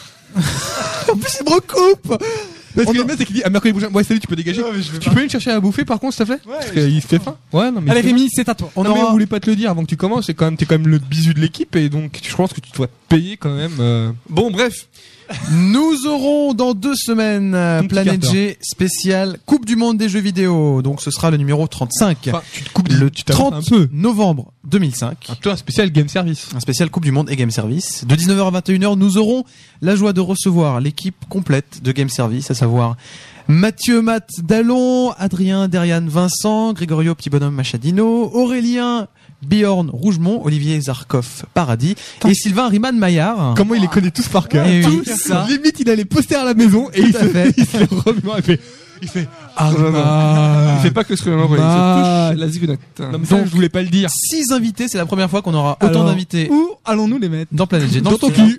En plus, il me recoupe. Parce On que a- le mec, c'est qu'il dit, à mercredi prochain, ouais, salut, tu peux dégager. Ouais, mais je vais Tu pas. peux une chercher à bouffer, par contre, s'il te plaît? Ouais, Parce je- qu'il se fait faim. Ouais, non, mais. Allez, c'est Rémi, c'est à toi. On non, mais aura- on voulait pas te le dire avant que tu commences. C'est quand même, t'es quand même le bisu de l'équipe et donc je pense que tu dois te payer quand même. Euh... Bon, bref. Nous aurons dans deux semaines euh, Ton petit Planète carter. G spécial Coupe du Monde des jeux vidéo. Donc ce sera le numéro trente-cinq. Enfin, tu te coupes, Le tu t'avances trente un peu. novembre deux mille cinq. Un peu un spécial game service. Un spécial Coupe du Monde et Game Service. De dix-neuf heures à vingt et une heures, nous aurons la joie de recevoir l'équipe complète de Game Service, à savoir Mathieu Matt Dallon, Adrien Derian Vincent, Grégorio Petit Bonhomme Machadino, Aurélien Bjorn Rougemont, Olivier Zarkov Paradis et Sylvain Riemann Maillard. Comment il les connaît tous par cœur. Et oui, Tous. ça. Limite, il a les posters à la maison et il à se fait. il se les remet, il fait, il fait, ah, Non, non, non. bah. Il fait pas que ce que l'on envoie. Bah. Il se touche la zigounette. Non, mais ça, je voulais pas le dire. Six invités, c'est la première fois qu'on aura autant Alors, d'invités Où allons-nous les mettre? dans Planète G. Dans le ton studio. cul.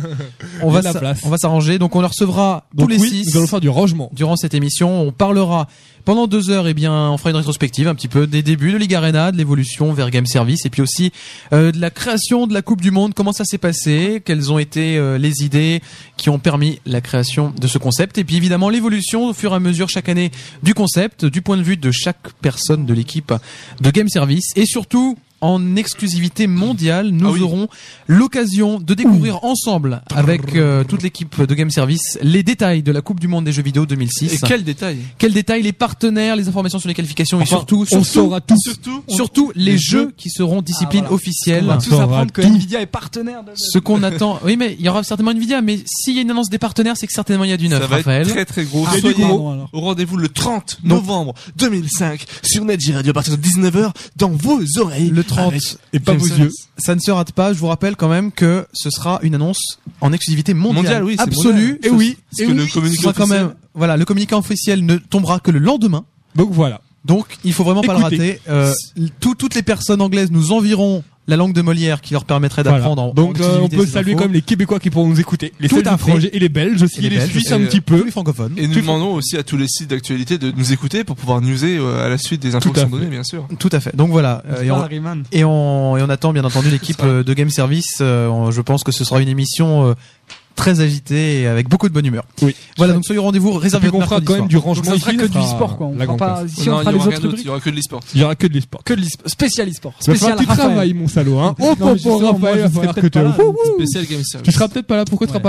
On Il y va, a de la s'a- place. on va s'arranger. Donc on le recevra tous Donc les oui, six. nous allons faire du rangement. Durant cette émission, on parlera pendant deux heures. Eh bien, on fera une rétrospective un petit peu des débuts de Ligue Arena, de l'évolution vers Game Service, et puis aussi euh, de la création de la Coupe du Monde. Comment ça s'est passé? Quelles ont été euh, les idées qui ont permis la création de ce concept? Et puis évidemment l'évolution au fur et à mesure chaque année du concept, du point de vue de chaque personne de l'équipe de Game Service, et surtout en exclusivité mondiale, nous Ah oui. aurons l'occasion de découvrir ensemble avec euh, toute l'équipe de Game Service les détails de la Coupe du Monde des jeux vidéo deux mille six. Et quel détail. Quels détails, les partenaires, les informations sur les qualifications et Enfin, surtout, on surtout, saura tout. Surtout, on- surtout les, les jeux jeux. qui seront discipline Ah, voilà. officielle. On va On tous saura apprendre que tout. Nvidia est partenaire de... Ce qu'on attend. Oui, mais il y aura certainement Nvidia, mais s'il y a une annonce des partenaires, c'est que certainement il y a du neuf, ça va Raphaël. être très très gros. Ah, Soyez pardon, alors. au rendez-vous le trente novembre deux mille cinq sur Netgy Radio à partir de dix-neuf heures dans vos oreilles. Le trente. Avec Et pas James vos Jones. yeux. Ça ne se rate pas. Je vous rappelle quand même que ce sera une annonce en exclusivité mondiale, Mondiale, oui, c'est absolue. mondial. Et oui, Parce et que le oui, communiqué ce sera quand officiel- même. Voilà, le communiqué officiel ne tombera que le lendemain. Donc voilà. Donc, il faut vraiment pas le Écoutez. rater. Euh, tout- toutes les personnes anglaises nous envieront la langue de Molière qui leur permettrait Voilà. d'apprendre. en- Donc en euh, on exclusivité peut ces saluer infos. comme les Québécois qui pourront nous écouter, les Tout seuls à fait. étrangers et les Belges aussi, Et les et les Belges. Suisses Et, un euh, petit Tous peu. les francophones. Et nous demandons aussi à tous les sites d'actualité de nous écouter pour pouvoir newser euh, à la suite des infos Tout qui à sont fait. données, bien sûr. Tout à fait. Donc voilà. Euh, et, on, Riemann. et, on, et on attend bien entendu l'équipe euh, de Game Service. Euh, on- je pense que ce sera une émission euh, très agitée et avec beaucoup de bonne humeur. Oui. Voilà, donc soyez au rendez-vous Et réservé puis qu'on fera quand même du Donc rangement ça sera ici, que ça du sera sport, quoi. On la fera grande pas, classe. si on Non, fera il y les aura autres rien d'autre, rubriques. il y aura que de l'e-sport. Il y aura que de l'e-sport. Que de l'e- spécial e-sport. Il va falloir Spécial que tu Raphaël. travailles, mon salaud, hein. Oh, Non, mais pour justement, moi, Raphaël, je il va serai falloir que peut-être tu... pas là. Wouh, wouh. Spécial Game Service. Tu seras peut-être pas là, pourquoi tu seras Ouais. pas là?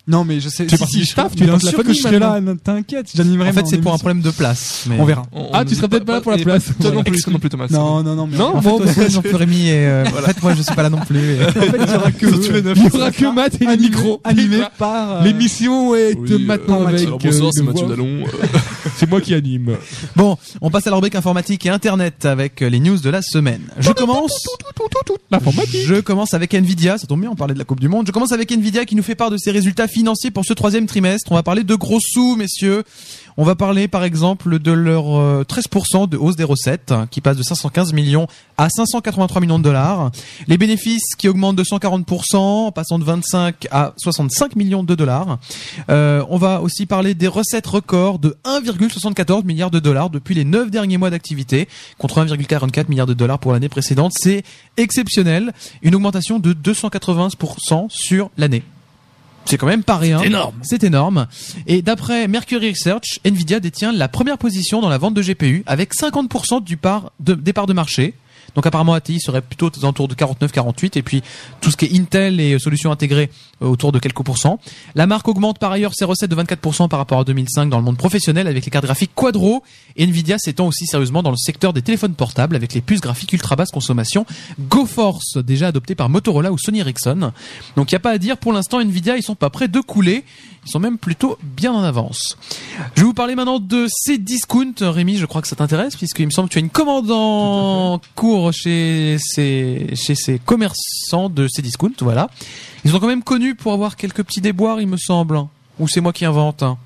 Non, mais je sais. Tu fais partie du staff, tu es bien dans la sûr que famille je serai là. maintenant. ne T'inquiète, j'animerai. En fait, mon c'est pour un émission. problème de place. Mais... On verra. On- Ah, on tu dit seras peut-être pas là pour la et place. Toi non plus, Exclu. toi non plus, Thomas. Non, non, non, mais Non, en En fait, fait, toi aussi, jean Rémi et euh, en fait, moi, je suis pas là non plus. et- en fait, il y aura que Il y aura que Matt et les animé, micros. animé par euh, L'émission est Oui, maintenant euh, avec. alors bonsoir, euh, c'est une Mathieu voix. Dallon. euh, C'est moi qui anime. Bon, on passe à la rubrique informatique et internet avec les news de la semaine. Je commence. L'informatique. Je commence avec Nvidia, ça tombe bien, on parlait de la Coupe du Monde. Je commence avec Nvidia qui nous fait part de ses résultats financiers pour ce troisième trimestre. On va parler de gros sous, messieurs. On va parler par exemple de leur euh, treize pour cent de hausse des recettes, hein, qui passe de cinq cent quinze millions à cinq cent quatre-vingt-trois millions de dollars. Les bénéfices qui augmentent de cent quarante pour cent, en passant de vingt-cinq à soixante-cinq millions de dollars. Euh, on va aussi parler des recettes records de un virgule soixante-quatorze milliards de dollars depuis les neuf derniers mois d'activité, contre un virgule quarante-quatre milliards de dollars pour l'année précédente. C'est exceptionnel. Une augmentation de deux cent quatre-vingts pour cent sur l'année. C'est quand même pas rien. C'est énorme. C'est énorme. Et d'après Mercury Research, Nvidia détient la première position dans la vente de G P U avec cinquante pour cent du part de, des parts de marché. Donc apparemment A T I serait plutôt aux alentours de quarante-neuf quarante-huit et puis tout ce qui est Intel et solutions intégrées euh, autour de quelques pourcents. La marque augmente par ailleurs ses recettes de vingt-quatre pour cent par rapport à deux mille cinq dans le monde professionnel avec les cartes graphiques Quadro, et Nvidia s'étend aussi sérieusement dans le secteur des téléphones portables avec les puces graphiques ultra basse consommation GoForce déjà adoptées par Motorola ou Sony Ericsson. Donc il n'y a pas à dire, pour l'instant Nvidia ils sont pas prêts de couler, ils sont même plutôt bien en avance. Je vais vous parler maintenant de Cdiscount. Rémi, je crois que ça t'intéresse puisqu'il me semble que tu as une commande en cours chez ces, chez ces commerçants de Cdiscount, voilà. Ils sont quand même connus pour avoir quelques petits déboires, il me semble. Ou c'est moi qui invente, hein.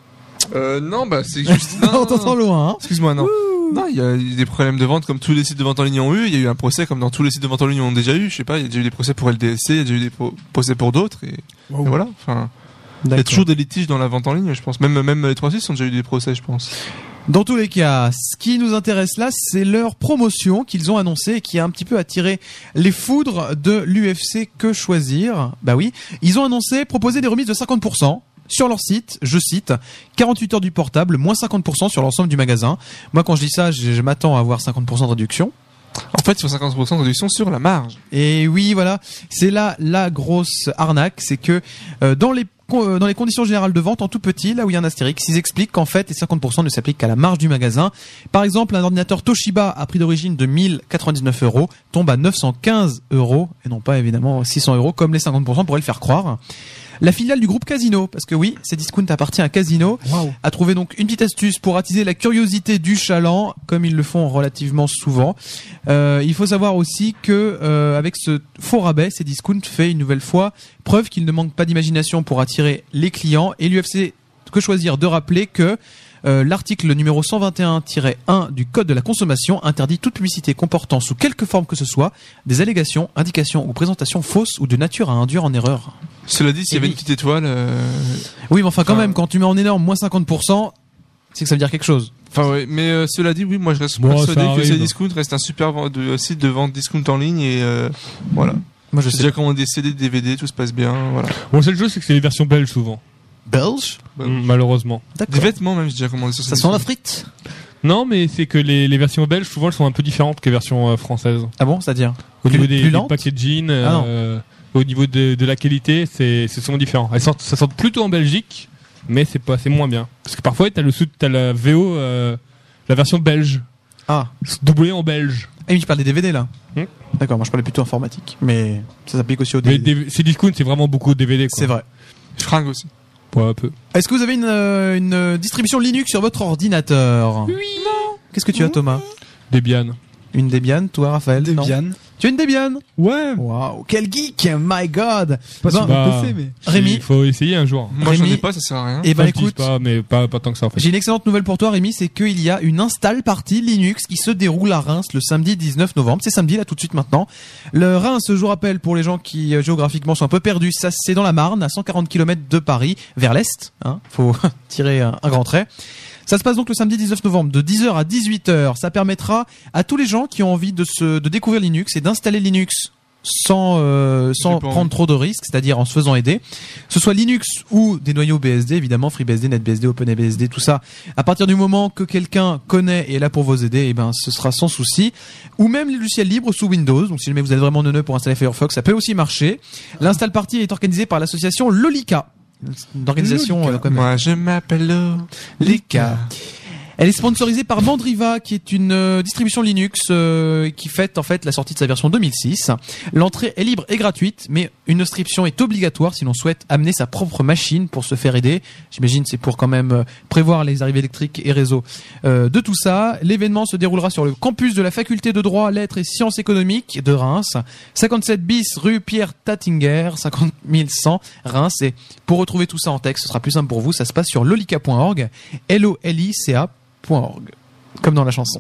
Euh, non, bah, c'est juste. non, On non, t'entend non. loin, hein. Excuse-moi, non. Non, il y a eu des problèmes de vente comme tous les sites de vente en ligne ont eu. Il y a eu un procès comme dans tous les sites de vente en ligne ont déjà eu. Je sais pas, il y a déjà eu des procès pour L D S C, il y a déjà eu des pro- procès pour d'autres. Et, et voilà. Enfin, il y a toujours des litiges dans la vente en ligne, je pense. Même, même les trois six ont déjà eu des procès, je pense. Dans tous les cas, ce qui nous intéresse là, c'est leur promotion qu'ils ont annoncée et qui a un petit peu attiré les foudres de l'U F C Que Choisir. Bah oui, ils ont annoncé proposer des remises de cinquante pour cent sur leur site, je cite, quarante-huit heures du portable, moins cinquante pour cent sur l'ensemble du magasin. Moi, quand je dis ça, je, je m'attends à avoir cinquante pour cent de réduction. En fait, sur cinquante pour cent de réduction sur la marge. Et oui, voilà, c'est là la grosse arnaque, c'est que euh, dans les co- dans les conditions générales de vente en tout petit, là où il y a un astérix, ils expliquent qu'en fait les cinquante pour cent ne s'appliquent qu'à la marge du magasin. Par exemple, un ordinateur Toshiba à prix d'origine de mille quatre-vingt-dix-neuf euros tombe à neuf cent quinze euros et non pas évidemment six cents euros comme les cinquante pour cent pourraient le faire croire. La filiale du groupe Casino, parce que oui, Cdiscount appartient à Casino, a trouvé donc une petite astuce pour attiser la curiosité du chaland, comme ils le font relativement souvent. Euh, il faut savoir aussi que euh, avec ce faux rabais, Cdiscount fait une nouvelle fois preuve qu'il ne manque pas d'imagination pour attirer les clients, et l'U F C Que Choisir de rappeler que Euh, l'article numéro cent vingt et un tiret un du Code de la consommation interdit toute publicité comportant sous quelque forme que ce soit des allégations, indications ou présentations fausses ou de nature à induire en erreur. Cela dit, s'il y Et avait oui. une petite étoile, euh... Oui, mais enfin quand Enfin, même, quand tu mets en énorme moins cinquante pour cent, c'est que ça veut dire quelque chose. Enfin, ouais. Mais euh, cela dit, oui, moi je reste Bon, persuadé ça que arrive. Cdiscount reste un super vend- de, site de vente discount en ligne et euh, voilà. Moi je J'ai sais. déjà commandé des C D, des D V D, tout se passe bien, voilà. Bon, le seul chose, c'est que c'est les versions belges souvent. Belge. Bah, Mm, malheureusement. Des D'accord. vêtements même, j'ai déjà commandé sur Ça sent la frite. Non, mais c'est que les, les versions belges, souvent, elles sont un peu différentes que les versions euh, françaises. Ah bon, c'est-à-dire Au Plus- niveau des, plus des lentes packaging, Ah non. euh, au niveau de, de la qualité, c'est c'est souvent différent. Elles sortent, ça sort plutôt en Belgique, mais c'est pas, c'est moins bien. Parce que parfois, t'as le sous, t'as la V O, euh, la version belge, Ah. doublée en belge. Ah oui, tu parles des D V D là. Hmm. D'accord, moi je parlais plutôt informatique, mais ça s'applique aussi aux Mais D V D. D- Cdiscount, c'est vraiment beaucoup de D V D, quoi. C'est vrai. Fringues aussi. Ouais, un peu. Est-ce que vous avez une, euh, une distribution Linux sur votre ordinateur? Oui. Non. Qu'est-ce que tu as, Thomas? Debian. Une Debian, toi, Raphaël? Non. Debian. Tu as une Debian? Ouais. Waouh, quel geek, my god. Pas sur Ben, mon bah, P C, mais. Rémi. Il faut essayer un jour. Moi j'en Rémi- ai pas, ça sert à rien. Eh ben Enfin, je dis écoute, pas, mais pas, pas tant que ça, en fait. j'ai une excellente nouvelle pour toi, Rémi, c'est qu'il y a une install party Linux qui se déroule à Reims le samedi dix-neuf novembre. C'est samedi, là, tout de suite maintenant. Le Reims, je vous rappelle, pour les gens qui, euh, géographiquement, sont un peu perdus, ça, c'est dans la Marne, à cent quarante kilomètres de Paris, vers l'est, hein. Faut tirer un, un grand trait. Ça se passe donc le samedi dix-neuf novembre de dix heures à dix-huit heures. Ça permettra à tous les gens qui ont envie de se, de découvrir Linux et d'installer Linux sans, euh, sans J'ai pas prendre envie. trop de risques, c'est-à-dire en se faisant aider. Que ce soit Linux ou des noyaux B S D, évidemment, FreeBSD, NetBSD, OpenBSD, tout ça. À partir du moment que quelqu'un connaît et est là pour vous aider, eh ben, ce sera sans souci. Ou même les logiciels libres sous Windows. Donc, si jamais vous êtes vraiment neuneux pour installer Firefox, ça peut aussi marcher. L'install party est organisée par l'association Lolika. d'organisation euh, quand même. Moi, je m'appelle Lika. Elle est sponsorisée par Mandriva, qui est une euh, distribution Linux euh, qui fête en fait la sortie de sa version deux mille six. L'entrée est libre et gratuite, mais une inscription est obligatoire si l'on souhaite amener sa propre machine pour se faire aider. J'imagine c'est pour quand même euh, prévoir les arrivées électriques et réseaux euh, de tout ça. L'événement se déroulera sur le campus de la faculté de droit, lettres et sciences économiques de Reims, cinquante-sept bis rue Pierre Tattinger, cinquante mille cent Reims. Et pour retrouver tout ça en texte, ce sera plus simple pour vous, ça se passe sur lolica point org, L O L I C A .org, comme dans la chanson.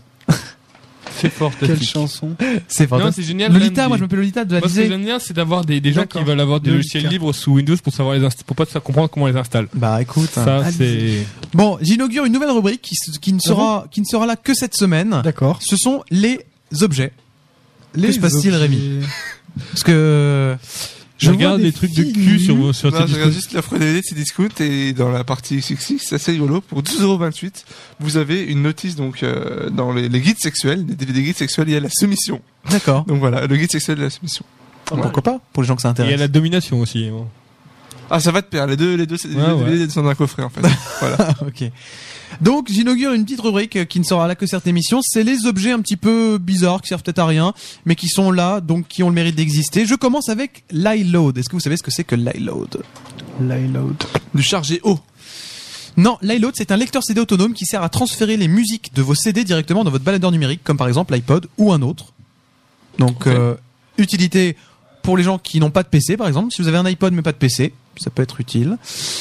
C'est fort. Quelle chanson? C'est Non, fantastique. c'est génial. Lolita, même moi des- je m'appelle Lolita de la Moi, ce que Disney. j'aime bien, c'est d'avoir des, des gens D'accord. qui veulent avoir des Lolita. logiciels libres sous Windows pour savoir les inst- pour pas se comprendre comment on les installe. Bah écoute. Ça, allez-y. c'est. Bon, j'inaugure une nouvelle rubrique qui, s- qui ne sera qui ne sera là que cette semaine. D'accord. Ce sont les objets. Les se passe-t-il, objets. Rémi Parce que Je vois regarde des des trucs de cul figures. sur sur Non, tes je regarde discours. juste l'offre D V D de Cdiscount et dans la partie X X X, c'est assez rigolo. Pour douze euros vingt-huit, vous avez une notice donc euh, dans les, les guides sexuels, les D V D guides sexuels, il y a la soumission. d'accord. Donc voilà, le guide sexuel de la soumission. Ah, pourquoi pas pour les gens que ça Et il y a intéresse. la domination aussi. Bon. Ah, ça va de pair. Les deux, les deux, c'est- les Ouais, deux ouais. D V D sont dans un coffret en fait. Voilà. Ok. Donc j'inaugure une petite rubrique qui ne sera là que cette émission. C'est les objets un petit peu bizarres qui servent peut-être à rien, mais qui sont là, donc qui ont le mérite d'exister. Je commence avec l'iLoad. Est-ce que vous savez ce que c'est que l'iLoad? l'iLoad. Du chargé haut. Non, l'iLoad, c'est un lecteur C D autonome qui sert à transférer les musiques de vos C D directement dans votre baladeur numérique, comme par exemple l'iPod ou un autre. Donc, Ok. euh, utilité pour les gens qui n'ont pas de P C, par exemple. Si vous avez un iPod mais pas de P C, ça peut être utile.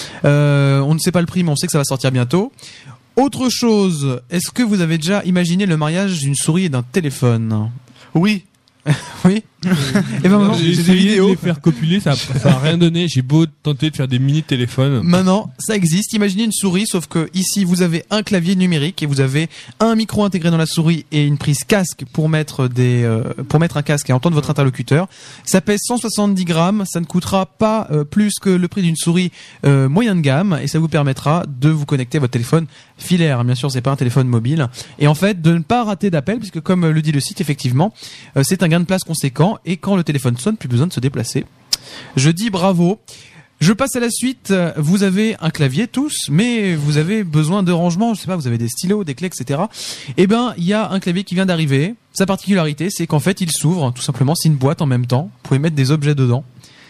Euh, on ne sait pas le prix, mais on sait que ça va sortir bientôt. Autre chose, est-ce que vous avez déjà imaginé le mariage d'une souris et d'un téléphone? Oui. Oui. Et ben maintenant, J'ai j'ai des essayé de vidéos. les faire copuler, ça a, ça a rien donné. J'ai beau tenter de faire des mini téléphones. maintenant, ça existe. Imaginez une souris, sauf que ici, vous avez un clavier numérique et vous avez un micro intégré dans la souris et une prise casque pour mettre des, euh, pour mettre un casque et entendre votre interlocuteur. Ça pèse cent soixante-dix grammes. Ça ne coûtera pas euh, plus que le prix d'une souris euh, moyen de gamme et ça vous permettra de vous connecter à votre téléphone filaire. Bien sûr, c'est pas un téléphone mobile. Et en fait, de ne pas rater d'appel, puisque comme le dit le site, effectivement, euh, c'est un gain de place conséquent et quand le téléphone sonne, plus besoin de se déplacer. Je dis bravo. Je passe à la suite. Vous avez un clavier tous, mais vous avez besoin de rangement. Je sais pas, vous avez des stylos, des clés, et cetera. Eh ben, il y a un clavier qui vient d'arriver. Sa particularité, c'est qu'en fait, il s'ouvre. Tout simplement, c'est une boîte en même temps. Vous pouvez mettre des objets dedans.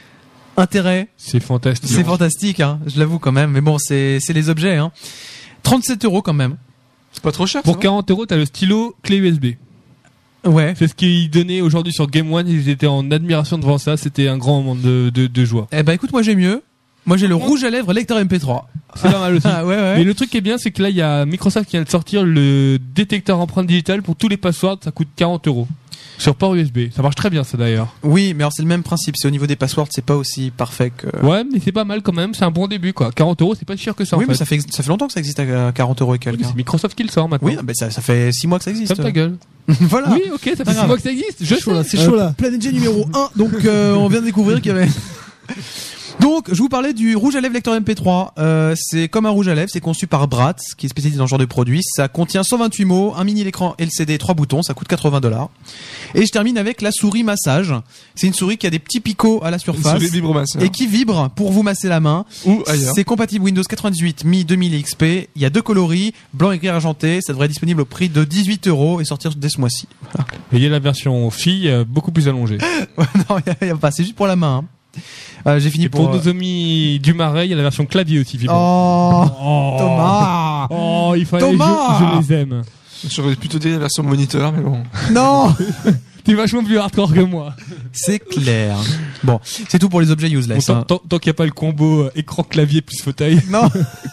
Intérêt, C'est fantastique. c'est fantastique, hein. Je l'avoue quand même. Mais bon, c'est c'est les objets, hein. trente-sept euros quand même. C'est pas trop cher. Pour ça va quarante euros, t'as le stylo clé U S B. Ouais. C'est ce qu'ils donnaient aujourd'hui sur Game One. Ils étaient en admiration devant ça. C'était un grand moment de, de, de joie. Eh ben, écoute, moi j'ai mieux. Moi j'ai le rouge à lèvres lecteur M P trois. C'est pas mal aussi. Ah ouais ouais. Mais le truc qui est bien, c'est que là, il y a Microsoft qui vient de sortir le détecteur empreinte digitale pour tous les passwords. Ça coûte quarante euros. Sur port U S B. Ça marche très bien, ça d'ailleurs. Oui, mais alors c'est le même principe. C'est au niveau des passwords, c'est pas aussi parfait que. Ouais, mais c'est pas mal quand même. C'est un bon début, quoi. quarante euros, c'est pas si cher que ça, oui, en mais fait. ça fait ça fait longtemps que ça existe à quarante euros et Oui, mais quelques. c'est Microsoft qui le sort maintenant. Oui, ben ça, ça fait six mois que ça existe. Ferme ta gueule. Voilà. Oui, ok, ça fait grave. six mois que ça existe. Je sais. C'est chaud là. Planet G numéro un. Donc euh, on vient de découvrir qu'il y avait. Donc, je vous parlais du rouge à lèvres lecteur M P trois. Euh, c'est comme un rouge à lèvres, c'est conçu par Bratz, qui est spécialisé dans ce genre de produit. Ça contient cent vingt-huit mots, un mini écran L C D, trois boutons, ça coûte quatre-vingts dollars. Et je termine avec la souris massage. C'est une souris qui a des petits picots à la Une surface souris vibromasseur. et qui vibre pour vous masser la main. Ou ailleurs. C'est compatible Windows quatre-vingt-dix-huit, Mi, deux mille X P. Il y a deux coloris, blanc et gris argenté. Ça devrait être disponible au prix de dix-huit euros et sortir dès ce mois-ci. Et il y a la version fille, euh, beaucoup plus allongée. non, il y a, y a pas. C'est juste pour la main. Hein. Euh, j'ai fini Et pour pour. nos amis du Marais, il y a la version clavier aussi vibrant. Oh, Oh, Thomas. Oh, il fallait. Thomas Je, je les aime. J'aurais plutôt dit la version moniteur, mais bon. Non, T'es vachement plus hardcore que moi. c'est clair. Bon, c'est tout pour les objets Bon, useless. tant hein. tant- tant qu'il n'y a pas le combo euh, écran clavier plus fauteuil. Non,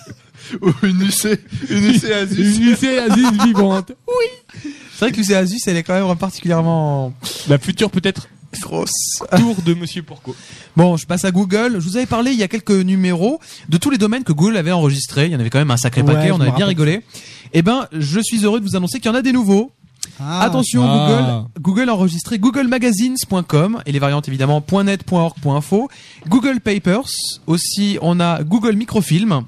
Ou une U C, une U C Asus. Une lycée Asus vibrante. c'est vrai que l'U C Asus, elle est quand même particulièrement La future peut-être grosse. tour de Monsieur Pourco. Bon, je passe à Google. Je vous avais parlé il y a quelques numéros de tous les domaines que Google avait enregistrés. Il y en avait quand même un sacré Ouais, paquet. je On me avait bien rappelle. rigolé. Eh ben, je suis heureux de vous annoncer qu'il y en a des nouveaux. Ah. Attention, Ah. Google, Google a enregistré google magazines point com et les variantes évidemment .net, .org, .info, Google Papers. Aussi, on a Google Microfilm.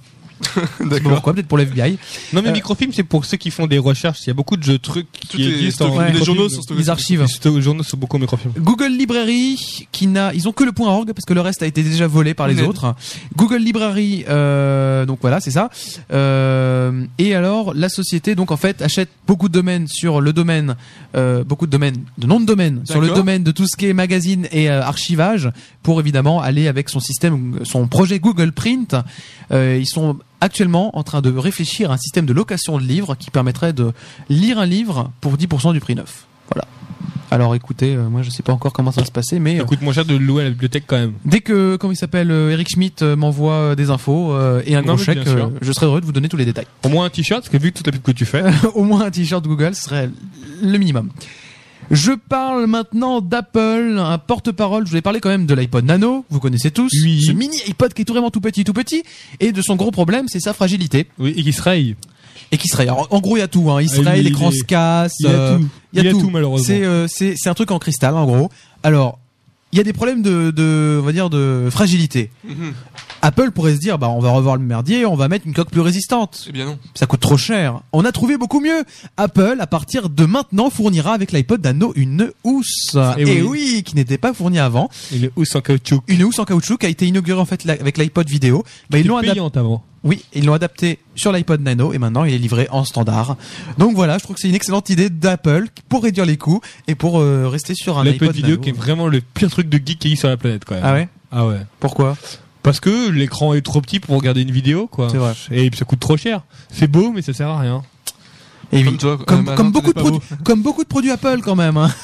D'accord. Pourquoi? Peut-être pour l'F B I. Non mais Euh, microfilm c'est pour ceux qui font des recherches. Il y a beaucoup de jeux trucs Tout qui est existent en stocké. Les microfilm. journaux sont stockés. Les archives. Les journaux sont beaucoup en microfilm. Google Library, qui n'a, ils ont que le .org parce que le reste a été déjà volé par les Net. autres. Google Library, euh, donc voilà, c'est ça. Euh, et alors, la société, donc en fait, achète beaucoup de domaines sur le domaine, euh, beaucoup de domaines, de noms de domaines sur le D'accord. domaine de tout ce qui est magazine et euh, archivage pour évidemment aller avec son système, son projet Google Print. Euh, ils sont actuellement en train de réfléchir à un système de location de livres qui permettrait de lire un livre pour dix pour cent du prix neuf. Voilà. Alors écoutez, euh, moi je sais pas encore comment ça va se passer, mais Ça euh, coûte moins cher de le louer à la bibliothèque quand même. dès que, comment il s'appelle, euh, Eric Schmidt euh, m'envoie euh, des infos euh, et un Non, gros mais chèque, bien sûr. euh, je serai heureux de vous donner tous les détails. Au moins un t-shirt, parce que vu que toute la pub que tu fais. Au moins un t-shirt Google, ce serait le minimum. Je parle maintenant d'Apple, un porte-parole. Je voulais parler quand même de l'iPod Nano, vous connaissez tous. Oui. Ce mini iPod qui est tout vraiment tout petit, tout petit, et de son gros problème, c'est sa fragilité. Oui, et qui se raye. Et qui se raye. Alors, en gros, il y a tout. Hein. Il se Ah, raye, il- l'écran il est- se casse. Il y a euh, tout. Il y a tout, malheureusement. C'est euh, c'est c'est un truc en cristal, en gros. Alors, il y a des problèmes de, de, on va dire, de fragilité. Mhm. Apple pourrait se dire, bah, on va revoir le merdier, on va mettre une coque plus résistante. Eh bien non. Ça coûte trop cher. On a trouvé beaucoup mieux. Apple, à partir de maintenant, fournira avec l'iPod Nano une housse. Eh Et oui. oui, qui n'était pas fournie avant. Il est housse en caoutchouc. Une housse en caoutchouc qui a été inaugurée en fait la- avec l'iPod vidéo. Bah, ils l'ont adapté. payante avant. Oui, ils l'ont adapté sur l'iPod Nano et maintenant il est livré en standard. Donc voilà, je trouve que c'est une excellente idée d'Apple pour réduire les coûts et pour euh, rester sur un L'iPod iPod vidéo Nano. qui est vraiment le pire truc de geek qui existe sur la planète quand même. Ah ouais? Ah ouais. Pourquoi? Parce que l'écran est trop petit pour regarder une vidéo quoi. C'est vrai. Et puis ça coûte trop cher. C'est beau mais ça sert à rien. Et Comme oui, toi, quoi. comme, Euh, bah comme non, beaucoup de t'es pas produits, comme beaucoup de produits Apple quand même. Hein.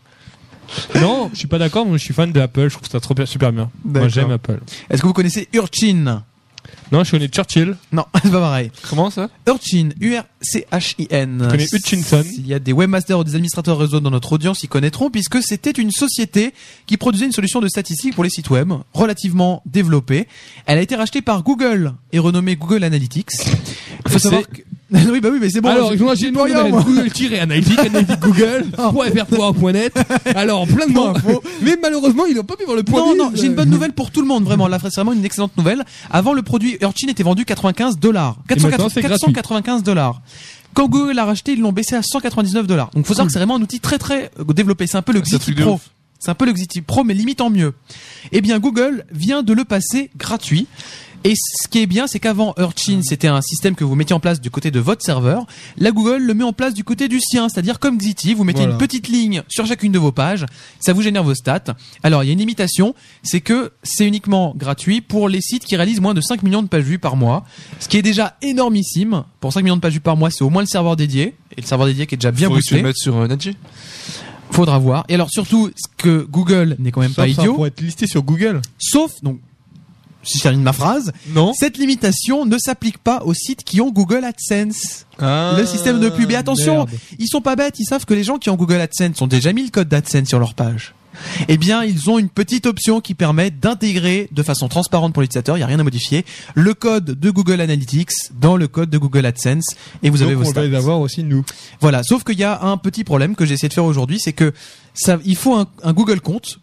Non, je suis pas d'accord, mais je suis fan de Apple, je trouve ça trop bien- super bien. Moi D'accord. j'aime Apple. Est-ce que vous connaissez Urchin? Non, je connais Churchill. Non, c'est pas pareil. Comment ça? Urchin, U R C H I N. Je connais Hutchinson. Il y a des webmasters ou des administrateurs réseau dans notre audience qui connaîtront puisque c'était une société qui produisait une solution de statistiques pour les sites web relativement développée. Elle a été rachetée par Google et renommée Google Analytics. Il faut C'est- savoir que... oui, bah oui, mais c'est bon. Alors, j'ai- moi j'ai une rien, nouvelle. moi. Google-Analytics, Analytics Google, .fr point net. Alors, plein de Point mots. info. Mais malheureusement, ils n'ont pas pu voir le point. Non, news. non, j'ai une bonne nouvelle pour tout le monde, vraiment. Là, c'est vraiment une excellente nouvelle. Avant, le produit Urchin était vendu quatre-vingt-quinze dollars. maintenant, c'est gratuit. quatre cent quatre-vingt-quinze dollars. Quand Google l'a racheté, ils l'ont baissé à cent quatre-vingt-dix-neuf dollars. Donc, faut savoir que c'est vraiment un outil très, très euh, développé. C'est un peu le C'est un Xiti truc de Pro. ouf. C'est un peu le Xiti Pro, mais limite en mieux. Eh bien, Google vient de le passer gratuit. Et ce qui est bien, c'est qu'avant Urchin, c'était un système que vous mettiez en place du côté de votre serveur. Là, Google le met en place du côté du sien, c'est-à-dire comme Xiti, vous mettez Voilà. une petite ligne sur chacune de vos pages, ça vous génère vos stats. Alors, il y a une limitation, c'est que c'est uniquement gratuit pour les sites qui réalisent moins de cinq millions de pages vues par mois, ce qui est déjà énormissime. Pour cinq millions de pages vues par mois, c'est au moins le serveur dédié, et le serveur dédié qui est déjà bien Faudrait que tu boosté. le mettes sur euh, Nadji. Faudra voir. Et alors surtout, ce que Google n'est quand même Sauf pas ça idiot, pour être listé sur Google. sauf, donc, si je termine ma phrase, Non. cette limitation ne s'applique pas aux sites qui ont Google AdSense. Ah, Le système de pub. Et attention, merde. ils sont pas bêtes, ils savent que les gens qui ont Google AdSense ont déjà mis le code d'AdSense sur leur page. Eh bien, ils ont une petite option qui permet d'intégrer de façon transparente pour l'utilisateur, il n'y a rien à modifier, le code de Google Analytics dans le code de Google AdSense et vous avez Donc, vos on stats. va les avoir aussi nous. Voilà, sauf qu'il y a un petit problème que j'ai essayé de faire aujourd'hui, c'est que ça, il faut un, un Google compte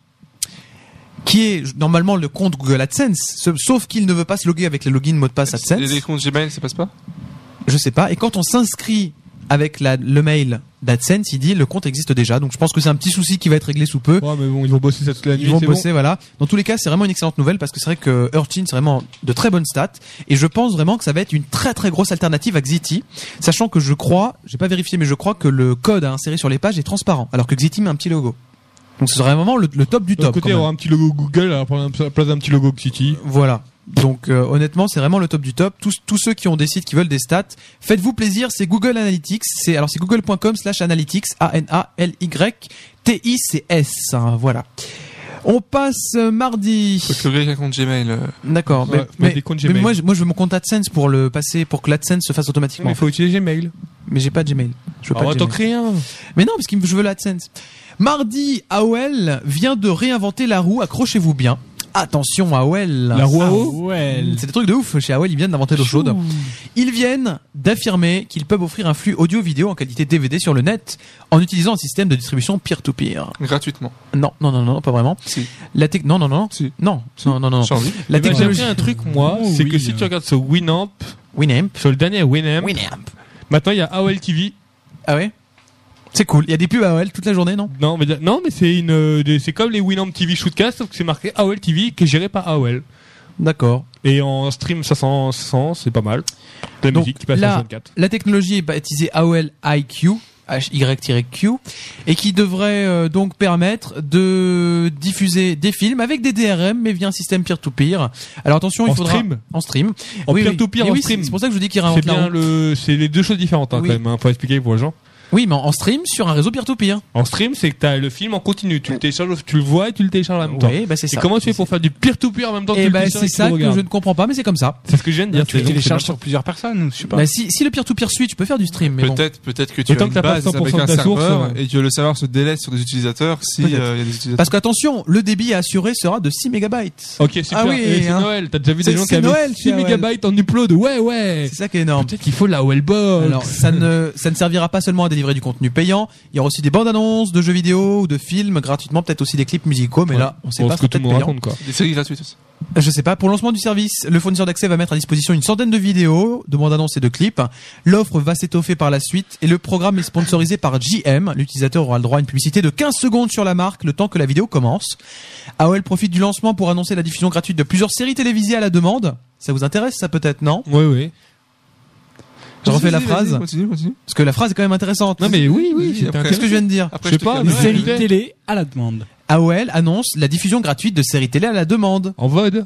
qui est normalement le compte Google AdSense, ce- sauf qu'il ne veut pas se loguer avec le login mot de passe AdSense. Les, les comptes Gmail, ça passe pas? Je sais pas. Et quand on s'inscrit avec la, le mail d'AdSense, il dit le compte existe déjà. Donc je pense que c'est un petit souci qui va être réglé sous peu. Ouais, mais bon, ils vont bosser ça toute la nuit. Ils vont c'est bosser, voilà. Dans tous les cas, c'est vraiment une excellente nouvelle parce que c'est vrai que Urchin, c'est vraiment de très bonnes stats. Et je pense vraiment que ça va être une très très grosse alternative à Xiti. Sachant que je crois, j'ai pas vérifié, mais je crois que le code à insérer sur les pages est transparent. Alors que Xiti met un petit logo. Donc ce serait vraiment le, le top du bon. D'un top. côté, quand il y même. aura un petit logo Google à la place d'un petit logo City. Voilà. Donc euh, honnêtement, c'est vraiment le top du top. Tous, tous ceux qui ont des sites qui veulent des stats, faites-vous plaisir. C'est Google Analytics. C'est alors c'est google point com slash analytics a n a l y t i c s. Hein, voilà. On passe euh, mardi. Faut que le gars ait un compte Gmail. euh, D'accord. Ouais, mais faut mais, des comptes mais Gmail. moi, je- moi, je veux mon compte AdSense pour le passer, pour que l'AdSense se fasse automatiquement. Mais il faut utiliser Gmail. Mais j'ai pas de Gmail. Je veux Ah, pas de tant Gmail. que rien. Mais non, parce que je veux l'AdSense. Mardi, A O L vient de réinventer la roue. Accrochez-vous bien. Attention, A O L. La roue à Ah eau. ouais. C'est des trucs de ouf. Chez A O L, ils viennent d'inventer l'eau chaude. Ils viennent d'affirmer qu'ils peuvent offrir un flux audio-vidéo en qualité D V D sur le net en utilisant un système de distribution peer-to-peer. gratuitement. Non, non, non, non, pas vraiment. Si. La tech, non, non, non, Si. non, non, non, non. J'ai envie. La Eh ben, j'ai technologie. appris un truc, moi, Oh, c'est oui, que si euh. tu regardes sur Winamp, Winamp. Sur le dernier Winamp. Winamp. Maintenant, il y a A O L T V. Ah ouais? C'est cool. Il y a des pubs A O L toute la journée, non? Non, mais non, mais c'est une, euh, des- c'est comme les Winamp T V Shootcast, sauf que c'est marqué A O L T V, qui est géré par A O L. D'accord. Et en stream cinq cents, cinq cents, c'est pas mal. De la Donc, musique qui passe là, sur vingt-quatre. La technologie est baptisée A O L I Q, H Y Q, et qui devrait euh, donc permettre de diffuser des films avec des D R M, mais via un système peer-to-peer. Alors attention, En il faudra stream en stream. En Oui, oui. peer-to-peer, Mais en oui, stream. C'est pour ça que je vous dis qu'il C'est réinvente la bien roue. le, c'est les deux choses différentes, hein, Oui. quand même, hein, faut expliquer pour les gens. Oui, mais en stream sur un réseau peer-to-peer. En stream, c'est que t'as le film en continu. Tu le télécharges, tu le vois et tu le télécharges en même temps. Oui, bah c'est Et ça. comment tu fais pour faire du peer-to-peer en même temps que Et tu le bah télécharges c'est et tu ça le que regardes je ne comprends pas, mais c'est comme ça. C'est ce que je viens de dire. Tu le c'est- télécharges c'est sur plusieurs personnes, je sais pas. Bah, si, si le peer-to-peer suit, tu peux faire du stream, mais bon. Peut-être, peut-être que tu Autant as que une t'as pas base cent pour avec cent un de ta source, serveur euh. et que le serveur se délaisse sur des utilisateurs si Peut-être. euh, il y a des utilisateurs. Parce qu'attention, le débit assuré sera de six mégabytes. Ok, super. Ah oui, Et c'est hein. Noël. T'as déjà vu C'est- des gens qui c'est avaient Noël, six c'est Noël. mégabytes en upload. Ouais, ouais. C'est ça qui est énorme. Peut-être qu'il faut la O L box. Alors, ça ne, ça ne servira pas seulement à délivrer du contenu payant. Il y aura aussi des bandes annonces de jeux vidéo ou de films gratuitement, peut-être aussi des clips musicaux, mais Ouais. là, on sait Bon, pas, ce que tout c'est le peut-être monde payant. raconte, quoi. Des séries gratuites aussi. Je sais pas. Pour le lancement du service, le fournisseur d'accès va mettre à disposition une centaine de vidéos, de bandes annonces et de clips. L'offre va s'étoffer par la suite et le programme est sponsorisé par G M. L'utilisateur aura le droit à une publicité de quinze secondes sur la marque, le temps que la vidéo commence. A O L profite du lancement pour annoncer la diffusion gratuite de plusieurs séries télévisées à la demande. Ça vous intéresse, ça peut-être, non? Ouais, ouais. Je refais la Vas-y, phrase. vas-y, Continue, continue. Parce que la phrase est quand même intéressante. Non, mais oui, oui. Vas-y, c'était après. Qu'est-ce que je viens de dire? Après, Je sais te pas, calme. des Une séries série télé à la demande. A O L annonce la diffusion gratuite de séries télé à la demande. En V O D.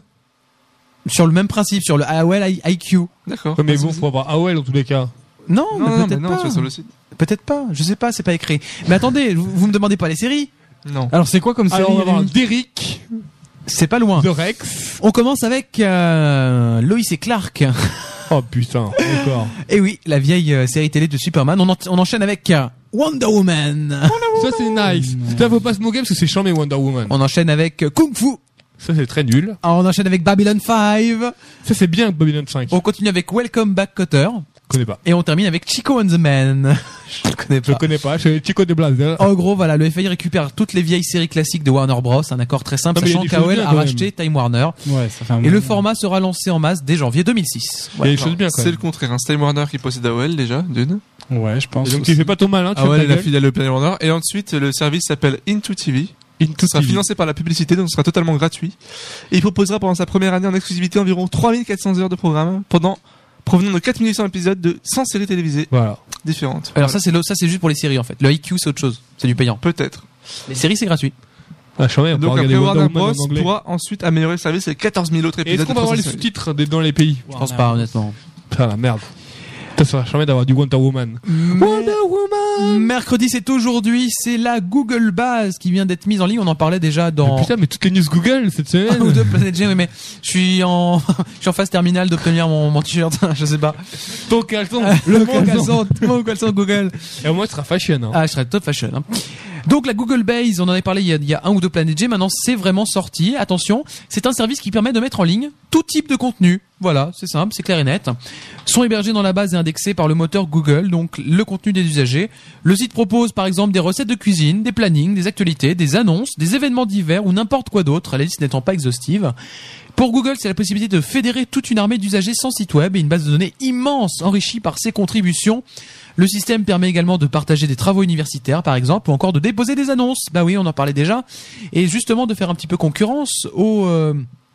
Sur le même principe, sur le A O L I Q. D'accord. Ouais, mais Vas-y, bon, vas-y. faut avoir A O L dans tous les cas. Non, Non, mais non, mais peut-être non, pas. tu vas sur le site. Peut-être pas. Je sais pas, c'est pas écrit. Mais attendez, vous, vous me demandez pas les séries? Non. Alors c'est quoi comme série Alors, on va avoir Rémi Derrick, C'est pas loin. The Rex. On commence avec euh, Lois et Clark. Oh putain, encore. Et oui, la vieille euh, série télé de Superman. On, en- on enchaîne avec euh, Wonder Woman. Ça, c'est nice. Ça, faut pas se moquer parce que c'est charmé Wonder Woman. On enchaîne avec euh, Kung Fu. Ça, c'est très nul. Ah, on enchaîne avec Babylon cinq. Ça, c'est bien Babylon cinq. On continue avec Welcome Back Kotter. Je connais pas. Et on termine avec Chico and the Man. Je le connais Je pas. connais pas. C'est Chico de Blazer. En gros, voilà, le F A I récupère toutes les vieilles séries classiques de Warner Bros. Un accord très simple, Non, mais il y a sachant des qu'A O choses L bien, a quand racheté Time Warner. Ouais, ça fait un Et le moment. format sera lancé en masse dès janvier deux mille six. Il y a des choses bien, quand C'est même. le contraire. Un Time Warner qui possède A O L déjà, d'une. Ouais, je pense. Et donc, aussi. tu fais pas ton malin, tu A O L fais est ta la gueule. filiale de Time Warner. Et ensuite, le service s'appelle Into T V. Into Ce sera T V. financé par la publicité, donc ce sera totalement gratuit. Et il proposera pendant sa première année en exclusivité environ trois mille quatre cents heures de programme pendant provenant de quatre mille huit cents épisodes de cent séries télévisées Voilà. différentes. Alors ça, c'est le- ça, c'est juste pour les séries, en fait. Le I Q, c'est autre chose. C'est du payant. Peut-être. Les séries, c'est gratuit. Ah, charmé, on peut Donc regarder après Wonder Warner Woman Bros en anglais. pourra ensuite améliorer le service avec quatorze mille autres Et est-ce épisodes. qu'on de va avoir les trois cents séries. sous-titres des- dans les pays? Je pense pas, honnêtement. Putain, la merde. Ça serait charmé d'avoir du Wonder Woman. Wonder Woman! Mercredi, c'est aujourd'hui, c'est la Google Base qui vient d'être mise en ligne. On en parlait déjà dans Mais putain, mais toutes les news Google cette un ou semaine. deux Planet G, oui, mais je suis en, je suis en phase terminale d'obtenir mon, mon t-shirt, je sais pas. Ton caleçon. Le Le mon caleçon. caleçon, mon caleçon Google. Et au moins, ce sera fashion, hein. Ah, je serais top fashion. Hein. Donc la Google Base, on en avait parlé il y a, il y a un ou deux Planet G, maintenant c'est vraiment sorti. Attention, c'est un service qui permet de mettre en ligne tout type de contenu. Voilà, c'est simple, c'est clair et net. Sont hébergés dans la base et indexés par le moteur Google, donc le contenu des usagers. Le site propose par exemple des recettes de cuisine, des plannings, des actualités, des annonces, des événements divers ou n'importe quoi d'autre, la liste n'étant pas exhaustive. Pour Google, c'est la possibilité de fédérer toute une armée d'usagers sans site web et une base de données immense enrichie par ses contributions. Le système permet également de partager des travaux universitaires, par exemple, ou encore de déposer des annonces. Bah oui, on en parlait déjà. Et justement, de faire un petit peu concurrence au, euh,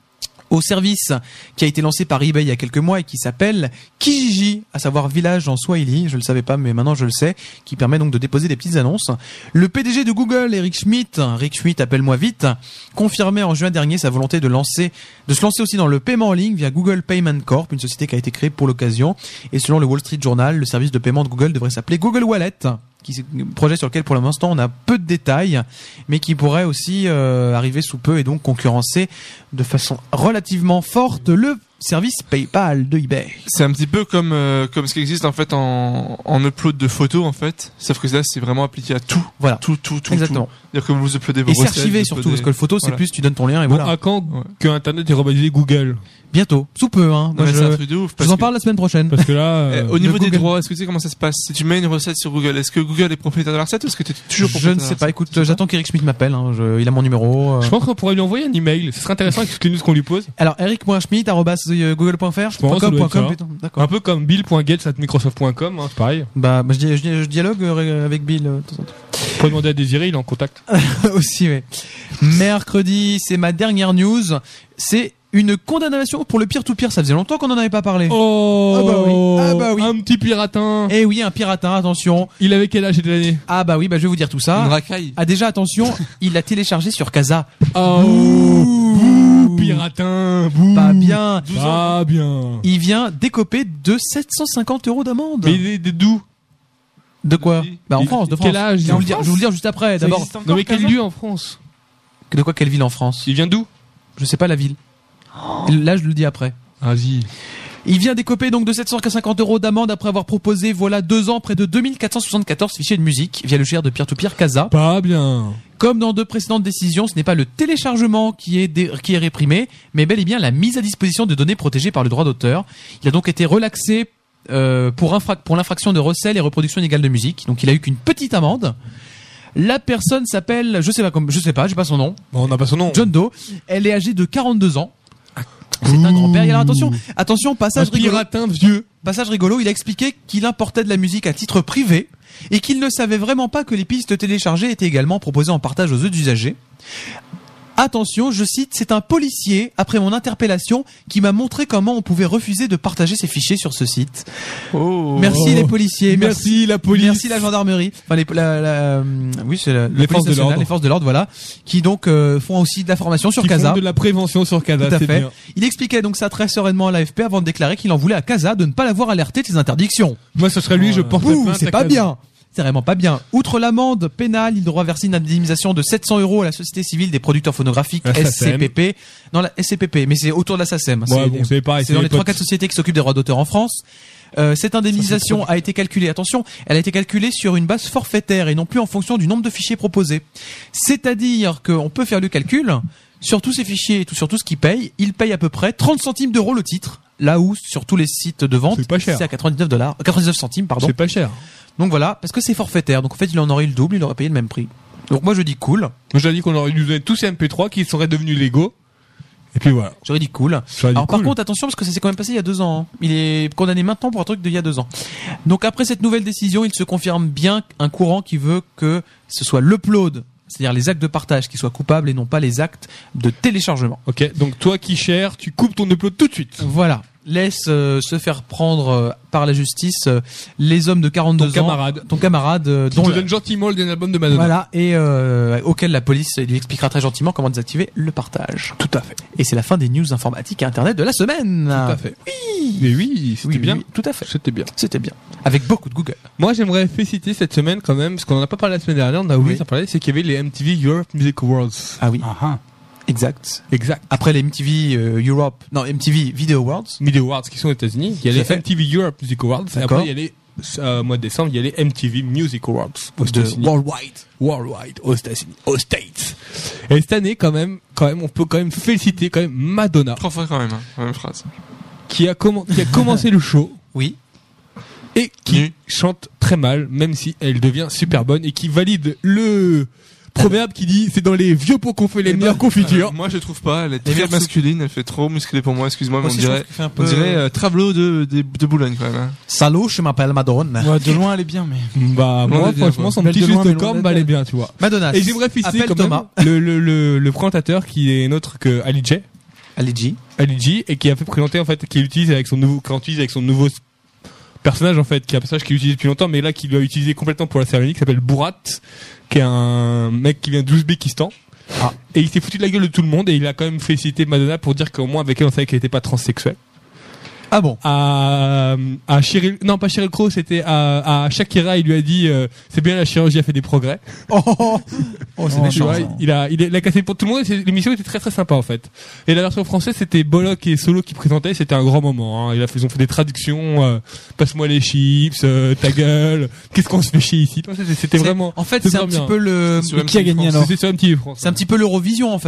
au service qui a été lancé par eBay il y a quelques mois et qui s'appelle Kijiji, à savoir village en Swahili. Je le savais pas, mais maintenant je le sais, qui permet donc de déposer des petites annonces. Le P D G de Google, Eric Schmidt, Rick Schmidt, appelle-moi vite, confirmait en juin dernier sa volonté de lancer, de se lancer aussi dans le paiement en ligne via Google Payment Corp, une société qui a été créée pour l'occasion. Et selon le Wall Street Journal, le service de paiement de Google devrait s'appeler Google Wallet, qui est un projet sur lequel pour l'instant on a peu de détails, mais qui pourrait aussi euh, arriver sous peu et donc concurrencer de façon relativement forte le service PayPal de eBay. C'est un petit peu comme euh, comme ce qui existe en fait en, en upload de photos en fait, sauf que là c'est vraiment appliqué à tout, Voilà. tout, tout, tout. Exactement. tout. C'est-à-dire que vous uploadez vos Et c'est recettes, archivé vous surtout, uploadez- parce que le photo c'est Voilà. plus tu donnes ton lien et Bon, voilà. à quand Ouais. que Internet est rebaptisé Google? Bientôt, sous peu, hein. Non, Moi, mais je, c'est un truc de ouf. je parce vous en que- parle la semaine prochaine. Parce que là, Eh, euh, au niveau le des Google. droits, est-ce que tu sais comment ça se passe? Si tu mets une recette sur Google, est-ce que Google est propriétaire de la recette ou est-ce que tu es toujours Je propriétaire ne de la sais pas, recette? écoute, Tu sais pas j'attends qu'Eric Schmidt m'appelle, hein. Je- il a mon numéro. euh. je pense qu'on pourrait lui envoyer un email. Ce serait intéressant avec toutes les news qu'on lui pose. Alors, eric point schmidt arobase de google point f r, Je pense, ça .com, doit être .com ça. plutôt. D'accord. Un peu comme bill.gates at microsoft point com, hein, c'est pareil. Bah, bah, je, di- je, di- je dialogue euh, avec Bill euh, de temps en temps. Vous pouvez demander à Désiré, il est en contact. Aussi, ouais. Mercredi, c'est ma dernière news. C'est une condamnation pour le peer-to-peer. Ça faisait longtemps qu'on en avait pas parlé. Oh, Ah bah oui, ah bah oui. Un petit piratin. Eh oui, un piratin, attention. Il avait quel âge cette année? Ah bah oui, bah je vais vous dire tout Une ça. racaille. Ah déjà, attention, il l'a téléchargé sur Casa. Oh, bouh, piratin, bouh. Pas bien. Pas bien. Il vient d'écoper de sept cent cinquante euros d'amende. Mais il est de d'où? De quoi? Bah en Il- France, de quel France. âge, Je vais en vous le dire, je vais vous le dire juste après. Ça D'abord, existe encore, Non mais quel Casa lieu en France? de quoi, quelle ville en France? Il vient d'où? Je sais pas la ville. Là, je le dis après. Vas-y. Il vient d'écoper donc de sept cent cinquante euros d'amende après avoir proposé, voilà, deux ans, près de deux mille quatre cent soixante-quatorze fichiers de musique via le G R de peer-to-peer Casa. Pas bien. Comme dans deux précédentes décisions, ce n'est pas le téléchargement qui est, dé- qui est réprimé, mais bel et bien la mise à disposition de données protégées par le droit d'auteur. Il a donc été relaxé euh, pour, infra- pour l'infraction de recel et reproduction illégale de musique. Donc il a eu qu'une petite amende. La personne s'appelle, je sais pas comme, je sais pas, j'ai pas son nom, Bon, on n'a pas son nom. John Doe. Elle est âgée de quarante-deux ans. C'est un grand-père. Et alors attention, attention, Un passage rigolo. piratin vieux. Passage rigolo, il a expliqué qu'il importait de la musique à titre privé et qu'il ne savait vraiment pas que les pistes téléchargées étaient également proposées en partage aux autres usagers. Attention, je cite, c'est un policier, après mon interpellation, qui m'a montré comment on pouvait refuser de partager ses fichiers sur ce site. Oh. Merci les policiers, merci, Merci la police. merci la gendarmerie, enfin les, la, la, euh, oui c'est la, la Les police forces de nationale, l'ordre. les forces de l'ordre, voilà, qui donc euh, font aussi de la formation sur Qui Casa. font de la prévention sur Casa, Tout à c'est fait. bien. Il expliquait donc ça très sereinement à l'A F P avant de déclarer qu'il en voulait à Casa de ne pas l'avoir alerté de ses interdictions. Moi, ce serait lui, je porte Ouh, plainte c'est à pas Casa. bien. C'est vraiment pas bien. Outre l'amende pénale, il devra verser une indemnisation de sept cents euros à la Société Civile des Producteurs Phonographiques, La S S A C E M. C P P. Non, la S C P P, mais c'est autour de la S A C E M. Ouais, C'est- bon, c'est pareil. c'est dans les potes. trois quatre sociétés qui s'occupent des droits d'auteur en France. Euh, cette indemnisation a été calculée, attention, elle a été calculée sur une base forfaitaire et non plus en fonction du nombre de fichiers proposés. C'est-à-dire qu'on peut faire le calcul sur tous ces fichiers et tout, sur tout ce qu'ils payent. Ils payent à peu près trente centimes d'euros le titre. Là où, sur tous les sites de vente, C'est pas cher. c'est à quatre-vingt-dix-neuf dollars, quatre-vingt-dix-neuf centimes, pardon. C'est pas cher. Donc voilà, parce que c'est forfaitaire. Donc en fait, il en aurait eu le double, il aurait payé le même prix. Donc moi je dis cool. Moi, j'ai dit qu'on aurait dû nous donner tous ces M P trois qui seraient devenus légaux. Et puis voilà. J'aurais dit cool. J'aurais dit Alors par cool. contre, attention parce que ça s'est quand même passé il y a deux ans. hein. Il est condamné maintenant pour un truc d'il y a deux ans. Donc après cette nouvelle décision, il se confirme bien un courant qui veut que ce soit l'upload, c'est-à-dire les actes de partage qui soient coupables et non pas les actes de téléchargement. Ok, donc toi qui cher, tu coupes ton upload tout de suite. Voilà. Laisse euh, se faire prendre euh, par la justice euh, les hommes de quarante-deux Ton ans. camarade. Ton camarade. euh, Qui dont te la- donne gentiment le dernier album de Madonna. Voilà, et euh, auquel la police lui expliquera très gentiment comment désactiver le partage. Tout à fait. Et c'est la fin des news informatiques et internet de la semaine. Tout à fait. Oui. Mais oui, c'était Oui, bien. oui, tout à fait. C'était bien. C'était bien. Avec beaucoup de Google. Moi, j'aimerais féliciter cette semaine quand même, parce qu'on en a pas parlé la semaine dernière, on a oublié Oui. d'en parler, c'est qu'il y avait les M T V Europe Music Awards. Ah oui, Ah ah. exact. Exact. Après les M T V euh, Europe, non M T V Video Awards. Media Awards qui sont aux États-Unis. Il y a Tout à les fait. M T V Europe Music Awards. Et D'accord. après, il y a les, euh, au mois de décembre, il y a les M T V Music Awards aux De États-Unis. Worldwide. Worldwide, aux États-Unis, aux States. Et cette année, quand même, quand même, on peut quand même féliciter quand même Madonna, Trois fois quand même, hein, la même phrase. qui a, commen- qui a commencé le show Oui. et qui Nu. chante très mal, même si elle devient super bonne et qui valide le proverbe qui dit c'est dans les vieux pots qu'on fait les Eh ben, meilleures confitures. Euh, moi je trouve pas, elle est Les très meilleures masculine, elle fait trop musclée pour moi, excuse-moi, mais Moi on aussi, je dirait, trouve qu'elle fait un on peu- dirait euh, Travelot de, de, de Boulogne quand même. Hein. Salut, je m'appelle Madonna. Ouais, de loin, elle est bien, mais. Bah, Loin moi, d'être bien, franchement, quoi. son Belle petit de juste loin, de mais loin corne, d'être bah, elle est belle. bien, tu vois. Madonna. Et j'aimerais féliciter appelle quand Thomas. même le, le, le, le présentateur qui est notre que Ali J. Ali G. Ali G, et qui a fait présenter, en fait, qui l'utilise avec son nouveau, quand utilise avec son nouveau s- personnage, en fait, qui est un personnage qu'il utilise depuis longtemps, mais là, qu'il doit utiliser complètement pour la cérémonie, qui s'appelle Bourat, qui est un mec qui vient d'Ouzbékistan. Ah. Et il s'est foutu de la gueule de tout le monde, et il a quand même félicité Madonna pour dire qu'au moins, avec elle, on savait qu'elle était pas transsexuelle. Ah bon. À, à Cheryl, non, pas Cheryl Crow, c'était à, à Shakira, il lui a dit, euh, c'est bien, la chirurgie a fait des progrès. Oh, oh, oh. Oh, c'est Oh, Tu méchant. vois, ça. il a, il a, il a cassé pour tout le monde. Et c'est- l'émission était très très sympa en fait. Et la version française, c'était Bollock et Solo qui présentaient. C'était un grand moment. Hein. Il a fait, ils ont fait des traductions. Euh, Passe-moi les chips, euh, ta gueule. Qu'est-ce qu'on se fait chier ici C'était, c'était C'est- vraiment. En fait, c'est c'est un vraiment petit bien. peu le. C'est sur qui a M T V gagné France. alors C'était sur M T V France. C'est un petit peu l'Eurovision en fait.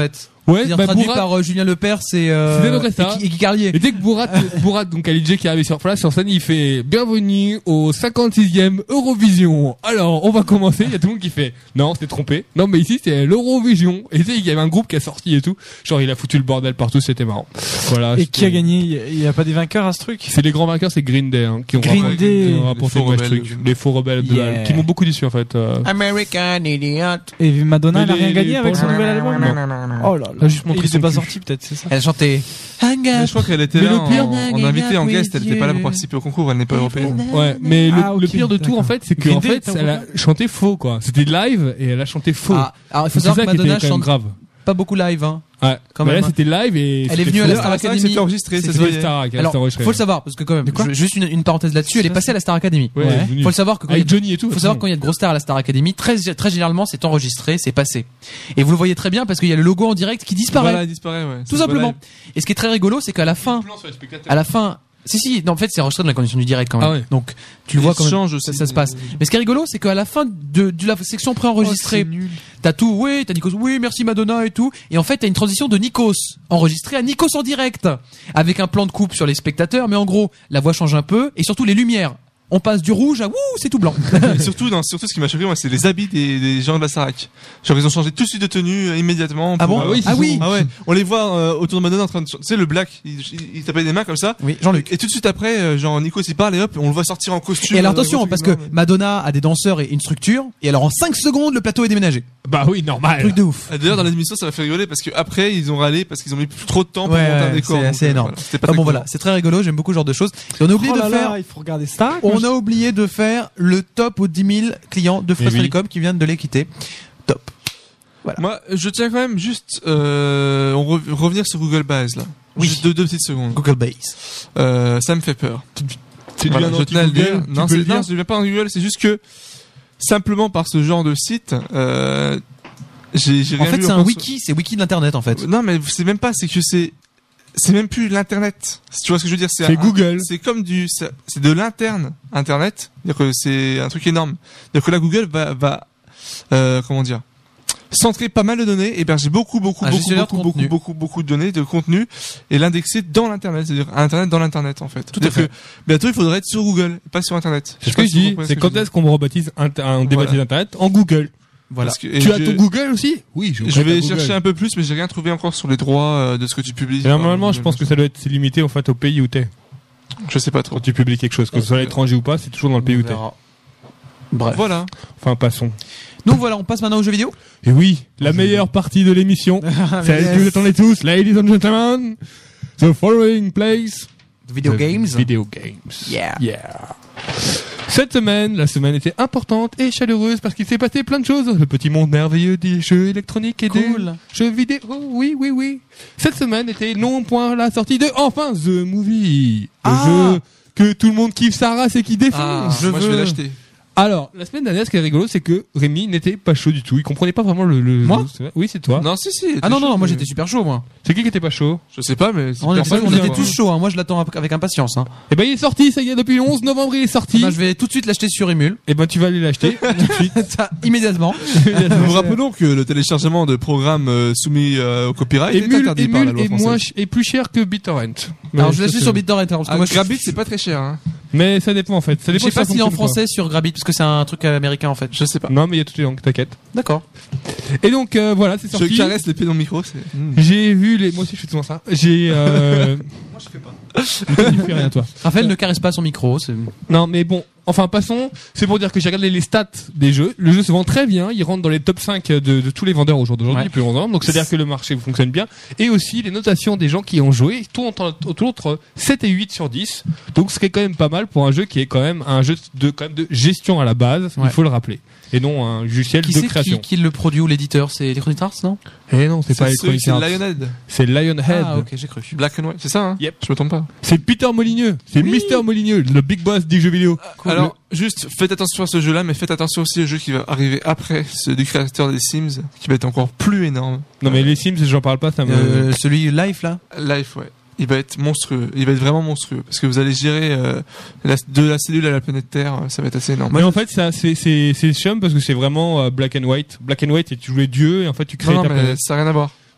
Ouais, C'est-à-dire bah, traduit Bourrat- par euh, Julien Lepers et, euh, C'était donc et, ça. Guy- et Guy Carlier. Et dès que Bourrat, Bourrat, donc L J qui arrive sur place, sur scène, il fait bienvenue au cinquante-sixième Eurovision. Alors, on va commencer. Il y a tout le monde qui fait non, c'est trompé. Non, mais ici c'est l'Eurovision. Et tu sais, il y avait un groupe qui a sorti et tout. Genre, il a foutu le bordel partout. C'était marrant. Voilà. Et c'était- qui a gagné? Il y a- Il y a pas des vainqueurs à ce truc? C'est les grands vainqueurs, c'est Green Day, hein, qui ont Green rapporté- Day. qui ont Les rapporté faux le rebelles. truc. Les faux rebelles, de- Yeah. qui m'ont beaucoup déçu en fait. euh. American Idiot. Et Madonna, elle a Mais rien les- gagné les- avec son non, nouvel album? non, non. Oh là Elle là. a juste montré Il était son pas cul. sorti, peut-être, c'est ça? Elle chantait Hang Mais up. je crois qu'elle était Mais là le en, pire- en invitée, en guest, elle était pas là pour participer au concours, elle n'est pas européenne. Ouais, mais le, Ah, ok, le pire de tout d'accord. en fait, c'est Green qu'en Day fait, était en elle a chanté faux quoi. C'était live et elle a chanté faux. Ah, alors il faut C'est savoir ça que qui était Madonna quand même chante grave. pas beaucoup live, hein. Ouais, Quand mais même, là hein. c'était live et Elle est c'était venue à faux. la Ah, Star c'est vrai que Academy. c'était enregistré, ça se C'était voyait. Star Academy, Alors, c'était enregistré. faut le savoir, parce que quand même, quoi je- juste une, une parenthèse là-dessus, elle est passée à la Star Academy. Ouais, elle est venue. Faut le savoir que quand il y Avec a- Johnny et tout. faut savoir quand il y a de grosses stars à la Star Academy, très, très généralement, c'est enregistré, c'est passé. Et vous le voyez très bien parce qu'il y a le logo en direct qui disparaît. Voilà, il disparaît, ouais. Tout C'est simplement. pas Et ce qui est très rigolo, c'est qu'à la fin, à la fin, si, si, non, en fait, c'est enregistré dans la condition du direct quand même. Ah ouais. Donc, tu le Il vois quand même. change Ça, aussi. ça se passe. Mais ce qui est rigolo, c'est qu'à la fin de, de la section préenregistrée, t'as tout, oui, t'as Nikos, oui, merci Madonna et tout. Et en fait, t'as une transition de Nikos, enregistrée à Nikos en direct. Avec un plan de coupe sur les spectateurs, mais en gros, la voix change un peu, et surtout les lumières. On passe du rouge à, wouh, c'est tout blanc. Et surtout, non, surtout, ce qui m'a choqué, moi, c'est les habits des, des gens de la Starac. Genre, ils ont changé tout de suite de tenue euh, immédiatement. Ah pour, bon? euh, oui, Ah oui. Ah ouais. On les voit euh, autour de Madonna en train de, tu sais, le black, il, il, il tapait des mains comme ça. Oui, Jean-Luc. Et tout de suite après, euh, genre, Nikos il parle et hop, on le voit sortir en costume. Et alors euh, attention, dans parce le que film, Madonna a des danseurs et une structure, et alors en cinq secondes, le plateau est déménagé. Bah oui, normal. Truc de ouf. Ah, d'ailleurs, dans l'émission, ça m'a fait rigoler parce que après, ils ont râlé parce qu'ils ont mis plus trop de temps pour Ouais, monter un ouais, décor. c'est donc, assez euh, énorme. voilà. C'était pas Ah très bon cool. voilà, c'est très rigolo, j'aime beaucoup ce genre de choses. Et on a oublié Oh de là faire, là, il faut regarder Star. on a oublié de faire le top aux dix mille clients de Fresh Eh oui. Telecom qui viennent de les quitter. Top. Moi, je tiens quand même juste, euh, on re- revenir sur Google Base, là. Oui. Juste deux, deux petites secondes. Google Base. Euh, ça me fait peur. C'est Voilà, du je tenais à le dire. anti-Google, tu Non, peux c'est, le dire. non, je ne viens pas en Google, c'est juste que, simplement par ce genre de site, euh, j'ai, j'ai En rien fait, vu c'est un encore wiki, c'est wiki de l'internet en fait. sur- Non, mais c'est même pas, c'est que c'est, c'est même plus l'internet. Tu vois ce que je veux dire? C'est un- Google. C'est comme du, c'est c'est de l'interne internet. C'est-à-dire que c'est un truc énorme. C'est-à-dire que là, Google va, va, euh, comment dire, centrer pas mal de données, héberger beaucoup, beaucoup, Un beaucoup, gestionnaire de beaucoup, beaucoup, contenu. beaucoup, beaucoup de données, de contenu, et l'indexer dans l'internet. C'est-à-dire internet dans l'internet, en fait. Tout à C'est-à-dire que bientôt, il faudrait être sur Google, et pas sur internet. C'est ce que je dis. C'est quand est-ce qu'on me rebaptise un, un débaptise Voilà. Internet en Google. Voilà. Parce que- et Tu as je- ton Google aussi? Oui, Je vais chercher un peu plus, mais j'ai rien trouvé encore sur les droits euh, de ce que tu publies. Et normalement, je pense que ça doit être limité en fait au pays où t'es. Je sais pas trop. Quand tu publies quelque chose, que ce soit à l'étranger ou pas, c'est toujours dans le pays où On t'es. verra. Bref. Voilà. Enfin, passons. Donc voilà, on passe maintenant aux jeux vidéo. Et oui, la meilleure partie de l'émission, celle que vous attendez tous, ladies and gentlemen, the following place, Video the games. Video games. Yeah. Yeah. Cette semaine, la semaine était importante et chaleureuse parce qu'il s'est passé plein de choses. Le petit monde merveilleux des jeux électroniques et des Cool. jeux vidéo. Oui, oui, oui. Cette semaine était non point la sortie de enfin The Movie. Le Ah. jeu que tout le monde kiffe sa race et qui défonce. Ah, je moi, veux. je vais l'acheter. Alors, la semaine dernière, ce qui est rigolo, c'est que Rémi n'était pas chaud du tout. Il comprenait pas vraiment le. le Moi le- Oui, c'est toi. Non, si, si. Ah non, non, non, moi mais- j'étais super chaud, moi. C'est qui qui était pas chaud? Je sais pas, mais. On était, personne on vient, était moi. tous chauds, hein. Moi je l'attends avec impatience. Hein. Eh ben, il est sorti, ça y est, depuis le onze novembre, il est sorti. Ben, je vais tout de suite l'acheter sur Emule. Eh ben, tu vas aller l'acheter tout de suite. Ça, immédiatement. Nous rappelons que le téléchargement de programmes euh, soumis euh, au copyright est Emule, interdit par la Emule loi est, française. moins ch- est plus cher que BitTorrent. Alors Mais je ça, l'achète c'est- sur BitTorrent. hein, Parce que Ah, moi, je- Grabit, c'est pas très cher, hein. Mais ça dépend en fait. Ça je dépend sais si ça pas s'il est en fonctionne, quoi. français sur Grabit parce que c'est un truc américain en fait. Je sais pas. Non, mais il y a toutes les langues, t'inquiète. D'accord. Et donc, euh, voilà, c'est Je sorti. caresse l'épée dans le micro, c'est. J'ai vu les. Moi aussi, je fais souvent ça. J'ai. Euh... Moi, je fais pas. Tu fais rien, toi. Raphaël ne caresse pas son micro. c'est- Non, mais bon. Enfin, passons. C'est pour dire que j'ai regardé les stats des jeux. Le jeu se vend très bien. Il rentre dans les top cinq de, de tous les vendeurs au jour d'aujourd'hui, Ouais. plus longtemps. Donc, c'est-à-dire que le marché fonctionne bien. Et aussi, les notations des gens qui ont joué tournent autour entre sept et huit sur dix. Donc, ce qui est quand même pas mal pour un jeu qui est quand même un jeu de, quand même de gestion à la base. Ouais. Il faut le rappeler. Et non un logiciel Qui de c'est création. qui, qui le produit ou l'éditeur? C'est Electronic Arts, non? Eh non, c'est pas C'est Electronic c'est Arts. Lionhead. C'est Lionhead. Ah ok, j'ai cru. Black and White, c'est ça, hein? Yep. Je me trompe pas. C'est Peter Molyneux. C'est Oui. Mister Molyneux, le big boss des jeux vidéo. Alors, juste, faites attention à ce jeu-là, mais faites attention aussi au jeu qui va arriver après, celui du créateur des Sims, qui va être encore plus énorme. Non mais les Sims, j'en parle pas, ça me. Euh, celui Life là. Life, ouais. Il va être monstrueux. Il va être vraiment monstrueux. Parce que vous allez gérer euh, la- de la cellule à la planète Terre, ça va être assez énorme. Mais en fait, ça, c'est, c'est, c'est chum parce que c'est vraiment euh, black and white. Black and white, et tu jouais Dieu, et en fait, tu crées non, non, ta mais planète. ça n'a rien à voir.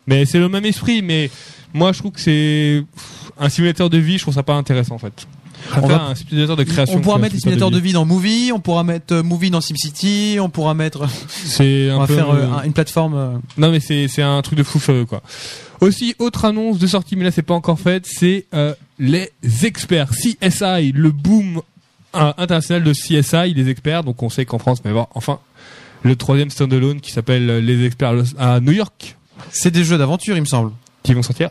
Mais c'est le même esprit, mais moi je trouve que c'est un simulateur de vie, je trouve ça pas intéressant en fait. Je préfère un simulateur de création. On pourra mettre des simulateurs de vie dans Movie, on pourra mettre euh, Movie dans SimCity, on pourra mettre. C'est un on va peu faire euh, euh, un- une plateforme. euh, Non mais c'est c'est un truc de fou furieux quoi. Aussi autre annonce de sortie, mais là c'est pas encore faite, c'est euh, les experts C S I, le boom euh, international de C S I, les experts. Donc on sait qu'en France, mais bon, enfin le troisième standalone qui s'appelle euh, les experts à New York, C'est des jeux d'aventure, il me semble. qui vont sortir.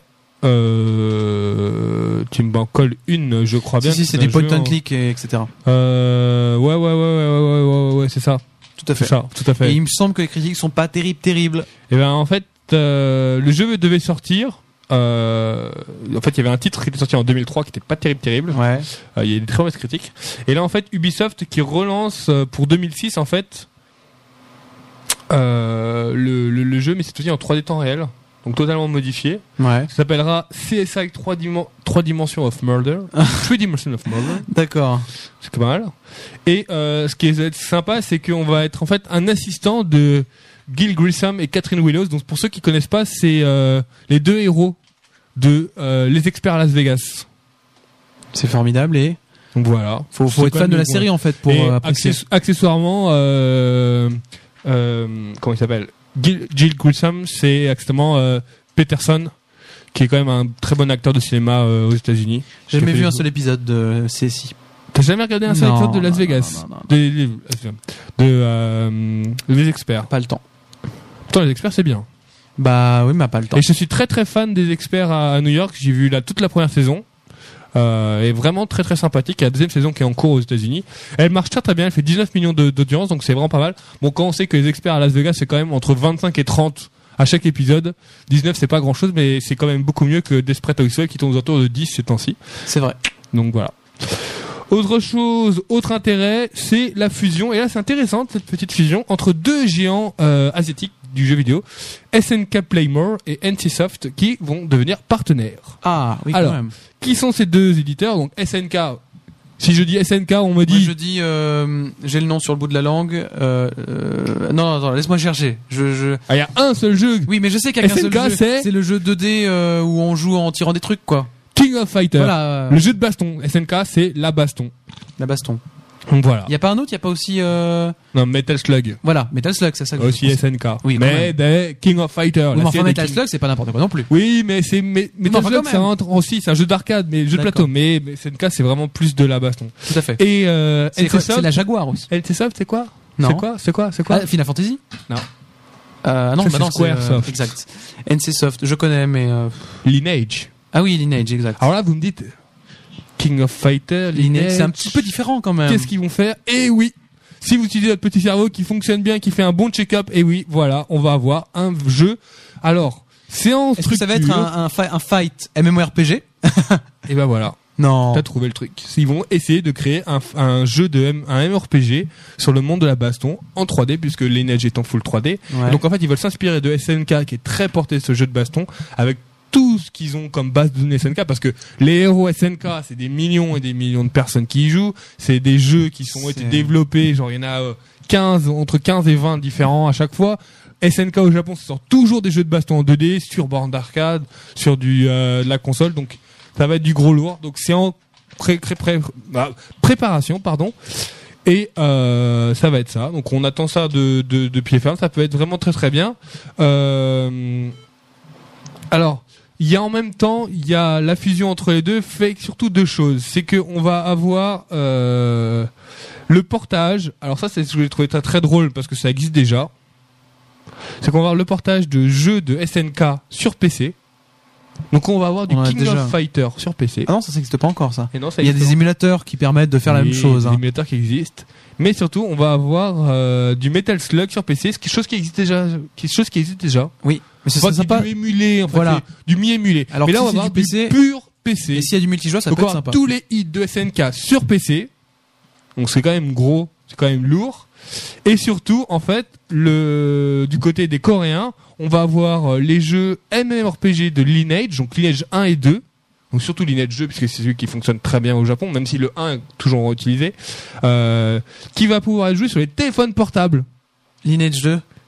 Euh, tu me colles une, je crois bien. Si, si, que c'est un des point jeu and en- click, et etc. Euh, ouais, ouais, ouais, ouais, ouais, ouais, ouais, ouais, c'est ça. Tout à C'est fait. ça, tout à fait. Et il me semble que les critiques sont pas terribles, terribles. Et ben en fait, euh, le jeu devait sortir. Euh, en fait, il y avait un titre qui était sorti en deux mille trois qui était pas terrible, terrible. Ouais. Euh, il y a des très mauvaises critiques. Et là, en fait, Ubisoft qui relance euh, pour deux mille six, en fait, euh, le, le, le jeu, mais c'est aussi en trois D temps réel, donc totalement modifié. Ouais. Ça s'appellera C S I trois Dimensions of Murder, trois Dimensions of Murder. D'accord. C'est pas mal. Et euh, ce qui est sympa, c'est qu'on va être en fait un assistant de Gil Grissom et Catherine Willows. Donc pour ceux qui connaissent pas, c'est euh, les deux héros de euh, Les Experts à Las Vegas. C'est formidable et Donc voilà. faut, faut C'est être quand fan même de la bon. série en fait pour Et euh, apprécier. access- accessoirement, euh, euh, comment il s'appelle, Gil, Gil Grissom, c'est accessoirement euh, Peterson, qui est quand même un très bon acteur de cinéma euh, aux États-Unis. J'ai jamais Qui a vu fait un des- seul épisode de C S I. T'as jamais regardé un seul Non, épisode de Las non, Vegas, non, non, non, non. de, de, de, euh, Les Experts. Pas le temps. Pourtant, Les Experts, c'est bien. Bah oui, mais pas le temps. Et je suis très très fan des Experts à, à New York. J'ai vu la, toute la première saison. Euh, et vraiment très très sympathique. Il y a la deuxième saison qui est en cours aux États-Unis. Elle marche très très bien. Elle fait dix-neuf millions de- d'audience, donc c'est vraiment pas mal. Bon, quand on sait que Les Experts à Las Vegas, c'est quand même entre vingt-cinq et trente à chaque épisode. dix-neuf, c'est pas grand chose, mais c'est quand même beaucoup mieux que Desperate Housewives qui tourne aux alentours de dix ces temps-ci. C'est vrai. Donc voilà. Autre chose, autre intérêt, c'est la fusion. Et là, c'est intéressant, cette petite fusion entre deux géants euh, asiatiques du jeu vidéo, S N K Playmore et N C Soft, qui vont devenir partenaires. Ah oui, Alors, quand même. Qui sont ces deux éditeurs? Donc S N K. Si je dis S N K, on me Moi, dit. je dis, euh, j'ai le nom sur le bout de la langue. Euh, euh, non, non, attends, laisse-moi chercher. Je, je... Ah, il y a un seul jeu. Oui, mais je sais qu'il y a qu'un S seul N K, jeu. c'est- C'est le jeu deux D euh, où on joue en tirant des trucs, quoi. King of Fighters. Voilà. euh, Le jeu de baston. S N K, c'est la baston. La baston. Donc voilà. Il y a pas un autre, il y a pas aussi. Euh... Non, Metal Slug. Voilà, Metal Slug, c'est ça. Que je Aussi pense. S N K. Oui, quand mais même. des King of Fighters. Oui, la mais enfin, série de Metal King- Slug, c'est pas n'importe quoi non plus. Oui, mais c'est mais, Metal enfin, Slug, quand c'est même. un aussi, c'est un jeu d'arcade, mais jeu de D'accord. plateau. Mais, mais S N K, c'est vraiment plus de la baston. Tout à fait. Et euh, C'est quoi- N C c'est Soft, la Jaguar aussi. N C Soft, c'est quoi? Non. C'est quoi? C'est quoi? C'est quoi? Ah, Final Fantasy Non. Euh, non, Ça, bah c'est non, c'est, euh, Squaresoft. exact. N C Soft, je connais, mais. Euh... Lineage. Ah oui, Lineage, exact. Alors là, vous me dites King of Fighters, Lineage, Lineage. c'est un petit peu différent quand même. Qu'est-ce qu'ils vont faire? Eh oui! Si vous utilisez votre petit cerveau qui fonctionne bien, qui fait un bon check-up, eh oui, voilà, on va avoir un jeu. Alors, séance Est-ce que ça va être structure. un, un, fi- un fight MMORPG? Et ben voilà. Non. T'as trouvé le truc. Ils vont essayer de créer un, un jeu de M, un M M O R P G sur le monde de la baston en trois D, puisque Lineage est en full trois D. Ouais. Donc en fait, ils veulent s'inspirer de S N K qui est très porté ce jeu de baston avec tout ce qu'ils ont comme base de données S N K, parce que les héros S N K, c'est des millions et des millions de personnes qui y jouent. C'est des jeux qui sont été C'est- développés, genre il y en a euh, quinze, entre quinze et vingt différents à chaque fois. S N K au Japon, ça sort toujours des jeux de baston en deux D sur borne d'arcade, sur du euh, de la console. Donc ça va être du gros lourd. Donc c'est en pré, pré, pré- bah, préparation, pardon. Et euh, ça va être ça. Donc on attend ça de, de, de pied ferme. Ça peut être vraiment très très bien. Euh, alors, il y a en même temps, il y a la fusion entre les deux fait surtout deux choses. C'est que on va avoir euh, le portage. Alors ça, c'est ce que j'ai trouvé très très drôle parce que ça existe déjà. C'est qu'on va avoir le portage de jeux de S N K sur P C. Donc on va avoir du On en a King déjà. of Fighter sur P C. Ah non, ça n'existe pas encore, ça. Et non, ça Il y a existe des émulateurs qui permettent de faire la oui, même chose. Des Hein. émulateurs qui existent. Mais surtout, on va avoir euh, du Metal Slug sur P C, ce qui est chose qui existe déjà. Quelque chose qui existe déjà. Oui, mais c'est Enfin, qui est sympa. du émulé, en fait, Voilà. c'est du mi-émulé. Alors Mais là, que on si va c'est avoir du du, P C, pur P C. Et s'il y a du multijoueur, ça Donc peut on être va sympa. avoir tous les hits de S N K sur P C. Donc c'est quand même gros, c'est quand même lourd. Et surtout, en fait, le du côté des Coréens, on va avoir euh, les jeux M M O R P G de Lineage, donc Lineage un et deux. Donc surtout Lineage deux, puisque c'est celui qui fonctionne très bien au Japon, même si le un est toujours utilisé. Euh, qui va pouvoir être joué sur les téléphones portables. Lineage deux.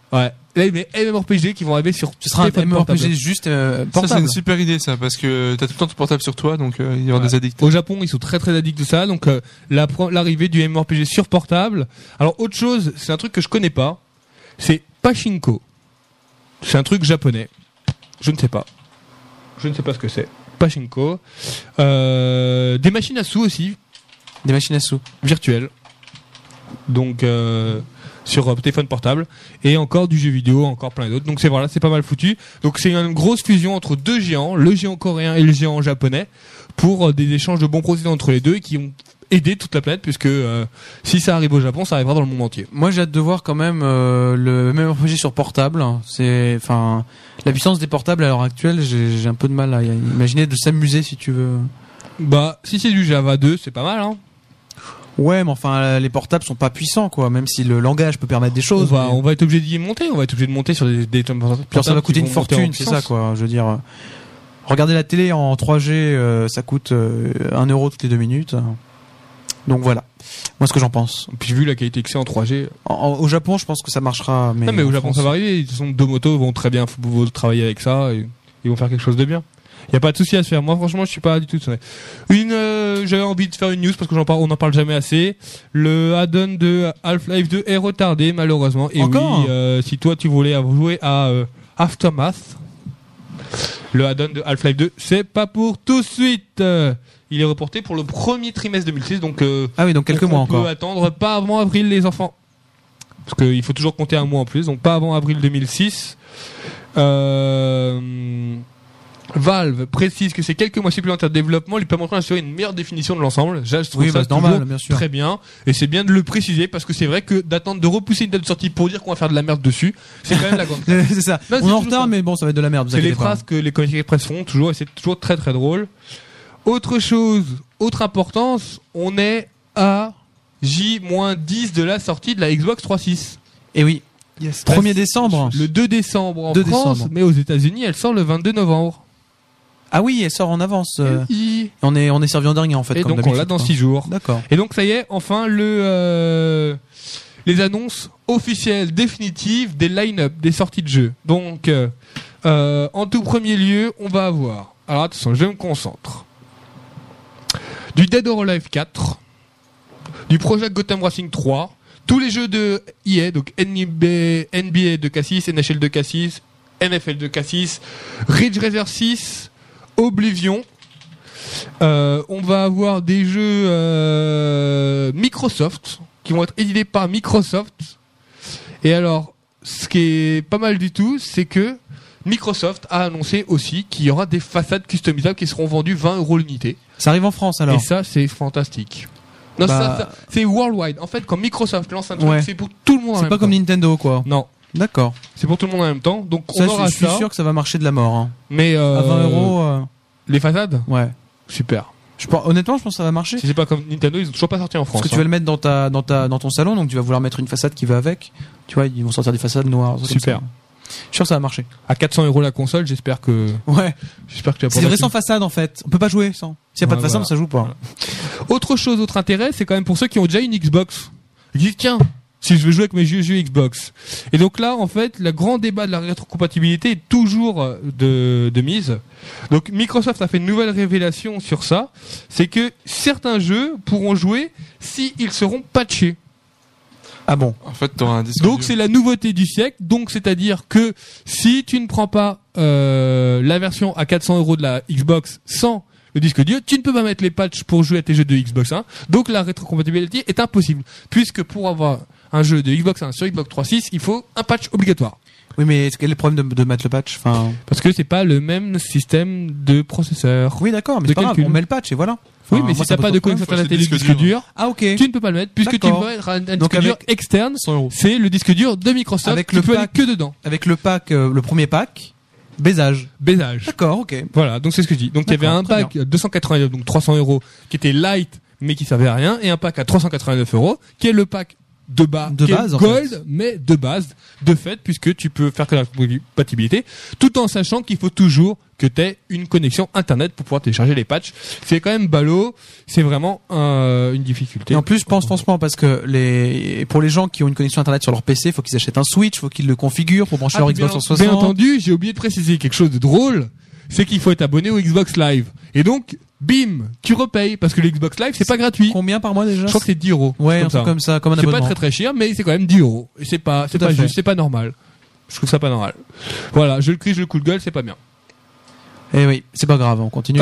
Ouais. Là, mais MMORPG qui vont arriver sur. Ce sera un téléphone MMORPG portable. juste euh, Ça, portable. c'est une super idée, ça, parce que t'as tout le temps ton portable sur toi, donc euh, il y aura Ouais. des addicts. Au Japon, ils sont très très addicts de ça, donc euh, la pro- l'arrivée du MMORPG sur portable. Alors autre chose, c'est un truc que je connais pas, c'est Pachinko. C'est un truc japonais. Je ne sais pas. Je ne sais pas ce que c'est. Pachinko. Euh, des machines à sous aussi, Des machines à sous. virtuelles. Donc euh, sur euh, téléphone portable et encore du jeu vidéo, encore plein d'autres. Donc c'est voilà, c'est pas mal foutu. Donc c'est une grosse fusion entre deux géants, le géant coréen et le géant japonais, pour euh, des échanges de bons procédés entre les deux et qui ont aidé toute la planète, puisque euh, si ça arrive au Japon, ça arrivera dans le monde entier. Moi, j'ai hâte de voir quand même euh, le MMORPG sur portable. C'est, enfin, la puissance des portables à l'heure actuelle, j'ai j'ai un peu de mal à imaginer de s'amuser si tu veux. Bah si c'est du Java deux, c'est pas mal, hein. Ouais, mais enfin, les portables sont pas puissants, quoi. Même si le langage peut permettre des On choses. va, mais- on va être obligé d'y monter, on va être obligé de monter sur des, des portables. Puis ça va coûter qui une vont monter en fortune, c'est ça, puissance. quoi. Je veux dire, euh, regarder la télé en trois G, euh, ça coûte euh, un euro toutes les deux minutes. Donc voilà. Moi, ce que j'en pense. Puis vu la qualité que c'est en trois G. En- en- au Japon, je pense que ça marchera. Mais non mais au en Japon France- ça va arriver. De toute façon, Domoto vont très bien f- vont travailler avec ça et ils vont faire quelque chose de bien. Il y a pas de souci à se faire. Moi franchement, je suis pas du tout sonné. Une, euh, j'avais envie de faire une news parce que j'en parle, on n'en parle jamais assez. Le add-on de Half-Life deux est retardé malheureusement. Et Encore oui, euh, si toi tu voulais jouer à euh, Aftermath, le add-on de Half-Life deux, c'est pas pour tout de suite. Euh, il est reporté pour le premier trimestre deux mille six, donc euh, Ah oui, donc quelques on mois peut encore. attendre pas avant avril les enfants. Parce qu'il faut toujours compter un mois en plus, donc pas avant avril deux mille six. Euh... Valve précise que ces quelques mois supplémentaires de développement lui permettront d'assurer une meilleure définition de l'ensemble. Je trouve Oui, ça bah, c'est toujours normal, bien sûr. très bien. Et c'est bien de le préciser parce que c'est vrai que d'attendre de repousser une date de sortie pour dire qu'on va faire de la merde dessus, c'est quand même la grande. c'est ça. Non, On c'est est en toujours retard, ça. mais bon, ça va être de la merde. vous C'est les inquiétez pas. phrases que les communiqués de presse font toujours et c'est toujours très très drôle. Autre chose, autre importance, on est à J moins dix de la sortie de la Xbox trois cent soixante-six. Et oui. premier décembre. Le deux décembre en deux France, décembre. mais aux États-Unis, elle sort le vingt-deux novembre. Ah oui, elle sort en avance. euh, Et, On est, on est servi en dernier en fait. et comme donc on l'a d'habitude, dans quoi. six jours. D'accord. Et donc ça y est, enfin le euh, les annonces officielles définitives des line-up des sorties de jeux. Donc euh, euh, en tout premier lieu, on va avoir. Alors attention, je me concentre. Du Dead or Alive quatre, du Project Gotham Racing trois, tous les jeux de E A, donc N B A, N B A de K six, N H L de K six, N F L de K six, Ridge Racer six, Oblivion. Euh, on va avoir des jeux euh, Microsoft qui vont être édités par Microsoft. Et alors, ce qui est pas mal du tout, c'est que Microsoft a annoncé aussi qu'il y aura des façades customisables qui seront vendues vingt euros l'unité. Ça arrive en France alors. Et ça, c'est fantastique. Non, Bah- ça, ça, c'est worldwide. En fait, quand Microsoft lance un truc, Ouais. c'est pour tout le monde en C'est même pas temps. comme Nintendo quoi. Non, D'accord. c'est pour tout le monde en même temps. Donc Ça, on je, aura je suis ça. sûr que ça va marcher de la mort. Hein. Mais euh, À vingt euros, euh, les façades, ouais. super. Je pense, honnêtement, je pense que ça va marcher. Si c'est pas comme Nintendo, ils ont toujours pas sorti en France. Parce que tu hein. vas le mettre dans ta, dans ta, dans ton salon, donc tu vas vouloir mettre une façade qui va avec. Tu vois, ils vont sortir des façades noires. des trucs comme Super. ça. Je suis sûr que ça va marcher. À quatre cents euros la console, j'espère que Ouais. j'espère que tu vas C'est pouvoir vrai mettre sans façade en fait. On peut pas jouer sans. S'il y a pas Ouais, de façade, voilà. ça joue pas. Voilà. Autre chose, autre intérêt, c'est quand même pour ceux qui ont déjà une Xbox. Ils disent tiens, si je veux jouer avec mes jeux, jeux Xbox. Et donc là, en fait, le grand débat de la rétrocompatibilité est toujours euh, de, de mise. Donc Microsoft a fait une nouvelle révélation sur ça, c'est que certains jeux pourront jouer si ils seront patchés. Ah bon. En fait, t'auras un disque Donc dur. c'est la nouveauté du siècle. Donc c'est-à-dire que si tu ne prends pas euh, la version à quatre cents euros de la Xbox sans le disque dur, tu ne peux pas mettre les patchs pour jouer à tes jeux de Xbox un. Donc la rétrocompatibilité est impossible, puisque pour avoir un jeu de Xbox un sur Xbox trois cent soixante-six, il faut un patch obligatoire. Oui, mais quel est le problème de, de mettre le patch? Enfin. Parce que c'est pas le même système de processeur. Oui, d'accord, mais De c'est pas grave. calcul. On met le patch et voilà. Oui, Enfin, mais moi, si ça t'as pose pas de problème. connexion faut Internet et acheter le le disque disque dur. dur, Ah ok. tu ne peux pas le mettre, puisque tu D'accord. dois être un, un disque Donc dur avec- externe. cent euros. C'est le disque dur de Microsoft Avec qui le peut aller pack. que dedans. Avec le pack, euh, le premier pack, baisage. Baisage. D'accord, ok. Voilà, donc c'est ce que je dis. Donc il y avait D'accord, un très pack à deux cent quatre-vingt-neuf, donc trois cents euros, qui était light, mais qui servait à rien, et un pack à trois cent quatre-vingt-neuf euros, qui est le pack de base, De base, en Gold, fait. mais de base, de fait, puisque tu peux faire que la compatibilité, tout en sachant qu'il faut toujours que tu aies une connexion internet pour pouvoir télécharger les patchs. C'est quand même ballot, c'est vraiment euh, une difficulté. Et en plus, je pense franchement parce que les pour les gens qui ont une connexion internet sur leur P C, faut qu'ils achètent un Switch, faut qu'ils le configurent pour brancher Ah, leur bien, Xbox trois cent bien soixante. entendu, j'ai oublié de préciser quelque chose de drôle, c'est qu'il faut être abonné au Xbox Live. Et donc, bim, tu repayes parce que le Xbox Live c'est pas gratuit. Combien par mois déjà? Je crois que c'est dix euros. Ouais, comme un truc ça. comme ça, comme un C'est abonnement. pas très très cher, mais c'est quand même dix euros. Et c'est pas, c'est Tout à pas fait. juste, c'est pas normal. Je trouve ça pas normal. Voilà, je le crie, je le coup de gueule, c'est pas bien. Eh oui, c'est pas grave, on continue.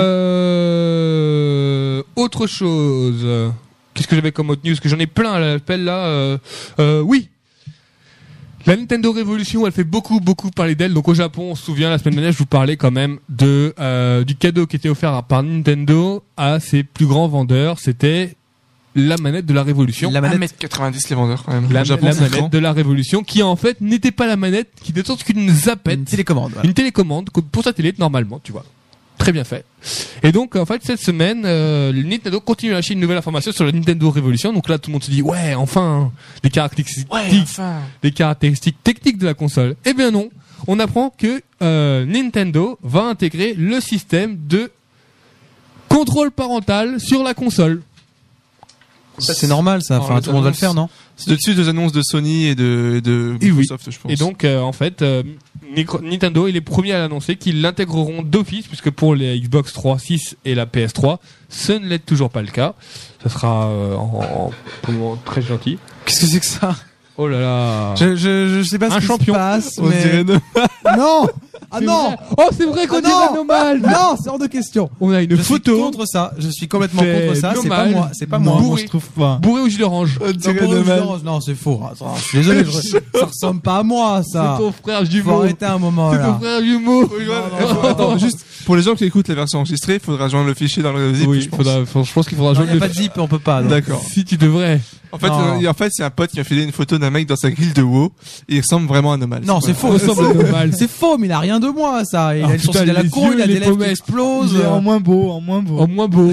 Euh, autre chose. Qu'est-ce que j'avais comme autre news? Que j'en ai plein à l'appel là. Euh, euh, oui. La Nintendo Revolution, elle fait beaucoup, beaucoup parler d'elle. Donc au Japon, on se souvient, la semaine dernière, je vous parlais quand même de euh, du cadeau qui était offert par Nintendo à ses plus grands vendeurs. C'était la manette de la Révolution. La un manette. mètre quatre-vingt-dix les vendeurs quand même. La, Au Japon, la c'est manette grand. de la Révolution, qui en fait n'était pas la manette, qui n'était autre qu'une zapette, Une télécommande. voilà. une télécommande comme pour sa télé normalement, tu vois. Très bien fait. Et donc en fait cette semaine, euh, le Nintendo continue à lâcher une nouvelle information sur la Nintendo Revolution. Donc là tout le monde se dit ouais enfin des caractéristiques, des caractéristiques techniques de la console. Eh bien non, on apprend que euh, Nintendo va intégrer le système de contrôle parental sur la console. Ça, c'est normal, ça. Enfin, Alors, tout le monde va le faire, non? C'est au-dessus des annonces de Sony et de, et de Et oui. Microsoft, je pense. Et donc, euh, en fait, euh, Micro- Nintendo est les premiers à l'annoncer qu'ils l'intégreront d'office, puisque pour les Xbox trois six et la P S trois, ce ne l'est toujours pas le cas. Ça sera euh, en, en, en- très gentil. Qu'est-ce que c'est que ça? Oh là là. Je, je, je sais pas Un ce qui champion. se passe, On mais... dirait de- Non! Ah C'est non! vrai. Oh, c'est vrai qu'on Ah dirait non. Anomal. Non, c'est hors de question. On a une Je suis photo contre ça. Je suis complètement C'est contre ça. C'est pas normal. moi. C'est pas Non. moi. Bourré. je trouve pas. bourrée au gilet orange. On Non, dirait pour de le mal. violence, non, c'est faux. Attends, je suis désolé. je- Ça ressemble pas à moi, ça. C'est ton frère Faut jumeau. arrêter un moment, C'est ton là. frère jumeau. non, Attends, juste pour les gens qui écoutent la version enregistrée, il faudra joindre le fichier dans le zip. Oui, je pense. faudra, faut- je pense qu'il faudra Non, jouer y a pas de zip, on peut pas. donc. D'accord. Si tu devrais. En fait, Non. euh, en fait, c'est un pote qui m'a filé une photo d'un mec dans sa grille de WoW et il ressemble vraiment à Anomal. Non, c'est faux. Ressemble à Anomal. C'est faux, mais il a rien de moi, ça. Il Ah, a une putain, sourcil à la les con, yeux, il a les des lèvres qui pommettes. explosent. Il est en moins beau, en moins beau. En moins beau.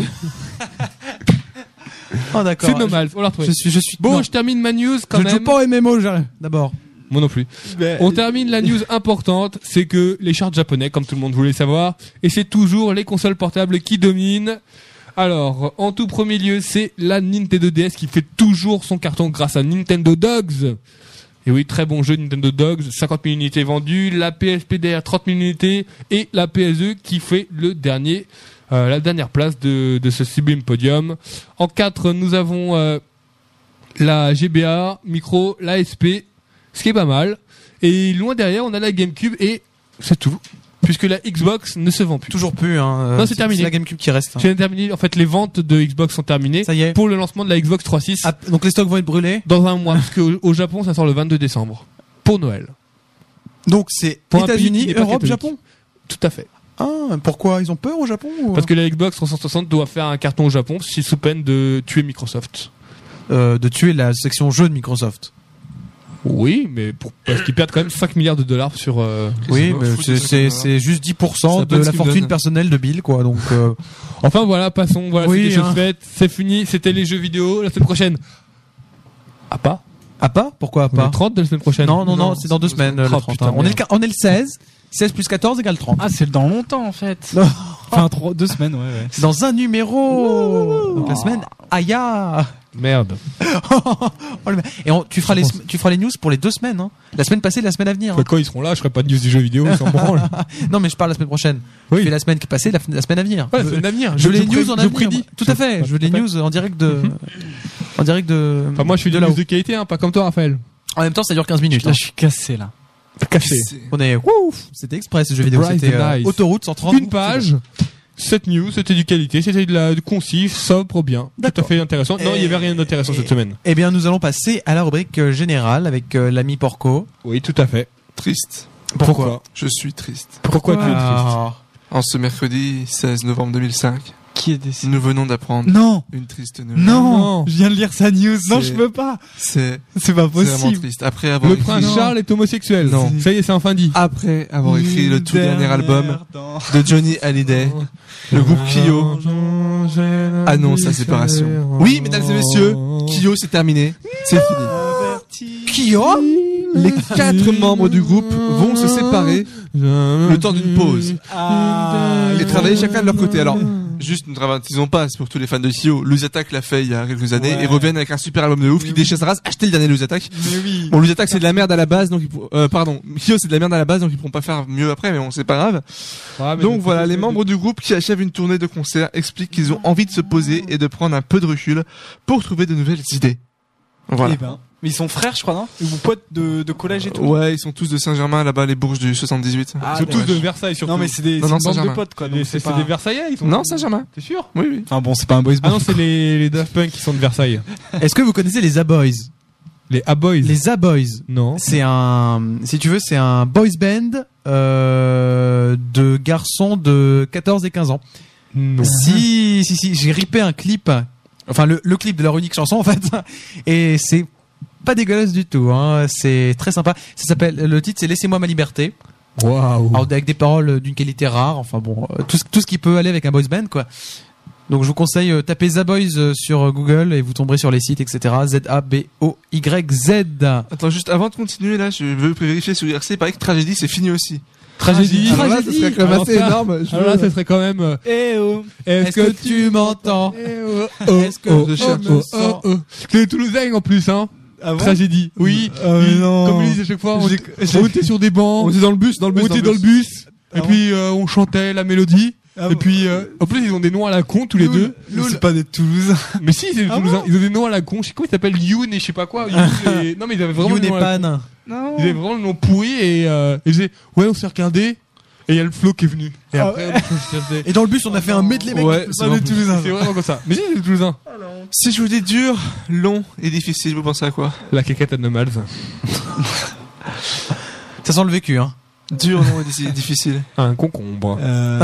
Oh, d'accord. C'est normal. On l'a retrouvé. Je suis, je suis. Bon, non. je termine ma news quand je ne même. joue pas au M M O, j'arrive. D'abord. Moi non plus. On termine la news importante, c'est que les charts japonais, comme tout le monde voulait savoir, et c'est toujours les consoles portables qui dominent. Alors, en tout premier lieu, c'est la Nintendo D S qui fait toujours son carton grâce à Nintendo Dogs. Et oui, très bon jeu Nintendo Dogs, cinquante mille unités vendues, la P S P derrière trente mille unités, et la P S E qui fait le dernier, euh, la dernière place de, de ce sublime podium. En quatre, nous avons euh, la G B A, Micro, la S P, ce qui est pas mal. Et loin derrière, on a la GameCube et c'est tout. Puisque la Xbox ne se vend plus. Toujours plus, hein. Non, c'est terminé. C'est la GameCube qui reste. hein. C'est terminé. En fait, les ventes de Xbox sont terminées Ça y est. pour le lancement de la Xbox trois six Ah, donc les stocks vont être brûlés. dans un mois. Parce qu'au au Japon, ça sort le vingt-deux décembre. Pour Noël. Donc c'est Pour un pays qui États-Unis, n'est pas Europe, catholique. Japon. Tout à fait. Ah, pourquoi ils ont peur au Japon ou... Parce que la Xbox trois cent soixante doit faire un carton au Japon, si sous peine de tuer Microsoft. euh, de tuer la section jeux de Microsoft. Oui, mais pour, parce qu'ils perdent quand même cinq milliards de dollars sur... euh, Oui, s'en mais foutent c'est de c'est ça. c'est juste dix pour C'est cent à de peine ce la qu'ils me fortune donnent. personnelle de Bill, quoi. Donc euh, Enfin voilà, passons. Voilà, Oui, c'est des hein. choses faites. C'est fini. C'était les jeux vidéo. La semaine prochaine. Ah pas ah pas Pourquoi On est pas trente de la semaine prochaine. Non, non, non, Non, c'est dans deux c'est semaines deux le semaines. trente. Oh, putain, On est le merde. qua- on est le seize. seize plus quatorze égale trente. Ah, c'est dans longtemps en fait. Non. Enfin, trois, deux semaines, ouais, ouais. C'est dans un numéro. Donc la semaine. Aya. Merde. Oh, le mec. Et on- tu feras les sem- tu feras les news pour les deux semaines. Hein. La semaine passée, et la semaine à venir. hein. Quand ils seront là, je ferai pas de news du jeu vidéo. Ils s'en branlent. Non, mais je parle la semaine prochaine. Oui. Je fais la semaine qui est passée, la, la semaine à venir. Ouais, Je- c'est l'avenir. Je veux les news pré- en je avenir. prédis. moi. Tout à fait. Je veux les Tout à fait. news en direct de. En direct de. Enfin, moi, je fais de des là-haut. news de qualité, hein, pas comme toi, Raphaël. En même temps, ça dure quinze minutes. Là, hein. je suis cassé là. Caché. C'est- On est. Ouf, c'était express ce jeu vidéo. Bryce C'était the euh, Nice. autoroute cent trente. Une page. Cette news, c'était du qualité, c'était de la de concis, sobre, bien. Tout à D'accord. fait intéressant. Non, il y avait rien d'intéressant cette semaine. Eh bien, nous allons passer à la rubrique euh, générale avec euh, l'ami Porco. Oui, tout à fait. Triste. Pourquoi Je suis triste. Pourquoi tu es triste Ah. En ce mercredi seize novembre deux mille cinq, Qui est décidé? nous venons d'apprendre Non! une triste nouvelle. Non! Non. Je viens de lire sa news. Non, C'est- je peux pas. C'est C'est pas c'est vraiment possible. triste. Après avoir Le écrit, prince Non. Charles est homosexuel. Non. Ça y est, c'est enfin dit. après avoir écrit le tout dernier album de Johnny Hallyday, le groupe Kyo annonce la séparation. Oui, mesdames et messieurs, Kyo c'est terminé, c'est fini. Kyo. Les quatre membres du groupe vont se séparer le temps d'une pause Ah, et travailler chacun de leur côté. Alors, juste ne dramatisons pas, c'est pour tous les fans de Kyo. Lose Attack l'a fait il y a quelques années Ouais. et reviennent avec un super album de ouf qui déchire sa race. Achetez le dernier Lose Attack. mais oui. Bon, Lose Attack c'est de la merde à la base, donc ils pour- euh, pardon, Kyo c'est de la merde à la base, donc ils pourront pas faire mieux après, mais bon, c'est pas grave. Ah, mais Donc le- voilà, les membres du groupe qui achèvent une tournée de concerts expliquent qu'ils ont envie de se poser et de prendre un peu de recul pour trouver de nouvelles idées. Voilà. Eh ben, mais ils sont frères, je crois, non? Ou potes de, de collège et tout. Ouais, ils sont tous de Saint-Germain là-bas, les Bourges du soixante-dix-huit. Ah, Ils sont tous dommage. de Versailles surtout. Non, mais c'est des, Non, c'est non, une bande de Saint-Germain. potes, quoi. C'est Donc c'est- c'est c'est pas... des Versaillais, ils sont. Non, Saint-Germain. T'es sûr? Oui, oui. Enfin bon, c'est pas un boys Ah band. non, c'est les, les Daft Punk qui sont de Versailles. Est-ce que vous connaissez les A-Boys? Les A-Boys. Les A-Boys. Non. C'est un, si tu veux, c'est un boys band euh, de garçons de quatorze et quinze ans. Non. Si, si, si, j'ai ripé un clip, enfin le, le clip de leur unique chanson en fait, et c'est pas dégueulasse du tout. Hein. C'est très sympa. Ça s'appelle, le titre c'est Laissez-moi ma liberté. Waouh. Alors, avec des paroles d'une qualité rare. Enfin bon, euh, tout, ce- tout ce qui peut aller avec un boys band quoi. Donc je vous conseille, euh, tapez Zaboys euh, sur Google et vous tomberez sur les sites, et cetera. Z A B O Y Z. Attends, juste avant de continuer là, je veux vérifier sur I R C. Il paraît que Tragédie c'est fini aussi. Tragédie. Alors là, ça serait quand même Alors assez ça- énorme. Je Alors là, veux- ça serait quand même. euh, Eh oh. Est-ce que tu m'entends? Est-ce que oh, je oh, me oh, sens? oh. C'est les Toulousains en plus, hein. Ah bon? Tragédie. Oui. Ah, mais Ils- non. Comme ils disent à chaque fois, on, J'ai- j'ai- on était sur des bancs, On était dans le bus, dans le on bus. était dans le bus, Ah et bon puis euh, on chantait la mélodie. Ah Et bon. puis, euh, en plus, ils ont des noms à la con tous les Loul. deux. Mais c'est pas des Toulousains. Mais si, c'est des Ah Toulousains. bon Ils ont des noms à la con. Je sais comment ils s'appellent, Youn et je sais pas quoi. Youn et... Non, mais ils avaient vraiment You le n'est nom à la pas con. nain. Non. Ils avaient vraiment le nom pourri et euh, ils disaient, ouais, on s'est regardé. Et il y a le flow qui est venu. Et Ah après, on s'est Et dans le bus, on a fait un medley, mec. Ouais, C'est pas des Toulousains. C'est vraiment comme ça. Mais si, c'est des Toulousains. Si je vous dis dur, long et difficile, vous pensez à quoi? La caquette à Nomals. Ça sent le vécu, hein. Dur, long et diffi- difficile. Un concombre. Euh,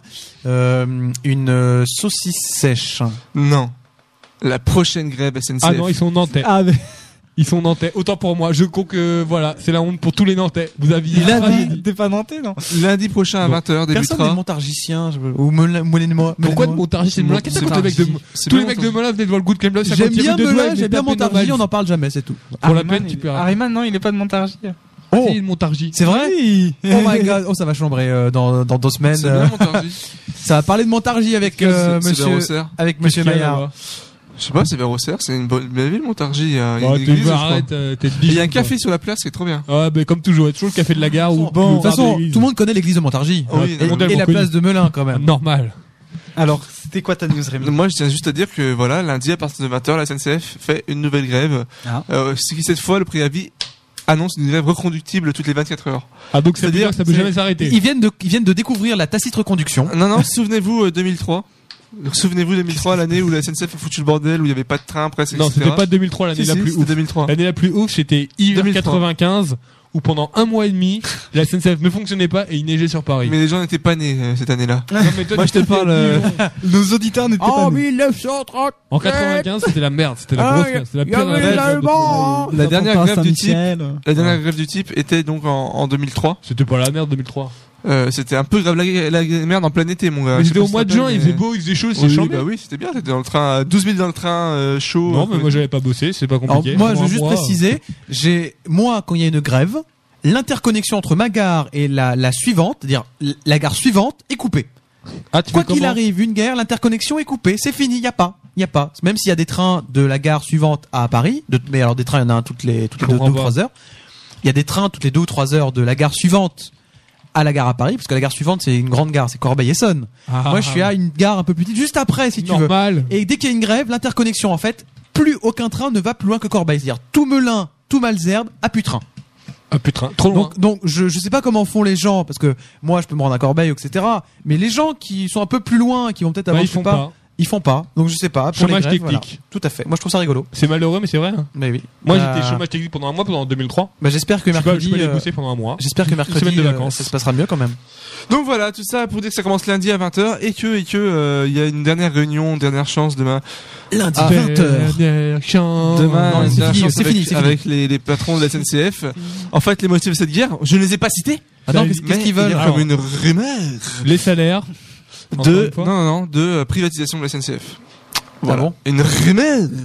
Euh, une euh, saucisse sèche. Non. La prochaine grève S N C F. Ah non, ils sont nantais. ah, mais... Ils sont nantais. Autant pour moi. Je crois que, voilà, c'est la honte pour tous les nantais. Vous aviez Il a la dit- T'es pas nantais, non? Lundi prochain à Bon. vingt heures Personne n'est débutera. montargicien, je veux- ou Melun, Melun, Pourquoi de Melun- Montargis c'est de Melun? Qu'est-ce que t'as avec de C'est tous les bien mecs de Melun venaient de voir le Good Game Love. J'aime bien Melun, j'aime bien Montargis, on n'en parle jamais, c'est tout. Pour la Harriman, peine, tu il- peux Harriman, non, il est pas de Montargis. Oh, C'est une Montargis. c'est vrai? Oui. Oh my god, oh ça va chambrer euh, dans, dans deux semaines. C'est euh, bien Montargis. ça va parler de Montargis avec euh, C'est- c'est vers monsieur, Auxerre. avec monsieur Qu'est-ce qu'il y a Maillard. là-bas? Je sais pas, c'est vers Auxerre, c'est une bonne belle ville Montargis. Il y a, il y a Bah, une t'es- église, je bah, crois. arrête, euh, t'es Et il y a un biche, café sur la place, c'est trop bien. quoi. Ouais, bah, comme toujours, il y a toujours le café de la gare ou Bon, de toute façon, tout le monde connaît l'église de Montargis. Oh oui, et, non, et tellement la connu. place de Melun quand même. Normal. Alors, c'était quoi ta news, Rémi? Moi, je tiens juste à dire que voilà, lundi à partir de vingt heures, la S N C F fait une nouvelle grève. Ah. Euh, ce qui cette fois, le préavis annonce une grève reconductible toutes les vingt-quatre heures. Ah, donc ça veut C'est-à-dire, dire que ça peut c'est- jamais s'arrêter. Ils viennent de, ils viennent de découvrir la tacite reconduction. Non, non, souvenez-vous euh, deux mille trois. Souvenez-vous deux mille trois, l'année où la S N C F a foutu le bordel, où il n'y avait pas de train presque. Non, et cetera. c'était pas deux mille trois l'année Si, la si, plus c'était ouf. deux mille trois. L'année la plus ouf, c'était hiver deux mille trois. quatre-vingt-quinze, où pendant un mois et demi, la S N C F ne fonctionnait pas et il neigeait sur Paris. Mais les gens n'étaient pas nés euh, cette année-là. Non, mais toi, Moi, tu je te t'es parle, dit, euh, non. Nos auditeurs n'étaient pas En nés. mille neuf cent trente. En quatre-vingt-quinze, c'était la merde, c'était la Ah, grosse y- merde, c'était la y pire avait grève les de- Allemands. La dernière grève du type, Saint-Michel. la dernière grève du type était donc en, en deux mille trois. C'était pas la merde deux mille trois. Euh, c'était un peu grave la, la merde en plein été, mon gars. Mais Je sais c'était pas au si mois tu de te juin, rappelles, il mais- faisait beau, il faisait chaud, c'est Oui, chambé. bah oui, c'était bien. T'étais dans le train, douze mille dans le train, euh, chaud. Non, mais moi j'avais pas bossé, c'est pas Alors, compliqué. moi, je Pour veux un juste mois, préciser, j'ai, moi, quand il y a une grève, l'interconnexion entre ma gare et la, la suivante, c'est-à-dire l- la gare suivante, est coupée. Ah, tu Quoi fais qu'il comment arrive, une guerre, l'interconnexion est coupée. C'est fini, il y a pas, il y a pas. Même s'il y a des trains de la gare suivante à Paris, de, mais alors des trains, il y en a un toutes les toutes les Je deux, comprends deux ou pas. trois heures. Il y a des trains toutes les deux ou trois heures de la gare suivante à la gare à Paris, parce que la gare suivante c'est une grande gare, c'est Corbeil-Essonnes. Ah, Moi, je suis à une gare un peu plus petite, juste après, si tu veux. normal. Et dès qu'il y a une grève, l'interconnexion, en fait, plus aucun train ne va plus loin que Corbeil. C'est-à-dire tout Melun, tout Malesherbes, a plus de train. Ah putain, trop loin. Donc, donc je, je sais pas comment font les gens, parce que moi, je peux me rendre à Corbeil, et cetera. Mais les gens qui sont un peu plus loin, qui vont peut-être Bah, avoir, ils je sais font pas, pas. ils font pas. Donc je sais pas. Pour Chômage les grèves, technique. voilà. Tout à fait. Moi, je trouve ça rigolo. C'est malheureux, mais c'est vrai. hein. Mais oui. Moi, Euh, j'étais chômage technique pendant un mois, pendant deux mille trois. Bah, j'espère que Je suis pas, je mercredi, suis pas allé euh, bosser pendant un mois. j'espère que Une mercredi, semaine de euh, vacances. ça se passera mieux quand même. Donc voilà, tout ça pour dire que ça commence lundi à vingt heures et que, et que, euh, il y a une dernière réunion, dernière chance demain. Lundi, Ah, vingt heures. Dernière chance. Demain, non, une c'est dernière fini, chance c'est avec, fini, c'est avec les, les patrons de la S N C F. En fait, les motifs de cette guerre, je ne les ai pas cités. Attends, Mais qu'est-ce qu'est-ce mais qu'ils veulent il y a Alors, comme une rumeur Les salaires. Encore de, une fois. non, non, non, de euh, privatisation de la S N C F. Voilà. bon Une rumeur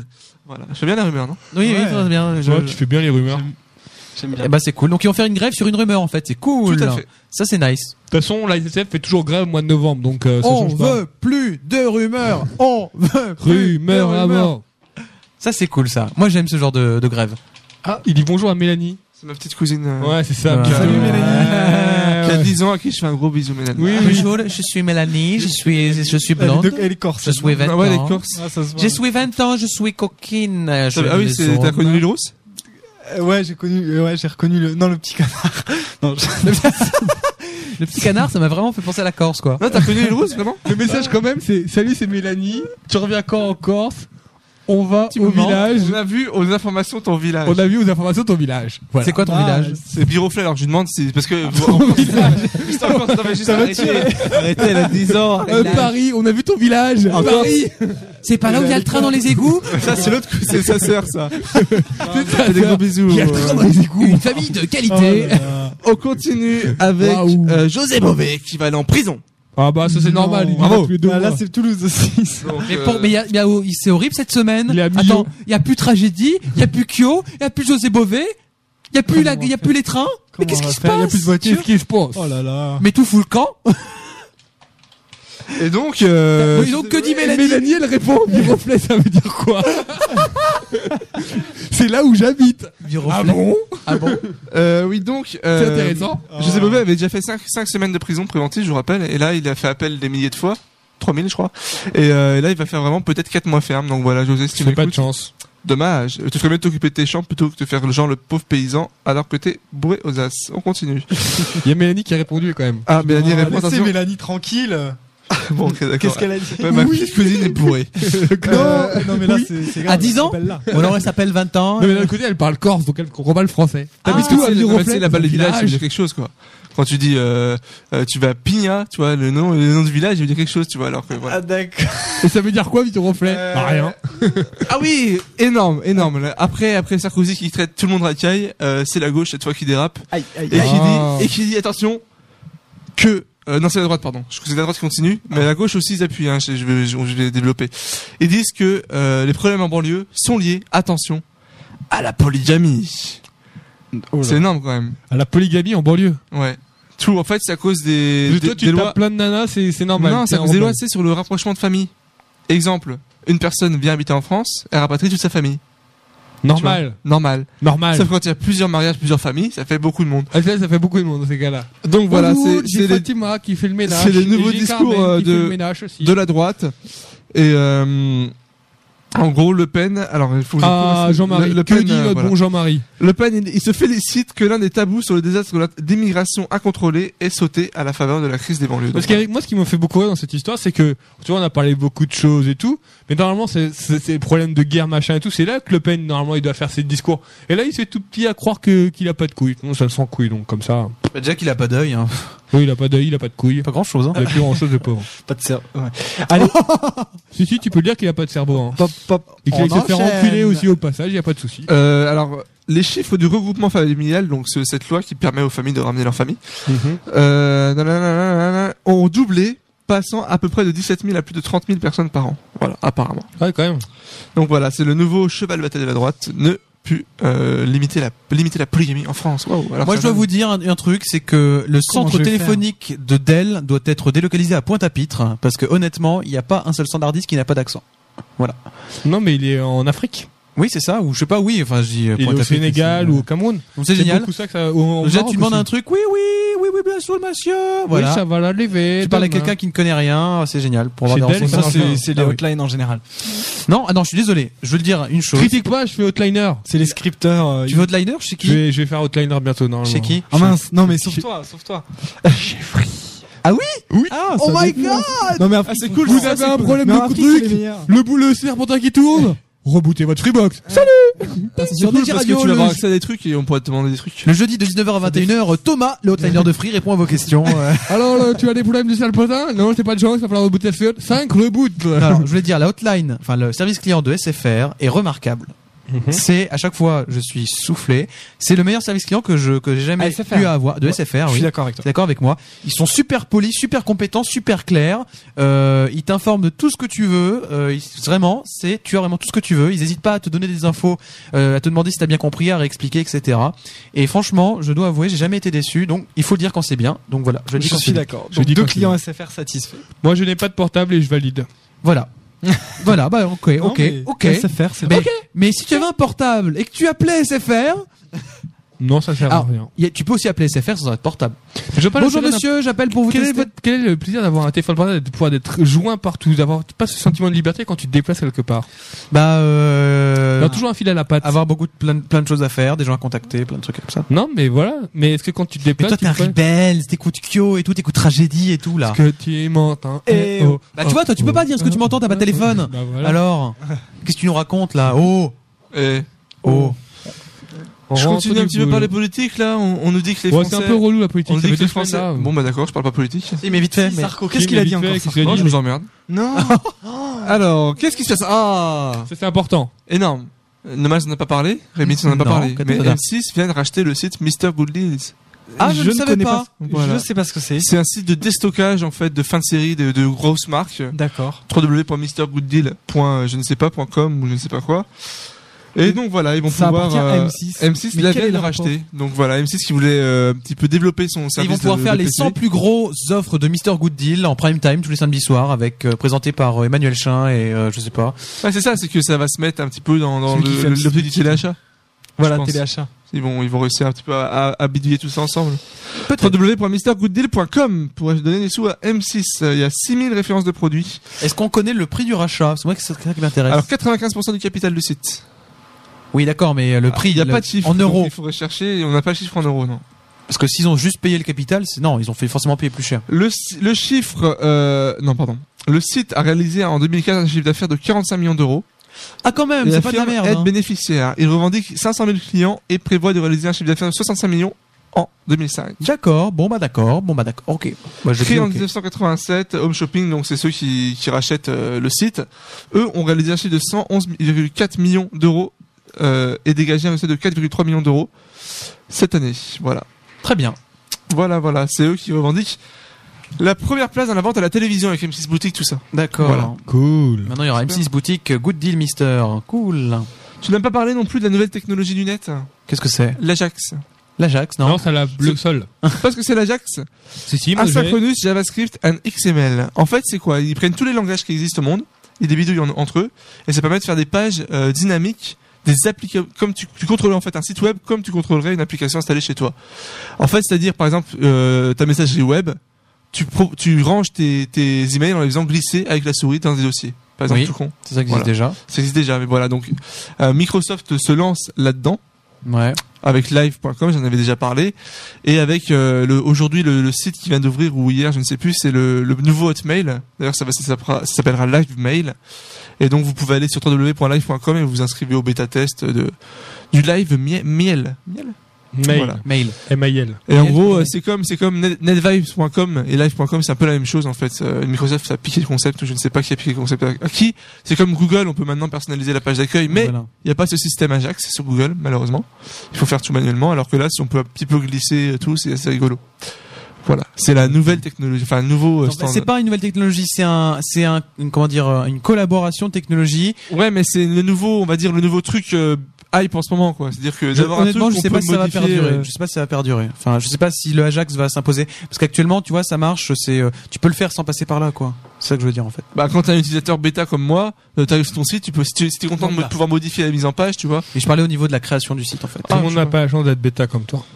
Voilà. Je fais bien la rumeur, non? Oui, Ouais. oui, très bien. Je... Ouais, tu fais bien les rumeurs. J'aime bien. Eh ben c'est cool. Donc ils vont faire une grève sur une rumeur en fait. C'est cool. Tout à fait. Ça c'est nice. De toute façon, la S N C F fait toujours grève au mois de novembre, donc euh, ça On change pas. veut plus de rumeurs. On veut plus de Rumeur à mort. Ça c'est cool ça. Moi j'aime ce genre de, de grève. Ah, il dit bonjour à Mélanie. C'est ma petite cousine. euh, Ouais, c'est ça. Ouais. Qui a- Salut, Ouais, Qui a ouais. dix ans, à qui je fais un gros bisou, Mélanie. Oui, oui. Bonjour, je suis Mélanie, je suis je suis Elle est, blonde. de- elle est corse. Je suis vingt Ah ouais, les ans. Corses. Ah, ça se voit. Je suis vingt ans, je suis coquine. Je Ah oui, les c'est, t'as hommes. connu l'île rousse? Euh, ouais, j'ai connu, euh, ouais, j'ai reconnu le, non, le petit canard. Non, je- Le petit canard, ça m'a vraiment fait penser à la Corse quoi. Non, t'as connu l'île rousse, vraiment? Le message quand même, c'est salut, c'est Mélanie. Tu reviens quand en Corse? On va Petit au moment. village. On a vu aux informations ton village. On a vu aux informations ton village. Voilà. C'est quoi ton Ah, village? C'est Biroflay, alors je lui demande si, parce que, Ton village. juste encore, non, mais juste Ça va arrêtez. tuer. Arrêtez, elle a dix ans. Euh, Paris, on a vu ton village. En Paris. C'est pas là où il y a le train dans les égouts? Ça, c'est l'autre, c'est sa sœur, ça. C'est ça, Des gros bisous. Il y a le train dans les égouts. Une famille de Oh qualité. là là. On continue avec Waouh. euh, José Bové qui va aller en prison. Ah bah ça c'est Non. normal. Il Bravo. vit tous les deux Bah, là, mois. c'est Toulouse aussi. Donc, Mais, euh, pour, mais y a, y a, c'est horrible cette semaine. Il est à Millau. Attends, il y a plus tragédie, il y a plus Kyo, il y a plus José Bové, il y a plus la, il y a plus les trains. Mais Comment qu'est-ce on va qui se faire? Il y a passe? plus de voitures. Qu'est-ce qui se passe? Oh là là. Mais tout fout le camp. Et donc, euh, Mais donc que dit Mélanie? Mélanie, elle répond Viroflay, ça veut dire quoi? C'est là où j'habite. Ah bon? Ah bon? euh, oui, donc, euh, C'est intéressant. José Bové avait déjà fait cinq semaines de prison préventive, je vous rappelle, et là, il a fait appel des milliers de fois. trois mille, je crois. Et, euh, et là, il va faire vraiment peut-être quatre mois ferme. Donc voilà, José, si tu Tu n'as pas de m'écoutes, chance. dommage. Tu ferais mieux de t'occuper de tes champs plutôt que de faire le genre le pauvre paysan alors que t'es bourré aux as. On continue. Il y a Mélanie qui a répondu quand même. Ah, Mélanie Ah, répond, laissez attention. Mélanie tranquille. Bon, ok, d'accord. Qu'est-ce qu'elle a dit? Ouais, ma petite cousine est bourrée. Non, non, mais là, Oui. c'est, c'est grave. À dix ans? Là. Ou alors elle s'appelle vingt ans. Non mais d'un côté elle parle corse donc elle comprend pas le français. Ah, T'as vu Tu tout sais, à le- Viroflay? tu sais, là-bas, le village, ça veut dire quelque chose, quoi. Quand tu dis, euh, euh, tu vas à Pigna, tu vois, le nom, le nom du village, il veut dire quelque chose, tu vois, alors que voilà. Ah, d'accord. Et ça veut dire quoi Viroflay? Euh, Bah, rien. Ah oui, énorme, énorme. Là, Après, après Sarkozy qui traite tout le monde racaille, euh, c'est la gauche cette fois qui dérape Aïe, aïe, et aïe. qui Ah. dit, et qui dit attention que euh, non c'est la droite pardon. Je trouve que c'est la droite qui continue, mais la gauche aussi ils appuient. Hein, je, je vais, je, je vais développer. Ils disent que euh, les problèmes en banlieue sont liés, attention, à la polygamie. Oh là. C'est énorme quand même. À la polygamie en banlieue. Ouais. Tout en fait c'est à cause des, Parce que des, toi tu des tapes lois. plein de nanas, c'est c'est normal. Non, c'est à T'es cause des en lois, banlieue. c'est sur le rapprochement de famille. Exemple, une personne vient habiter en France, elle rapatrie toute sa famille. Normal. Normal. Normal. Sauf quand il y a plusieurs mariages, plusieurs familles, ça fait beaucoup de monde. Ah, ça, ça fait beaucoup de monde dans ces cas-là. Donc voilà, Bonjour, c'est j'ai c'est les- Fatima qui fait le ménage. c'est les et nouveaux j'ai discours, Carmen euh, qui de- fait le ménage aussi. de la droite. Et euh, en gros, Le Pen, alors il faut que je Ah, trouve- Jean-Marie. Le, le que Pen, dit euh, notre voilà. bon Jean-Marie? Le Pen, il, il se félicite que l'un des tabous sur le désastre d'immigration incontrôlée est sauté à la faveur de la crise des banlieues. Parce Donc, qu'avec moi, ce qui m'a fait beaucoup rire dans cette histoire, c'est que, tu vois, on a parlé beaucoup de choses et tout, mais normalement, c'est, c'est, c'est des problèmes de guerre, machin et tout, c'est là que Le Pen, normalement, il doit faire ses discours. Et là, il se fait tout petit à croire que, qu'il a pas de couilles. Non, ça le sent couilles, donc, comme ça. Bah, déjà qu'il a pas d'œil, hein. Oui, il a pas d'œil, il a pas de couilles. Pas grand chose, hein. Il a plus grand chose de pauvre. Pas de cerveau. Ouais. Allez, Si, si, tu peux dire qu'il a pas de cerveau, hein. pop, pop. Et qu'il On se faire enchaîne. enculer aussi au passage, y a pas de souci. euh, alors, les chiffres du regroupement familial, donc ce- cette loi qui permet aux familles de ramener leur famille, euh, nanana, ont doublé, passant à peu près de dix-sept mille à plus de trente mille personnes par an. Voilà, apparemment. Ouais, quand même. Donc voilà, c'est le nouveau cheval de bataille de la droite, ne plus euh, limiter la limiter la polygamie en France. Waouh. Alors Moi, ça je dois donne- vous dire un, un truc, c'est que le Comment centre je vais téléphonique de Dell doit être délocalisé à Pointe-à-Pitre, parce que honnêtement, il n'y a pas un seul standardiste qui n'a pas d'accent. Non, mais il est en Afrique. Oui, c'est ça, ou je sais pas, oui, enfin, je dis euh, Il est au Pointe-à-Pitre, Sénégal c'est- ou au Cameroun. Donc c'est génial. beaucoup ça que ça, au, au Déjà, Maroc tu demandes aussi. un truc, oui, oui, oui, oui, bien sûr, monsieur. Voilà. Oui, ça va l'arriver. Tu parles à demain. quelqu'un qui ne connaît rien, c'est génial pour avoir Chez des Dell, renseignements. Ça, ça marche c'est, bien. c'est les Ah oui. hotlines en général. Non, ah non, je suis désolé. Je veux te dire une chose. Critique pas, je fais outliner. C'est les scripteurs. euh, Tu ils- veux hotliner chez qui? Je vais, je vais faire outliner bientôt, normalement. Chez qui? Ah mince, non mais Chez- sauve-toi, sauve-toi. Ah oui? Oui. Ah, Oh ça my dépend. god! Non mais Ah, c'est cool. Vous ça, avez c'est un cool. problème Mais de en coup de Afrique, c'est truc. les meilleurs. Le bout, le serpentin qui tourne. Rebootez votre Freebox. Sur C'est cool Digi parce que Radio, tu vas le- avoir accès à des trucs et on pourrait te demander des trucs. Le jeudi de dix-neuf heures à vingt et une heures, Thomas, le hotliner de Free, répond à vos questions. Euh, Alors, là, tu as des problèmes de serpentin? Non, c'est pas de chance, il va falloir rebooter le cinq, reboot. non, alors, je voulais dire, la hotline, enfin, le service client de S F R est remarquable. Mhm. C'est à chaque fois, je suis soufflé. C'est le meilleur service client que je que j'ai jamais Ah, S F R. pu avoir de Ouais, S F R. Je Oui. suis d'accord avec toi. T'es d'accord avec moi? Ils sont super polis, super compétents, super clairs. Euh, ils t'informent de tout ce que tu veux. Euh, ils- vraiment, c'est tu as vraiment tout ce que tu veux. Ils hésitent pas à te donner des infos, euh, à te demander si t'as bien compris, à réexpliquer, et cetera. Et franchement, je dois avouer, j'ai jamais été déçu. Donc, il faut le dire quand c'est bien. Donc voilà, je le dis Je quand suis c'est bien. d'accord. Je Donc dis deux quand clients S F R satisfaits. Moi, je n'ai pas de portable et je valide. Voilà. Voilà, bah ok, Non, ok, mais ok. S F R, c'est Mais, bon. mais si tu avais un portable et que tu appelais S F R, Non, ça sert alors, à rien. y a- tu peux aussi appeler S F R sans être portable. Je parle Bonjour de- monsieur, j'appelle pour vous Quel est, tester. votre- quel est le plaisir d'avoir un téléphone portable, de pouvoir être joint partout, d'avoir pas ce sentiment de liberté quand tu te déplaces quelque part? Bah, euh, D'avoir toujours un fil à la patte. avoir beaucoup de plein, de- plein de choses à faire, des gens à contacter, plein de trucs comme ça. Non, mais voilà. Mais est-ce que quand tu te Mais déplaces, toi, t'es un tu peux- rebelle, t'écoutes Kyo et tout, t'écoutes Tragédie et tout, là. que tu es mentin. Eh oh, Bah, tu vois, toi, tu peux pas dire ce que tu m'entends, t'as pas de téléphone. Bah, voilà. Alors, qu'est-ce que tu nous racontes, là? Oh! Et Oh! On je rentre continue du un petit peu boulot. par les politiques là. On, on nous dit que les Ouais, Français. c'est un peu relou la politique. on nous Ça dit fait que les deux semaines, Français. là. Bon bah d'accord, je parle pas politique. Si, mais vite fait, mais. Sarko, Qui qu'est-ce qu'il a m'a dit vite fait, encore qu'est-ce Sarko qu'il a Non, dit je vous emmerde. Non. Alors, qu'est-ce qui se passe? Ah, Ça, c'est important. énorme. Dommage, on n'a pas parlé. Rémi, on n'en a pas Non, parlé. qu'est-ce Mais que t'as? M six vient de racheter le site mister Good Deals. Ah, je je ne ne savais connais pas. pas. Voilà. Je sais pas ce que c'est. C'est un site de déstockage en fait de fin de série de, de grosses marques. D'accord. w w w point mister good deal point je ne sais pas point com ou je ne sais pas quoi. Et donc voilà, ils vont Ça pouvoir appartient à euh, M six. M six Mais là quel vient est de le racheter. Donc voilà, M six qui voulait euh, un petit peu développer son Ils service. vont pouvoir de- faire de les P C. cent plus grosses offres de mister Good Deal en prime time tous les samedis soirs avec euh, présenté par euh, Emmanuel Chin et euh, je sais pas. Ouais, c'est ça, c'est que ça va se mettre un petit peu dans, dans Celui qui le- fait M six l'optique du téléachat. Voilà, Je pense. téléachat. Ils vont, ils vont réussir un petit peu à, à, à bidouiller tout ça ensemble. Peut-être. w w w point mister good deal point com pour donner des sous à M six. Euh, Il y a six mille références de produits. Est-ce qu'on connaît le prix du rachat? C'est moi que c'est ça qui m'intéresse. Alors quatre-vingt-quinze pour cent du capital du site. Oui, d'accord, mais le prix, Il n'y a le- pas de chiffre. en donc euros. Il faudrait chercher. et On n'a pas le chiffre en euros, non. Parce que s'ils ont juste payé le capital, c'est non, ils ont fait forcément payer plus cher. Le, si- le chiffre, euh, non, pardon. Le site a réalisé en deux mille quinze un chiffre d'affaires de quarante-cinq millions d'euros. Ah, quand même, Et c'est la pas de la firme merde. aide hein. bénéficiaire. Il revendique cinq cent mille clients et prévoit de réaliser un chiffre d'affaires de soixante-cinq millions en deux mille cinq. D'accord, bon bah d'accord, bon bah d'accord, ok. Bah, je dis Créé en ok. dix-neuf cent quatre-vingt-sept, Home Shopping, donc c'est ceux qui, qui rachètent euh, le site. Eux ont réalisé un chiffre de cent onze virgule quatre millions d'euros euh, et dégagé un recette de quatre virgule trois millions d'euros cette année. Voilà. Très bien. Voilà, voilà. C'est eux qui revendiquent la première place dans la vente à la télévision avec M six Boutique, tout ça. D'accord. Voilà. Cool. Maintenant il y aura M six boutique Good Deal Mister. Cool. Tu n'as pas parlé non plus de la nouvelle technologie du net, Qu'est-ce que c'est? l'Ajax. L'Ajax, non? Non, ça l'a le sol. Parce que c'est l'Ajax, Si, si, moi, j'ai- Asynchronous, JavaScript and X M L. En fait, c'est quoi? Ils prennent tous les langages qui existent au monde, ils les bidouillent en- entre eux, et ça permet de faire des pages euh, dynamiques, des applications, comme tu, tu contrôles en fait un site web, comme tu contrôlerais une application installée chez toi. En fait, c'est-à-dire, par exemple, euh, ta messagerie web, tu, pro- tu ranges tes, tes emails en les faisant glisser avec la souris dans des dossiers. Par exemple, Oui. tout con. C'est ça qui existe Voilà. déjà. Ça existe déjà, mais voilà. Donc, euh, Microsoft se lance là-dedans. Ouais. Avec live point com, j'en avais déjà parlé, et avec euh, le, aujourd'hui le, le site qui vient d'ouvrir, ou hier, je ne sais plus, c'est le, le nouveau Hotmail. D'ailleurs, ça, va, ça, s'appellera- ça s'appellera Live Mail. Et donc, vous pouvez aller sur w w w point live point com et vous inscrivez au bêta test de du live mie- miel. Miel. Mail. Voilà. Mail. M I L. Et en Miel, gros, ouais. euh, c'est comme c'est comme net- netvibes point com et live point com, c'est un peu la même chose en fait. Euh, Microsoft a piqué le concept, ou je ne sais pas qui a piqué le concept à, à qui. C'est comme Google, on peut maintenant personnaliser la page d'accueil, mais Voilà. il n'y a pas ce système Ajax sur Google, malheureusement. Il faut faire tout manuellement, alors que là, si on peut un petit peu glisser tout, c'est assez rigolo. Voilà, c'est la nouvelle technologie, enfin un nouveau euh, Non, bah, standard. c'est pas une nouvelle technologie, c'est un, c'est un, une, comment dire, euh, une collaboration de technologie. Ouais, mais c'est le nouveau, on va dire le nouveau truc euh, hype en ce moment, quoi. C'est-à-dire que Je- d'avoir un truc honnêtement, je qu'on sais peut pas si ça va modifier, perdurer. euh, Je sais pas si ça va perdurer. Enfin, je sais pas si le Ajax va s'imposer. Parce qu'actuellement, tu vois, ça marche. C'est, euh, tu peux le faire sans passer par là, quoi. C'est ça que je veux dire, en fait. Bah, quand t'es un utilisateur bêta comme moi, euh, t'arrives sur ton site, tu peux, si tu si t'es content de Lambda. pouvoir modifier la mise en page, tu vois. Et je parlais au niveau de la création du site, en fait. Tout le Ah, monde je n'a vois. pas la chance d'être bêta comme toi.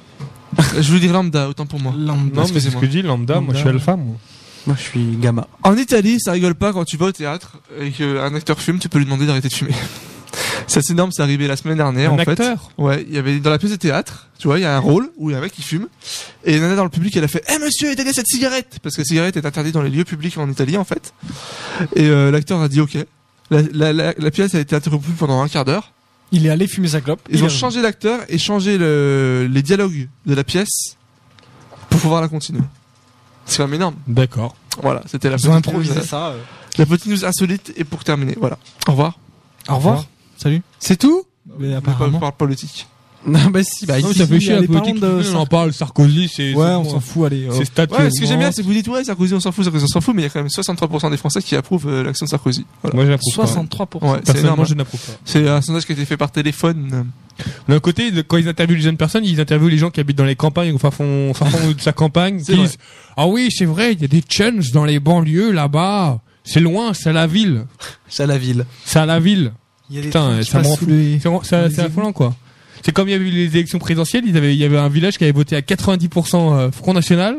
Je veux dire lambda, autant pour moi. Lambda. Non, mais c'est ce excusez-moi. que je dis, lambda, moi je suis Lambda. alpha, moi. Moi, je suis gamma. En Italie, ça rigole pas quand tu vas au théâtre et qu'un acteur fume, tu peux lui demander d'arrêter de fumer. C'est assez énorme, c'est arrivé la semaine dernière, Un en fait. acteur. Ouais, il y avait dans la pièce de théâtre, tu vois, il y a un rôle où il y a un mec qui fume et une nana dans le public, elle a fait "Eh monsieur, éteignez cette cigarette" parce que la cigarette est interdite dans les lieux publics en Italie en fait. Et euh, l'acteur a dit OK. La, la, la, la pièce a été interrompue pendant un quart d'heure. Il est allé fumer sa clope. Ils Il ont est changé l'acteur et changé le, les dialogues de la pièce pour pouvoir la continuer. C'est quand même énorme. D'accord. Voilà, c'était la Ils ont petite improvisé news, euh, ça. euh. la petite news insolite et pour terminer, voilà. Au revoir. Au revoir. Salut. C'est tout? Mais On parle, apparemment. parle politique. Non, bah si, bah Non, mais ici, ça fait chier la allez, politique. parlons de On en parle, Sarkozy, c'est... Ouais, c'est on bon. s'en fout, allez. C'est statut. Ouais, ce que j'aime bien, augmente. c'est que vous dites, ouais, Sarkozy, on s'en fout, Sarkozy, on s'en fout, mais il y a quand même soixante-trois pour cent des Français qui approuvent euh, l'action de Sarkozy. Voilà. Moi, j'approuve pas. soixante-trois pour cent. Ouais, c'est Personnellement, énorme. je n'approuve pas. C'est un sondage qui a été fait par téléphone. D'un côté, de- quand ils interviewent les jeunes personnes, ils interviewent les gens qui habitent dans les campagnes, au fin fond, au fin fond de sa campagne, C'est qui disent, ah oui, c'est vrai, il y a des chuns dans les banlieues, là-bas. C'est loin, c'est à la ville. c'est à la ville. C'est à la ville. Il y a des Putain, trucs qui ça me passent rend sous fou. les- C'est, c'est, les c'est égouts. affolant, quoi. C'est comme il y avait eu les élections présidentielles, ils avaient, il y avait un village qui avait voté à quatre-vingt-dix pour cent euh, Front National,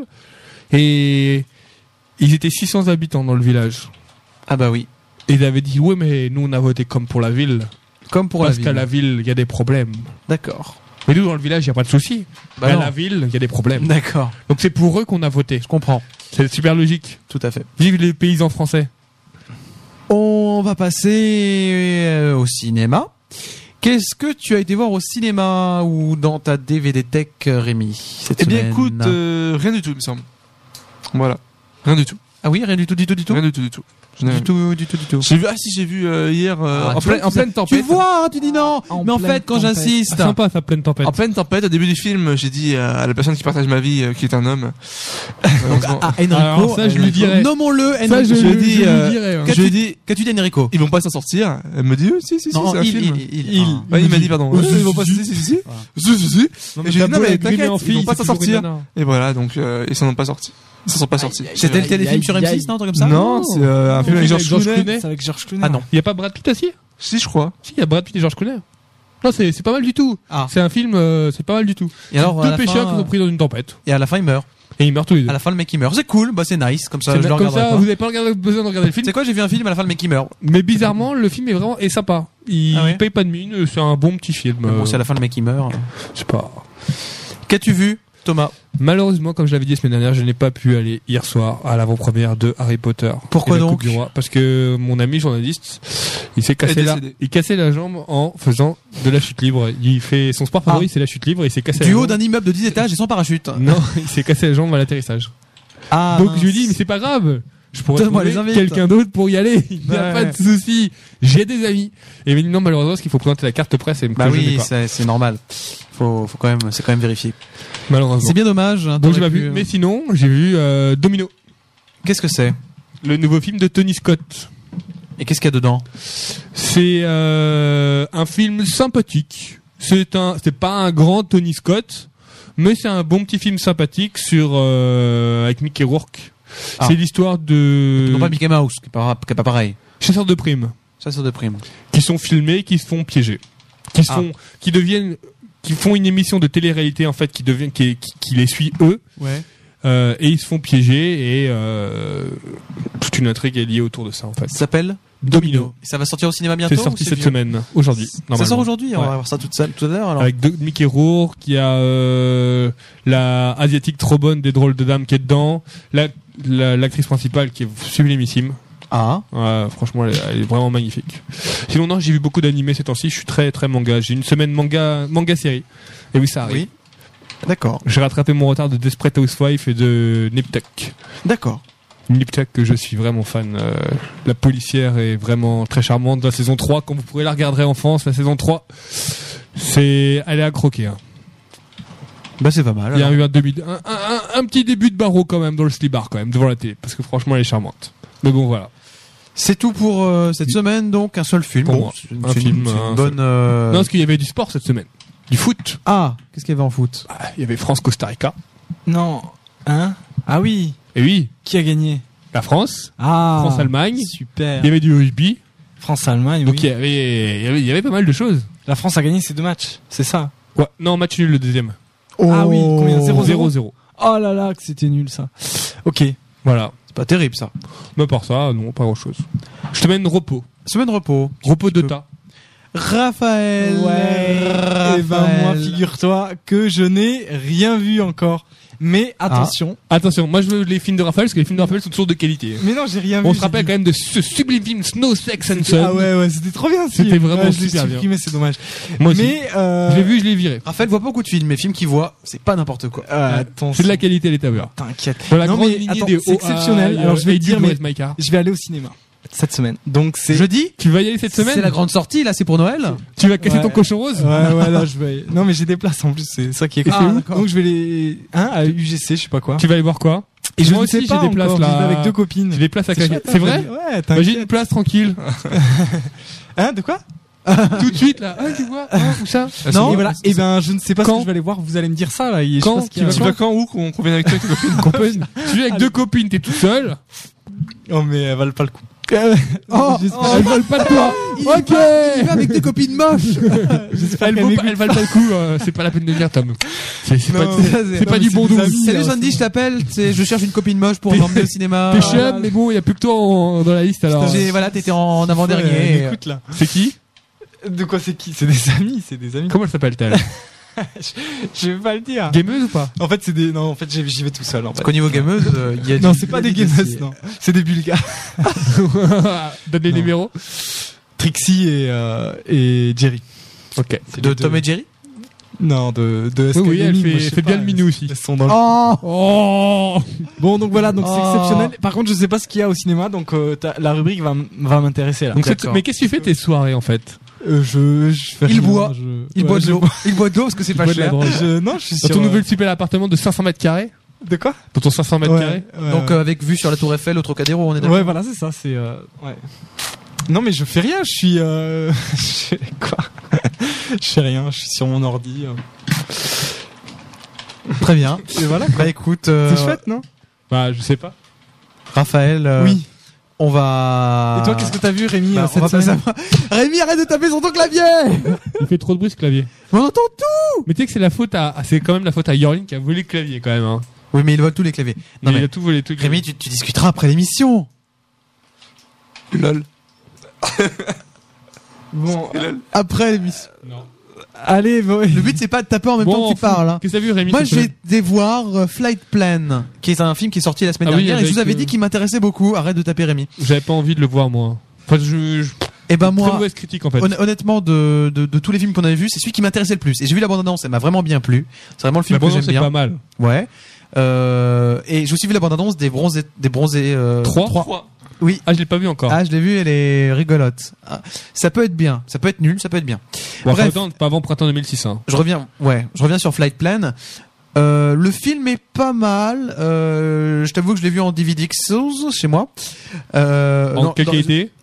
et ils étaient six cents habitants dans le village. Ah bah oui. Et ils avaient dit, ouais, mais nous, on a voté comme pour la ville. Comme pour parce la ville. qu'à la ville, il y a des problèmes. D'accord. Mais nous, dans le village, il n'y a pas de souci. Bah mais à non. la ville, il y a des problèmes. D'accord. Donc c'est pour eux qu'on a voté. Je comprends. C'est super logique. Tout à fait. Vive les paysans français. On va passer euh, au cinéma. Qu'est-ce que tu as été voir au cinéma ou dans ta D V D Tech, Rémi, cette Eh bien, semaine écoute, euh, rien du tout, il me semble. Voilà. Rien du tout. Ah oui, rien du tout, du tout, du tout. Rien du tout, du tout. Je n'ai Du rien. tout, du tout, du tout. J'ai vu, ah si, j'ai vu euh, hier, euh, Ah, en, tu pleine, vois, en pleine Tu tempête. vois, tu dis non. En Mais en pleine fait, quand tempête. j'insiste, C'est sympa, ça pleine tempête. En pleine tempête, au début du film, j'ai dit à la personne qui partage ma vie, euh, qui est un homme. Heureusement. ah, Enrico, Alors ça, je lui Enrico. dirais. Nommons-le, Ça, Enrico. je, je je, dis, je euh, lui dirais. hein. Qu'as-tu je lui ai dit, Qu'as-tu dit, Enrico? ils vont pas s'en sortir. Elle me dit, euh, si, si, si, Non, c'est un il, film. il, il, Il. ah. Ouais, il m'a dit, pardon. Euh, Euh, si, ils vont pas, si, si, si, si, si. Voilà. Si, si, si. Non, Et j'ai t'as dit, non, beau mais être grimé t'inquiète, en ils fille, vont pas c'est s'en toujours une sortir. nana. Et voilà, donc, euh, ils s'en ont pas sortis. Ils s'en sont pas sortis. C'était le téléfilm sur M six, non, un truc comme ça? Non, c'est euh, un film avec George Clooney. C'est avec George Clooney. Ah non. Il y a pas Brad Pitt aussi? Si, je crois. Si, il y a Brad Pitt et George Clooney. Non, c'est, c'est pas mal du tout. Ah. C'est un film, euh, c'est pas mal du tout. Et alors, à Deux la pêcheurs fin, qui sont pris dans une tempête. et à la fin, il meurt. Et ils meurent tous les deux. À la fin, le mec, il meurt. C'est cool, bah, c'est nice. Comme ça, C'est je le comme regarderai ça, pas. vous n'avez pas regardé- besoin de regarder le film. C'est quoi, j'ai vu un film, à la fin, le mec, il meurt. Mais bizarrement, le film est vraiment est sympa. Il Ah ouais paye pas de mine, c'est un bon petit film. Mais bon, euh, c'est à la fin, le mec, il meurt. je sais pas. Qu'as-tu vu, Thomas? Malheureusement, comme je l'avais dit la semaine dernière, je n'ai pas pu aller hier soir à l'avant-première de Harry Potter. Pourquoi et la donc Coupe du Roi. Parce que mon ami journaliste, il s'est cassé Est la, décédé. il cassait la jambe en faisant de la chute libre. Il fait son sport favori, Ah. c'est la chute libre, et il s'est cassé Du la haut jambe. d'un immeuble de dix étages et sans parachute. Non, il s'est cassé la jambe à l'atterrissage. Ah, Donc mince. je lui dis, mais c'est pas grave. Je pourrais Donne-moi trouver les invites. quelqu'un d'autre pour y aller. Il n'y a Ouais. pas de souci. J'ai des amis. Et il m'a dit non, malheureusement, parce qu'il faut présenter la carte presse et Bah que je n'ai oui, pas. c'est, c'est normal. Faut, faut quand même, c'est quand même vérifié. Malheureusement. C'est bien dommage. hein, Donc j'ai t'aurais pas pu- vu. Mais sinon, j'ai vu euh, Domino, Qu'est-ce que c'est? le nouveau film de Tony Scott. Et qu'est-ce qu'il y a dedans? C'est euh, un film sympathique. C'est un, c'est pas un grand Tony Scott, mais c'est un bon petit film sympathique sur euh, avec Mickey Rourke. Ah. C'est l'histoire de Non, pas Mickey Mouse, qui est pas, qui est pas pareil. chasseurs de primes Ça, c'est de prime. qui sont filmés, qui se font piéger, qui se Ah. font, qui deviennent, qui font une émission de télé-réalité en fait, qui devient, qui, qui, qui les suit eux, Ouais. euh, et ils se font piéger et euh, toute une intrigue est liée autour de ça en fait. Ça s'appelle Domino. Et ça va sortir au cinéma bientôt? C'est ou sorti cette vieux semaine, aujourd'hui. Ça normalement. sort aujourd'hui, on Ouais. va voir ça tout, ça, tout à l'heure alors. Avec de, Mickey Rourke, qui a euh, la asiatique trop bonne des drôles de dames qui est dedans, la, la- l'actrice principale qui est sublimissime. Ah. Ouais, franchement, elle, est- elle est vraiment magnifique. Sinon, non, j'ai vu beaucoup d'animés ces temps-ci. Je suis très très manga. J'ai une semaine manga manga série. Et oui, ça arrive. Oui. D'accord. J'ai rattrapé mon retard de Desperate Housewife et de Nip Tuck. D'accord. Nip Tuck que je suis vraiment fan. Euh, la policière est vraiment très charmante. La saison trois, quand vous pourrez la regarder en France, la saison trois, c'est elle est à croquer. Hein. Bah, c'est pas mal. Il y a alors. eu un, demi, un, un, un petit début de barreau quand même dans le slibard quand même devant la télé parce que franchement elle est charmante. Mais bon voilà. C'est tout pour euh, cette semaine, donc un seul film. Pour Bon, moi. c'est une, Un c'est une- film, c'est une un bonne. euh, Non parce qu'il y avait du sport cette semaine, du foot. Ah, qu'est-ce qu'il y avait en foot? Ah, il y avait France-Costa Rica. Non. Hein? Ah oui. Et oui, Qui a gagné? la France, Ah. France-Allemagne. Super. Il y avait du rugby. France-Allemagne, Donc oui. il, y avait, il y avait il y avait pas mal de choses. La France a gagné ses deux matchs. C'est ça. Ouais, non match nul le deuxième. Ah oui, combien? zéro zéro zéro. Oh là là, que c'était nul ça. Ok. Voilà. C'est pas terrible ça. Mais à part ça, non, pas grand chose. Je te mène repos. Semaine repos. Repos de peux. tas. Raphaël. Ouais. Et ben moi, Raphaël. figure-toi que je n'ai rien vu encore. Mais attention. Attention, moi je veux les films de Raphaël parce que les films de Raphaël sont toujours de qualité. Mais non, j'ai rien vu. On se j'ai rappelle dit- quand même de ce sublime film Snow, Sex and C'était- Son. Ah ouais, ouais, c'était trop bien. ce C'était film. vraiment Ouais, je l'ai super bien. supprimé, c'est dommage. Moi aussi. Mais euh... Je l'ai vu, je l'ai viré. Raphaël voit beaucoup de films, mais films qu'il voit, c'est pas n'importe quoi. euh, attention. C'est de la qualité à l'état pur. T'inquiète. Dans la Non, grande mais lignée attends, des c'est exceptionnel. Alors je vais te dire, mais My Car. je vais aller au cinéma. cette semaine. Donc c'est Jeudi. Tu vas y aller cette semaine? C'est la grande sortie, là, c'est pour Noël. Tu vas casser Ouais. ton cochon rose? Ouais, ouais, là, je vais. Non, mais j'ai des places en plus, c'est ça qui est cool. Ah, d'accord. Donc je vais les. Hein, à U G C, je sais pas quoi. Tu vas aller voir quoi? Et je Moi ne aussi, sais pas j'ai des places encore, là. j'y vais avec deux copines. J'ai des places à C'est claquer. chouette, C'est hein, vrai? Ouais, Bah, j'ai t'inquiète. une place tranquille. Hein, de quoi? Tout de suite là. Ah, tu vois? Ah, où ça? Non, et voilà. Et ben, je ne sais pas ce Quand que je vais aller voir. Vous allez me dire ça là. Et je sais Quand pas ce qu'il y a. tu Tu vas quand où qu'on qu'on vienne avec toi avec tes copines? Qu'on peut- Tu viens avec deux copines, t'es tout seul. Oh, mais elles valent pas le coup. Oh, J'espère- Elles veulent pas de toi. Ok. Il va avec des copines moches. j'espère Elles qu'elles vaut pas- m'écoutent elles valent pas le coup. euh, C'est pas la peine de venir, Tom. C'est c'est pas Non, c'est- ça, c'est c'est- pas non, du mais bon c'est des douze. amis. Salut alors, Sandy, c'est je t'appelle. C'est, je cherche une copine moche pour T'es- m'emmener au cinéma. T'es chum, mais bon, il y a plus que toi en- dans la liste alors. J'ai, voilà, t'étais en Ouais, avant-dernier. écoute là. C'est qui? De quoi c'est qui? C'est des amis, c'est des amis. Comment elle s'appelle-t-elle? Je vais pas le dire. Gameuse ou pas? En fait, c'est des. Non, en fait, j'y j'y vais tout seul. En fait. Parce qu'au niveau gameuse, euh, il y a Non, du- c'est il y pas a des du gamers, dossier. non. C'est des Bulgares. Donne les Non. numéros. Trixie et euh, et Jerry. Ok. C'est De les Tom deux. et Jerry. Non, de de Oui, oui, elle Sky Gaming, fait, moi, je sais elle fait bien pas, le minou aussi. Elles sont dans le- Oh. Oh. Bon, donc voilà, donc c'est Oh. exceptionnel. Par contre, je sais pas ce qu'il y a au cinéma, donc euh, t'as- la rubrique va m- va m'intéresser là. Donc c'est- D'accord. mais qu'est-ce que tu fais tes soirées en fait? Euh, je, je fais Il rien, boit. je- Il ouais, boit de je l'eau. bois- Il boit de l'eau parce que c'est pas bois de la cher. drogue. Je, non, je suis Dans sur. ton euh, nouvel super appartement de cinq cents mètres carrés? De quoi? Dans ton cinq cents mètres Ouais, carrés? ouais, Donc ouais. euh, avec vue sur la Tour Eiffel au Trocadéro, on est d'accord. Ouais, voilà, c'est ça, c'est euh, ouais. Non, mais je fais rien, je suis euh... je fais quoi? Je fais rien, je suis sur mon ordi. euh. Très bien. Et voilà. Bah écoute, euh, C'est chouette, non? Bah, je sais pas. Raphaël. euh, Oui. On va. Et toi, qu'est-ce que t'as vu, Rémi, Bah, euh, on cette va passer semaine? à- Rémi, arrête de taper sur ton clavier. Il fait trop de bruit ce clavier. On entend tout. Mais tu sais que c'est la faute à, ah, c'est quand même la faute à Yorlin qui a volé le clavier quand même, hein. Oui, mais il vole tous les claviers. Non Mais il mais a tout volé, tout. Rémi, tu, tu discuteras après l'émission. Lol. Bon, Après l'émission. Non. allez, bon, Le but c'est pas de taper en même Bon, temps que tu on fout. parles. Hein. Qu'est-ce que t'as vu, Rémi? Moi, cette j'ai semaine été voir euh, Flight Plan, qui est un film qui est sorti la semaine Ah oui, dernière, et je avec, vous avais euh, dit qu'il m'intéressait beaucoup. Arrête de taper Rémi. J'avais pas envie de le voir, moi. Enfin, je, je... Et ben Très moi, mauvaise critique, en fait. hon- honnêtement, de, de, de tous les films qu'on avait vus, c'est celui qui m'intéressait le plus. Et j'ai vu la bande-annonce, elle m'a vraiment bien plu. C'est vraiment le film La que bande j'aime c'est bien. pas mal. Ouais. Euh, et j'ai aussi vu la bande-annonce des bronzés, des bronzés. Euh, Trois? trois. Oui. Ah, je l'ai pas vu encore. Ah, je l'ai vu, elle est rigolote. Ah, ça peut être bien, ça peut être nul, ça peut être bien. Bon, bref. faut attendre, pas avant printemps deux mille six, hein. Je reviens, ouais, je reviens sur Flight Plan. Euh, le film est pas mal. Euh, je t'avoue que je l'ai vu en D V D X chez moi. Euh, En non, quelle dans- qualité?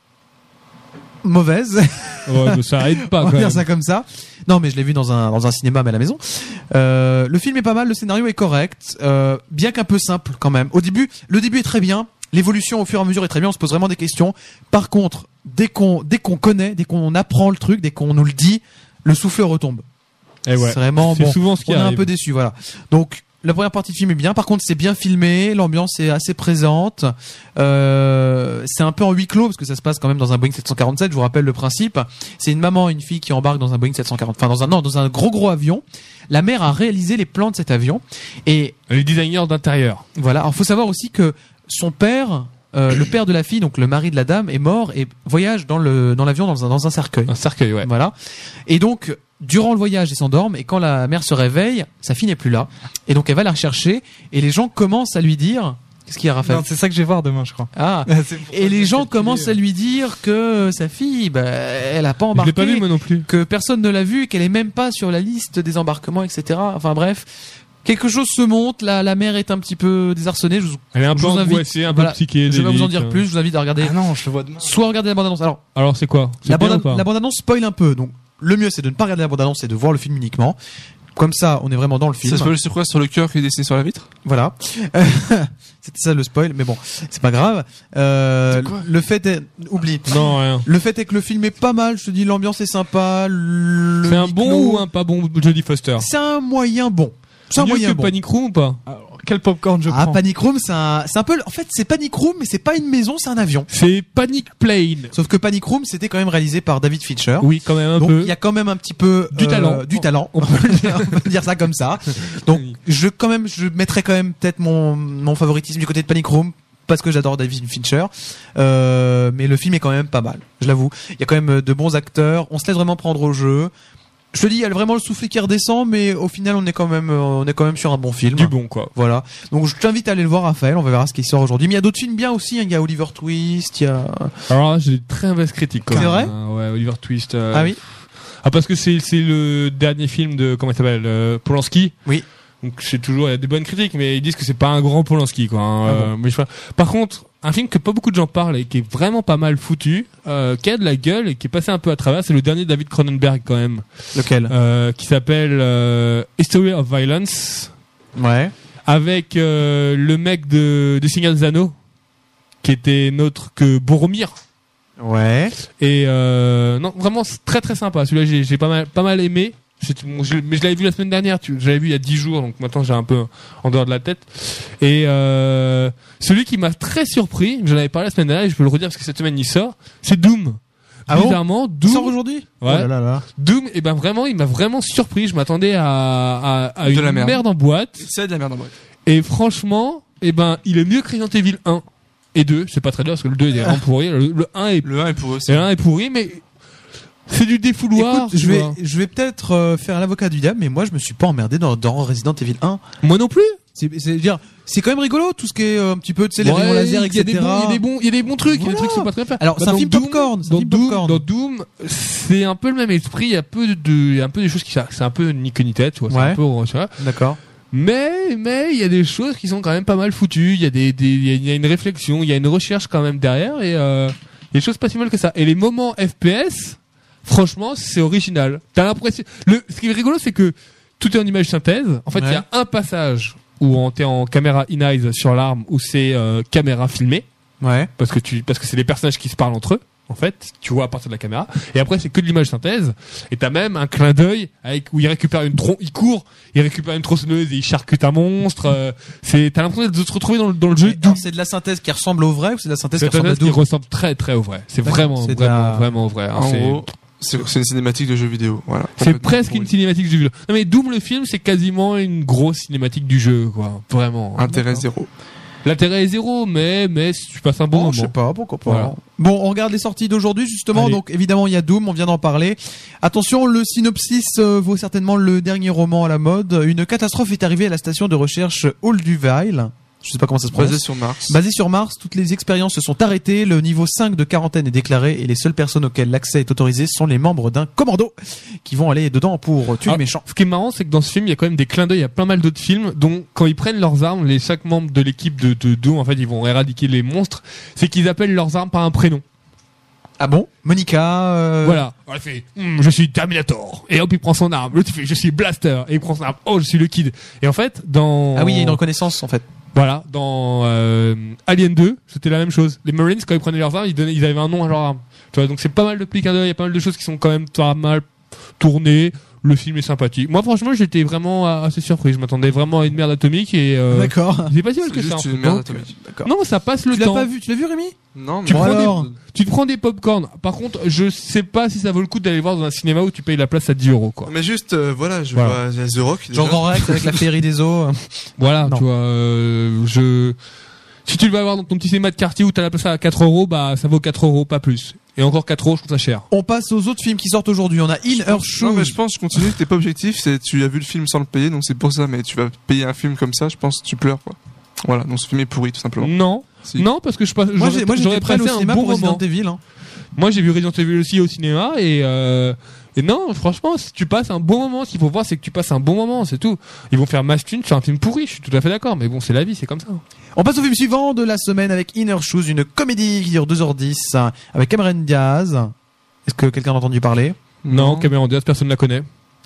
Mauvaise. Ouais, mais ça aide pas, On quand va dire même. ça comme ça. Non, mais je l'ai vu dans un dans un cinéma, mais à la maison. Euh, le film est pas mal, le scénario est correct, euh, bien qu'un peu simple quand même. Au début, le début est très bien. L'évolution au fur et à mesure est très bien. On se pose vraiment des questions. Par contre, dès qu'on dès qu'on connaît, dès qu'on apprend le truc, dès qu'on nous le dit, le souffle retombe. Eh ouais. C'est vraiment C'est bon. souvent ce qui On est un arrive. peu déçu, voilà. Donc la première partie du film est bien. Par contre, c'est bien filmé, l'ambiance est assez présente. Euh, c'est un peu en huis clos parce que ça se passe quand même dans un Boeing sept cent quarante-sept. Je vous rappelle le principe. C'est une maman et une fille qui embarquent dans un Boeing sept cent quarante, enfin dans un non, dans un gros gros avion. La mère a réalisé les plans de cet avion et Les designers d'intérieur. voilà. Alors, faut savoir aussi que son père, euh, le père de la fille, donc le mari de la dame, est mort et voyage dans le dans l'avion dans un dans un cercueil. Un cercueil, ouais. Voilà. Et donc, durant le voyage, ils s'endorment et quand la mère se réveille, sa fille n'est plus là. Et donc, elle va la rechercher et les gens commencent à lui dire, qu'est-ce qu'il y a, Raphaël? non, c'est ça que je vais voir demain, je crois. Ah. C'est pour ça Et que les j'ai gens calculé, commencent euh. à lui dire que sa fille, bah, elle a pas Je embarqué. l'ai pas vu, moi non plus. Que personne ne l'a vue, qu'elle est même pas sur la liste des embarquements, et cetera. Enfin bref, quelque chose se monte. La, la mère est un petit peu désarçonnée. Je vous, Elle est un je peu vous invite- angoissée, un peu voilà, psyché. je vais pas vous en dire hein. plus. Je vous invite à regarder. Ah non, je le vois demain. Soit regarder la bande-annonce. Alors, Alors, c'est quoi? C'est la bien bande, ou pas la bande-annonce spoil un peu. Donc, le mieux, c'est de ne pas regarder la bande-annonce et de voir le film uniquement. Comme ça, on est vraiment dans le film. Ça spoil sur quoi? Sur le cœur qui est dessiné sur la vitre? Voilà. C'était ça le spoil, mais bon, c'est pas grave. Euh, le fait est, oublie. Non, rien. Le fait est que le film est pas mal. Je te dis, l'ambiance est sympa. le C'est un huis bon clos- ou un pas bon Jodie Foster? C'est un moyen bon. C'est un Mieux moyen que bon. Panic Room ou pas? Alors, quel popcorn je Ah, prends? Panic Room, c'est un, c'est un peu, en fait, c'est Panic Room, mais c'est pas une maison, c'est un avion. C'est Panic Plane. Sauf que Panic Room, c'était quand même réalisé par David Fincher. Oui, quand même un Donc, peu. il y a quand même un petit peu Du euh, talent. du talent. On peut, le dire, on peut dire ça comme ça. Donc, je quand même, je mettrais quand même peut-être mon mon favoritisme du côté de Panic Room parce que j'adore David Fincher. Euh, mais le film est quand même pas mal. Je l'avoue. Il y a quand même de bons acteurs. On se laisse vraiment prendre au jeu. Je te dis, il y a vraiment le soufflet qui redescend, mais au final, on est quand même, on est quand même sur un bon film. Du bon, quoi. Voilà. Donc, je t'invite à aller le voir, Raphaël. On verra ce qui sort aujourd'hui. Mais il y a d'autres films bien aussi. Hein. Il y a Oliver Twist. Il y a. Alors là, j'ai des très mauvaises critiques. Quand C'est même. vrai euh, Ouais, Oliver Twist. Euh... Ah oui. Ah, parce que c'est c'est le dernier film de comment il s'appelle euh, Polanski. Oui. Donc c'est toujours il y a des bonnes critiques, mais ils disent que c'est pas un grand Polanski, quoi. Hein. Ah bon. euh, mais je... Par contre, un film que pas beaucoup de gens parlent et qui est vraiment pas mal foutu, euh, qui a de la gueule et qui est passé un peu à travers, c'est le dernier David Cronenberg quand même. Lequel Euh, qui s'appelle euh, History of Violence, Ouais. avec euh, le mec de, de Signal Zano, qui était notre que Boromir. Ouais. Et euh, non, vraiment c'est très très sympa. Celui-là, j'ai, j'ai pas mal pas mal aimé. C'est- bon, je- mais je l'avais vu la semaine dernière. Tu, je l'avais vu il y a dix jours, donc maintenant j'ai un peu en dehors de la tête. Et euh, celui qui m'a très surpris, j'en avais parlé la semaine dernière, et je peux le redire parce que cette semaine il sort, c'est Doom. Ah bon Bizarrement, Il Doom. sort aujourd'hui Ouais. Oh là là là. Doom, et ben vraiment, il m'a vraiment surpris. Je m'attendais à, à, à De une la merde. merde en boîte. C'est de la merde en vrai. Et franchement, et ben, il est mieux que Resident Evil un et deux. C'est pas très dur parce que le deux il est vraiment pourri. Le, le un est, Le un est pour eux. c'est- le un est pourri, mais c'est du défouloir. Écoute, tu je vais, vois. je vais peut-être euh, faire l'avocat du diable, mais moi, je me suis pas emmerdé dans, dans Resident Evil un. Moi non plus. C'est, c'est dire, c'est quand même rigolo tout ce qui est euh, un petit peu, tu sais, les rayons Ouais, laser, il y a des et cetera. bons, il y a des bons, il y a des bons trucs, il y a des Voilà. trucs qui sont pas très bien faits. Alors, Bah, c'est un dans film Doom- popcorn, c'est un Dans film Doom, popcorn. dans Doom, c'est un peu le même esprit. Il y a peu de, il y a un peu des choses qui, c'est un peu ni queue ni tête, tu vois. C'est Ouais. un peu, tu vois. D'accord. Mais, mais, il y a des choses qui sont quand même pas mal foutues. Il y a des, des, il y a- il y a une réflexion, il y a une recherche quand même derrière et, euh, il y a des choses pas si mal que ça. Et les moments F P S, franchement, c'est original. T'as l'impression, le, ce qui est rigolo, c'est que tout est en image synthèse. En fait, il Ouais. y a un passage où on t'es en caméra in-eyes sur l'arme, où c'est, euh, caméra filmée. Ouais. Parce que tu, parce que c'est les personnages qui se parlent entre eux. En fait, tu vois à partir de la caméra. Et après, c'est que de l'image synthèse. Et t'as même un clin d'œil avec où il récupère une tronc, il court, il récupère une tronçonneuse et il charcute un monstre. Euh, c'est, t'as l'impression de te retrouver dans le, dans le jeu. Mais alors, c'est de la synthèse qui ressemble au vrai ou c'est de la synthèse qui C'est ressemble à qui Doom ressemble très très au vrai. C'est D'accord. vraiment C'est de vraiment la- vraiment au vrai. hein. En C'est- gros, c'est c'est une cinématique de jeu vidéo. Voilà. c'est Complètement presque pourri. une cinématique du jeu. Non mais Doom le film, c'est quasiment une grosse cinématique du jeu, quoi. Vraiment. Intérêt zéro. L'intérêt est zéro, mais mais tu passes un bon Bon, moment. je sais pas, pourquoi pas. Voilà. Bon, on regarde les sorties d'aujourd'hui justement. Allez. Donc évidemment, il y a Doom, on vient d'en parler. Attention, le synopsis euh, vaut certainement le dernier roman à la mode. Une catastrophe est arrivée à la station de recherche Olduvai. Je sais pas comment ça se prononce. Basé sur Mars. Basé sur Mars, toutes les expériences se sont arrêtées, le niveau cinq de quarantaine est déclaré et les seules personnes auxquelles l'accès est autorisé sont les membres d'un commando qui vont aller dedans pour tuer Ah, les méchants. Ce qui est marrant, c'est que dans ce film, il y a quand même des clins d'œil à plein mal d'autres films, dont quand ils prennent leurs armes, les chaque membre de l'équipe de, de Doom, en fait, ils vont éradiquer les monstres, c'est qu'ils appellent leurs armes par un prénom. Ah bon Monica euh... Voilà. Alors, il fait, Hum, je suis Terminator. Et hop, il prend son arme. L'autre, il fait, je suis Blaster. Et il prend son arme. Oh, je suis le Kid. Et en fait, dans... Ah oui, il y a une reconnaissance en fait. Voilà, dans euh, Alien deux, c'était la même chose. Les Marines, quand ils prenaient leurs armes, ils, donnaient, ils avaient un nom à leur arme. Tu vois, donc c'est pas mal de petits clins d'œil, il y a pas mal de choses qui sont quand même pas mal tournées. Le film est sympathique. Moi, franchement, j'étais vraiment assez surpris. Je m'attendais vraiment à une merde atomique et euh, D'accord. c'est pas si mal C'est que ça. juste en une fait. merde Donc, atomique. D'accord. Non, ça passe le Tu l'as temps. pas vu Tu l'as vu, Rémi Non, Tu Bon, prends, alors. des, tu te prends des popcorn. Par contre, je sais pas si ça vaut le coup d'aller voir dans un cinéma où tu payes la place à dix euros, quoi. Mais juste, euh, voilà, je Voilà. vois il y a The Rock. déjà. Genre Grand Rex avec la féerie des eaux. Voilà, Non. tu vois, euh, je, si tu le vas voir dans ton petit cinéma de quartier où t'as la place à quatre euros, bah, ça vaut quatre euros, pas plus. Et encore quatre euros, je trouve ça cher. On passe aux autres films qui sortent aujourd'hui. On a In Her Non, Shoes. mais je pense, je continue, t'es pas objectif, c'est, tu as vu le film sans le payer, donc c'est pour ça, mais tu vas payer un film comme ça, je pense que tu pleures, quoi. Voilà, donc ce film est pourri, tout simplement. Non. Si. Non, parce que je passe, Moi, j'aurais, j'ai, moi, j'aurais j'étais prêt à aller passé au un cinéma bon pour Resident moment. Evil. Hein. Moi, j'ai vu Resident Evil aussi au cinéma et, euh, et non, franchement, si tu passes un bon moment, ce qu'il faut voir, c'est que tu passes un bon moment, c'est tout. Ils vont faire masse thune sur un film pourri, je suis tout à fait d'accord, mais bon, c'est la vie, c'est comme ça. On passe au film suivant de la semaine avec In Her Shoes, une comédie qui dure deux heures dix avec Cameron Diaz. Est-ce que quelqu'un a entendu parler? Non, Cameron Diaz, personne ne la connaît.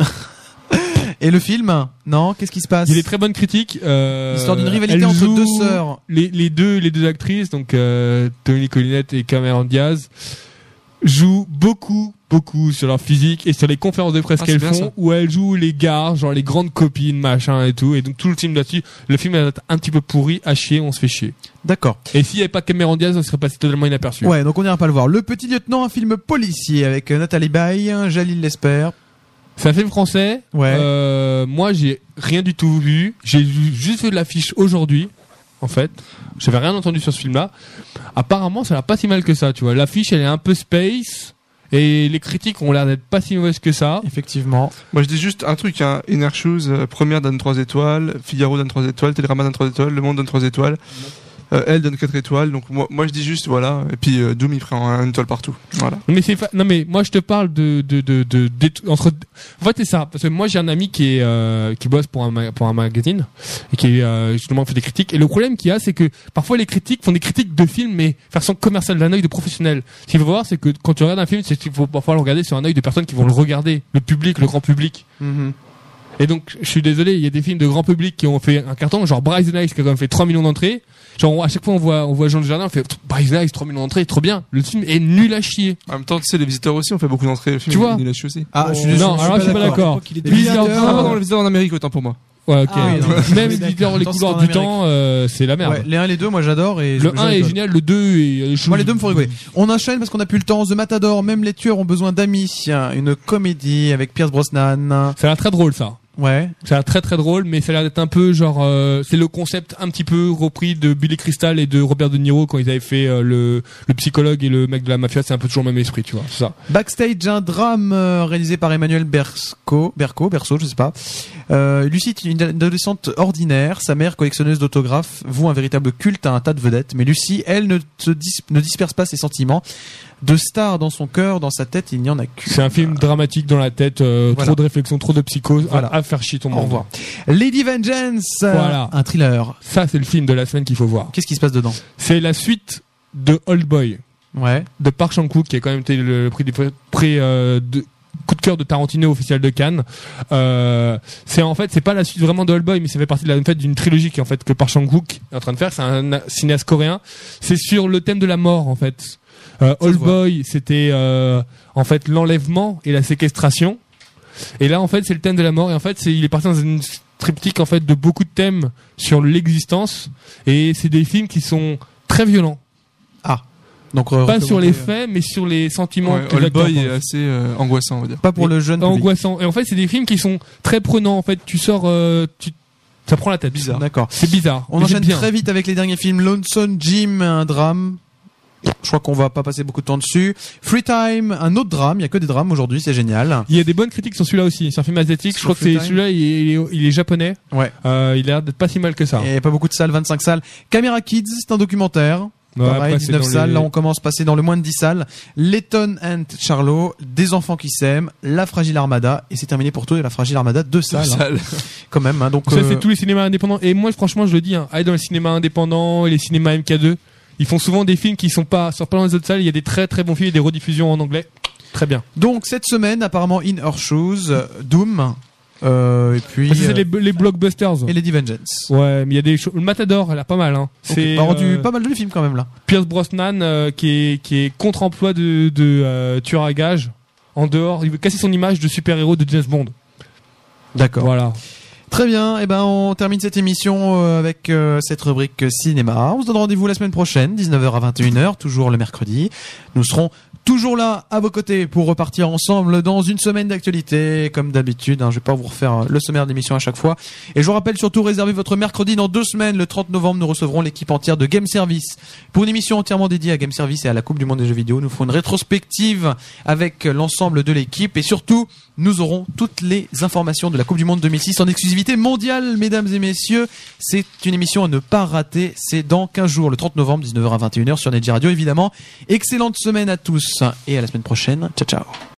Et le film? Non, qu'est-ce qui se passe? Il y a des très bonnes critiques. Euh, L'histoire d'une rivalité elle entre joue- deux sœurs. Les, les deux, les deux actrices, donc euh, Toni Collette et Cameron Diaz, jouent beaucoup, beaucoup sur leur physique et sur les conférences de presse Ah, qu'elles c'est bien, font, ça. où elles jouent les gars, genre les grandes copines, machin et tout. Et donc tout le film là-dessus, le film est un petit peu pourri, à chier, on se fait chier. D'accord. Et s'il n'y avait pas Cameron Diaz, on serait passé totalement inaperçu. Ouais, donc on ira pas le voir. Le Petit Lieutenant, un film policier avec Nathalie Baye, Jalil Lesper. C'est un film français. Ouais. Euh, moi, j'ai rien du tout vu. J'ai vu- juste vu l'affiche aujourd'hui, en fait. J'avais rien entendu sur ce film-là. Apparemment, ça n'a pas si mal que ça, tu vois. L'affiche, elle est un peu space. et les critiques ont l'air d'être pas si mauvaises que ça. Effectivement. Moi je dis juste un truc, hein. Inner Shoes, euh, première donne trois étoiles, Figaro donne trois étoiles, Télérama donne trois étoiles, Le Monde donne trois étoiles. Euh, elle donne quatre étoiles, donc moi, moi je dis juste voilà, et puis euh, Doom il ferait un étoile partout, voilà. Mais c'est fa... non mais moi je te parle de de de de, de... entre en fait c'est ça parce que moi j'ai un ami qui est euh, qui bosse pour un ma... pour un magazine et qui euh, justement fait des critiques et le problème qu'il y a c'est que parfois les critiques font des critiques de films mais façon commerciale d'un œil de professionnel. Ce qu'il faut voir c'est que quand tu regardes un film c'est qu'il faut parfois le regarder sur un œil de personnes qui vont le regarder, le public, le grand public. Mm-hmm. Et donc, je suis désolé, il y a des films de grand public qui ont fait un carton, genre Bryce Nice qui a quand même fait trois millions d'entrées. Genre, à chaque fois, on voit, on voit Jean Dujardin, on fait Bryce Nice, trois millions d'entrées, trop bien. Le film est nul à chier. En même temps, tu sais, les visiteurs aussi ont fait beaucoup d'entrées. Le film Tu vois. est nul à chier aussi. Ah, je suis Non, désolé, alors je suis pas d'accord. Les Les visiteurs, visiteurs, Ah, pardon, les visiteurs en Amérique, autant pour moi. Ouais, ok. Ah oui, non. Même Oui, les visiteurs, les d'accord. couloirs Dans du ce temps, euh, c'est la merde. Ouais, les un et les deux, moi j'adore. Et Le je- un est j'adore. génial, le deux est... je- Moi les deux me font rigoler. On enchaîne parce qu'on n'a plus le temps. The Matador, même les tueurs ont besoin d'amis. Une comédie avec Pierce Brosnan. Ça a l'air très drôle, ça. Ouais. Ça a l'air très très drôle, mais ça a l'air d'être un peu genre, euh, c'est le concept un petit peu repris de Billy Crystal et de Robert De Niro quand ils avaient fait euh, le, le psychologue et le mec de la mafia, c'est un peu toujours le même esprit, tu vois, c'est ça. Backstage, un drame euh, réalisé par Emmanuel Berco, Berco, Berceau, je sais pas. Euh, Lucie est une adolescente ordinaire. Sa mère, collectionneuse d'autographes, voue un véritable culte à un tas de vedettes. Mais Lucie, elle, ne, se dis- ne disperse pas ses sentiments. De star dans son cœur, dans sa tête, il n'y en a qu'une. C'est un film dramatique dans la tête, euh, Voilà. trop de réflexion, trop de psychose, Voilà. à, à faire chier ton Au monde. revoir. Lady Vengeance, euh, Voilà. un thriller. Ça, c'est le film de la semaine qu'il faut voir. Qu'est-ce qui se passe dedans? C'est la suite de Old Boy, Ouais. de Park Chan-wook, qui a quand même été le prix du prix euh, de coup de cœur de Tarantino officiel de Cannes. Euh, c'est en fait, c'est pas la suite vraiment de Old Boy, mais ça fait partie de la, en fait, d'une trilogie qui en fait que Park Chan-wook est en train de faire. C'est un cinéaste coréen. C'est sur le thème de la mort en fait. Euh, Old Boy, c'était euh, en fait l'enlèvement et la séquestration. Et là, en fait, c'est le thème de la mort. Et en fait, c'est, il est parti dans une triptyque en fait de beaucoup de thèmes sur l'existence. Et c'est des films qui sont très violents. Ah. Donc, euh, Pas sur les recommandé, faits, mais sur les sentiments. Ouais, que Old l'acteur Boy pense. est assez euh, angoissant, on va dire. Pas pour le jeune public. Angoissant. Et en fait, c'est des films qui sont très prenants. En fait, tu sors, euh, tu, ça prend la tête. Bizarre. D'accord. C'est bizarre. On Mais enchaîne j'aime bien. très vite avec les derniers films. Lonesome Jim, un drame. Je crois qu'on va pas passer beaucoup de temps dessus. Free Time, un autre drame. Il y a que des drames aujourd'hui, c'est génial. Il y a des bonnes critiques sur celui-là aussi. C'est un film asiatique. Je Sur crois que c'est Free celui-là. Il est, il est, il est japonais. Ouais. Euh, il a l'air d'être pas si mal que ça. Et pas beaucoup de salles, vingt-cinq salles. Camera Kids, c'est un documentaire. Ouais, Pareil, après, c'est dix-neuf dans salles. les- Là, on commence à passer dans le moins de dix salles. Letton and Charlot, des enfants qui s'aiment, La Fragile Armada, et c'est terminé pour toi, La Fragile Armada, deux salles, hein, Sale. quand même. Hein, donc, Ça, euh, c'est tous les cinémas indépendants. Et moi, franchement, je le dis, hein, aller dans les cinémas indépendants et les cinémas M K deux, ils font souvent des films qui sont pas, sortent pas dans les autres salles. Il y a des très très bons films et des rediffusions en anglais. Très bien. donc cette semaine, apparemment, In Her Shoes, euh, Doom, euh, et puis Parce que c'est euh, les, les blockbusters. et Lady Vengeance. Ouais, mais il y a des choses. Le Matador, elle a pas mal. Hein. Ok, C'est bah, rendu euh, pas mal de films quand même là. Pierce Brosnan euh, qui est qui est contre-emploi de, de euh, tueur à gages. En dehors, il veut casser son image de super-héros de James Bond. D'accord. Voilà. Très bien, et ben on termine cette émission euh, avec euh, cette rubrique cinéma. On se donne rendez-vous la semaine prochaine, dix-neuf heures à vingt et une heures, toujours le mercredi. Nous serons toujours là à vos côtés pour repartir ensemble dans une semaine d'actualité. Comme d'habitude, hein, je vais pas vous refaire le sommaire de l'émission à chaque fois. Et je vous rappelle surtout, réservez votre mercredi dans deux semaines. Le trente novembre, nous recevrons l'équipe entière de Game Service pour une émission entièrement dédiée à Game Service et à la Coupe du Monde des jeux vidéo. Nous ferons une rétrospective avec l'ensemble de l'équipe et surtout, nous aurons toutes les informations de la Coupe du Monde deux mille six en exclusivité mondiale, mesdames et messieurs. C'est une émission à ne pas rater. C'est dans quinze jours, le trente novembre, dix-neuf heures à vingt et une heures sur Nedgy Radio, évidemment. Excellente semaine à tous et à la semaine prochaine. Ciao, ciao.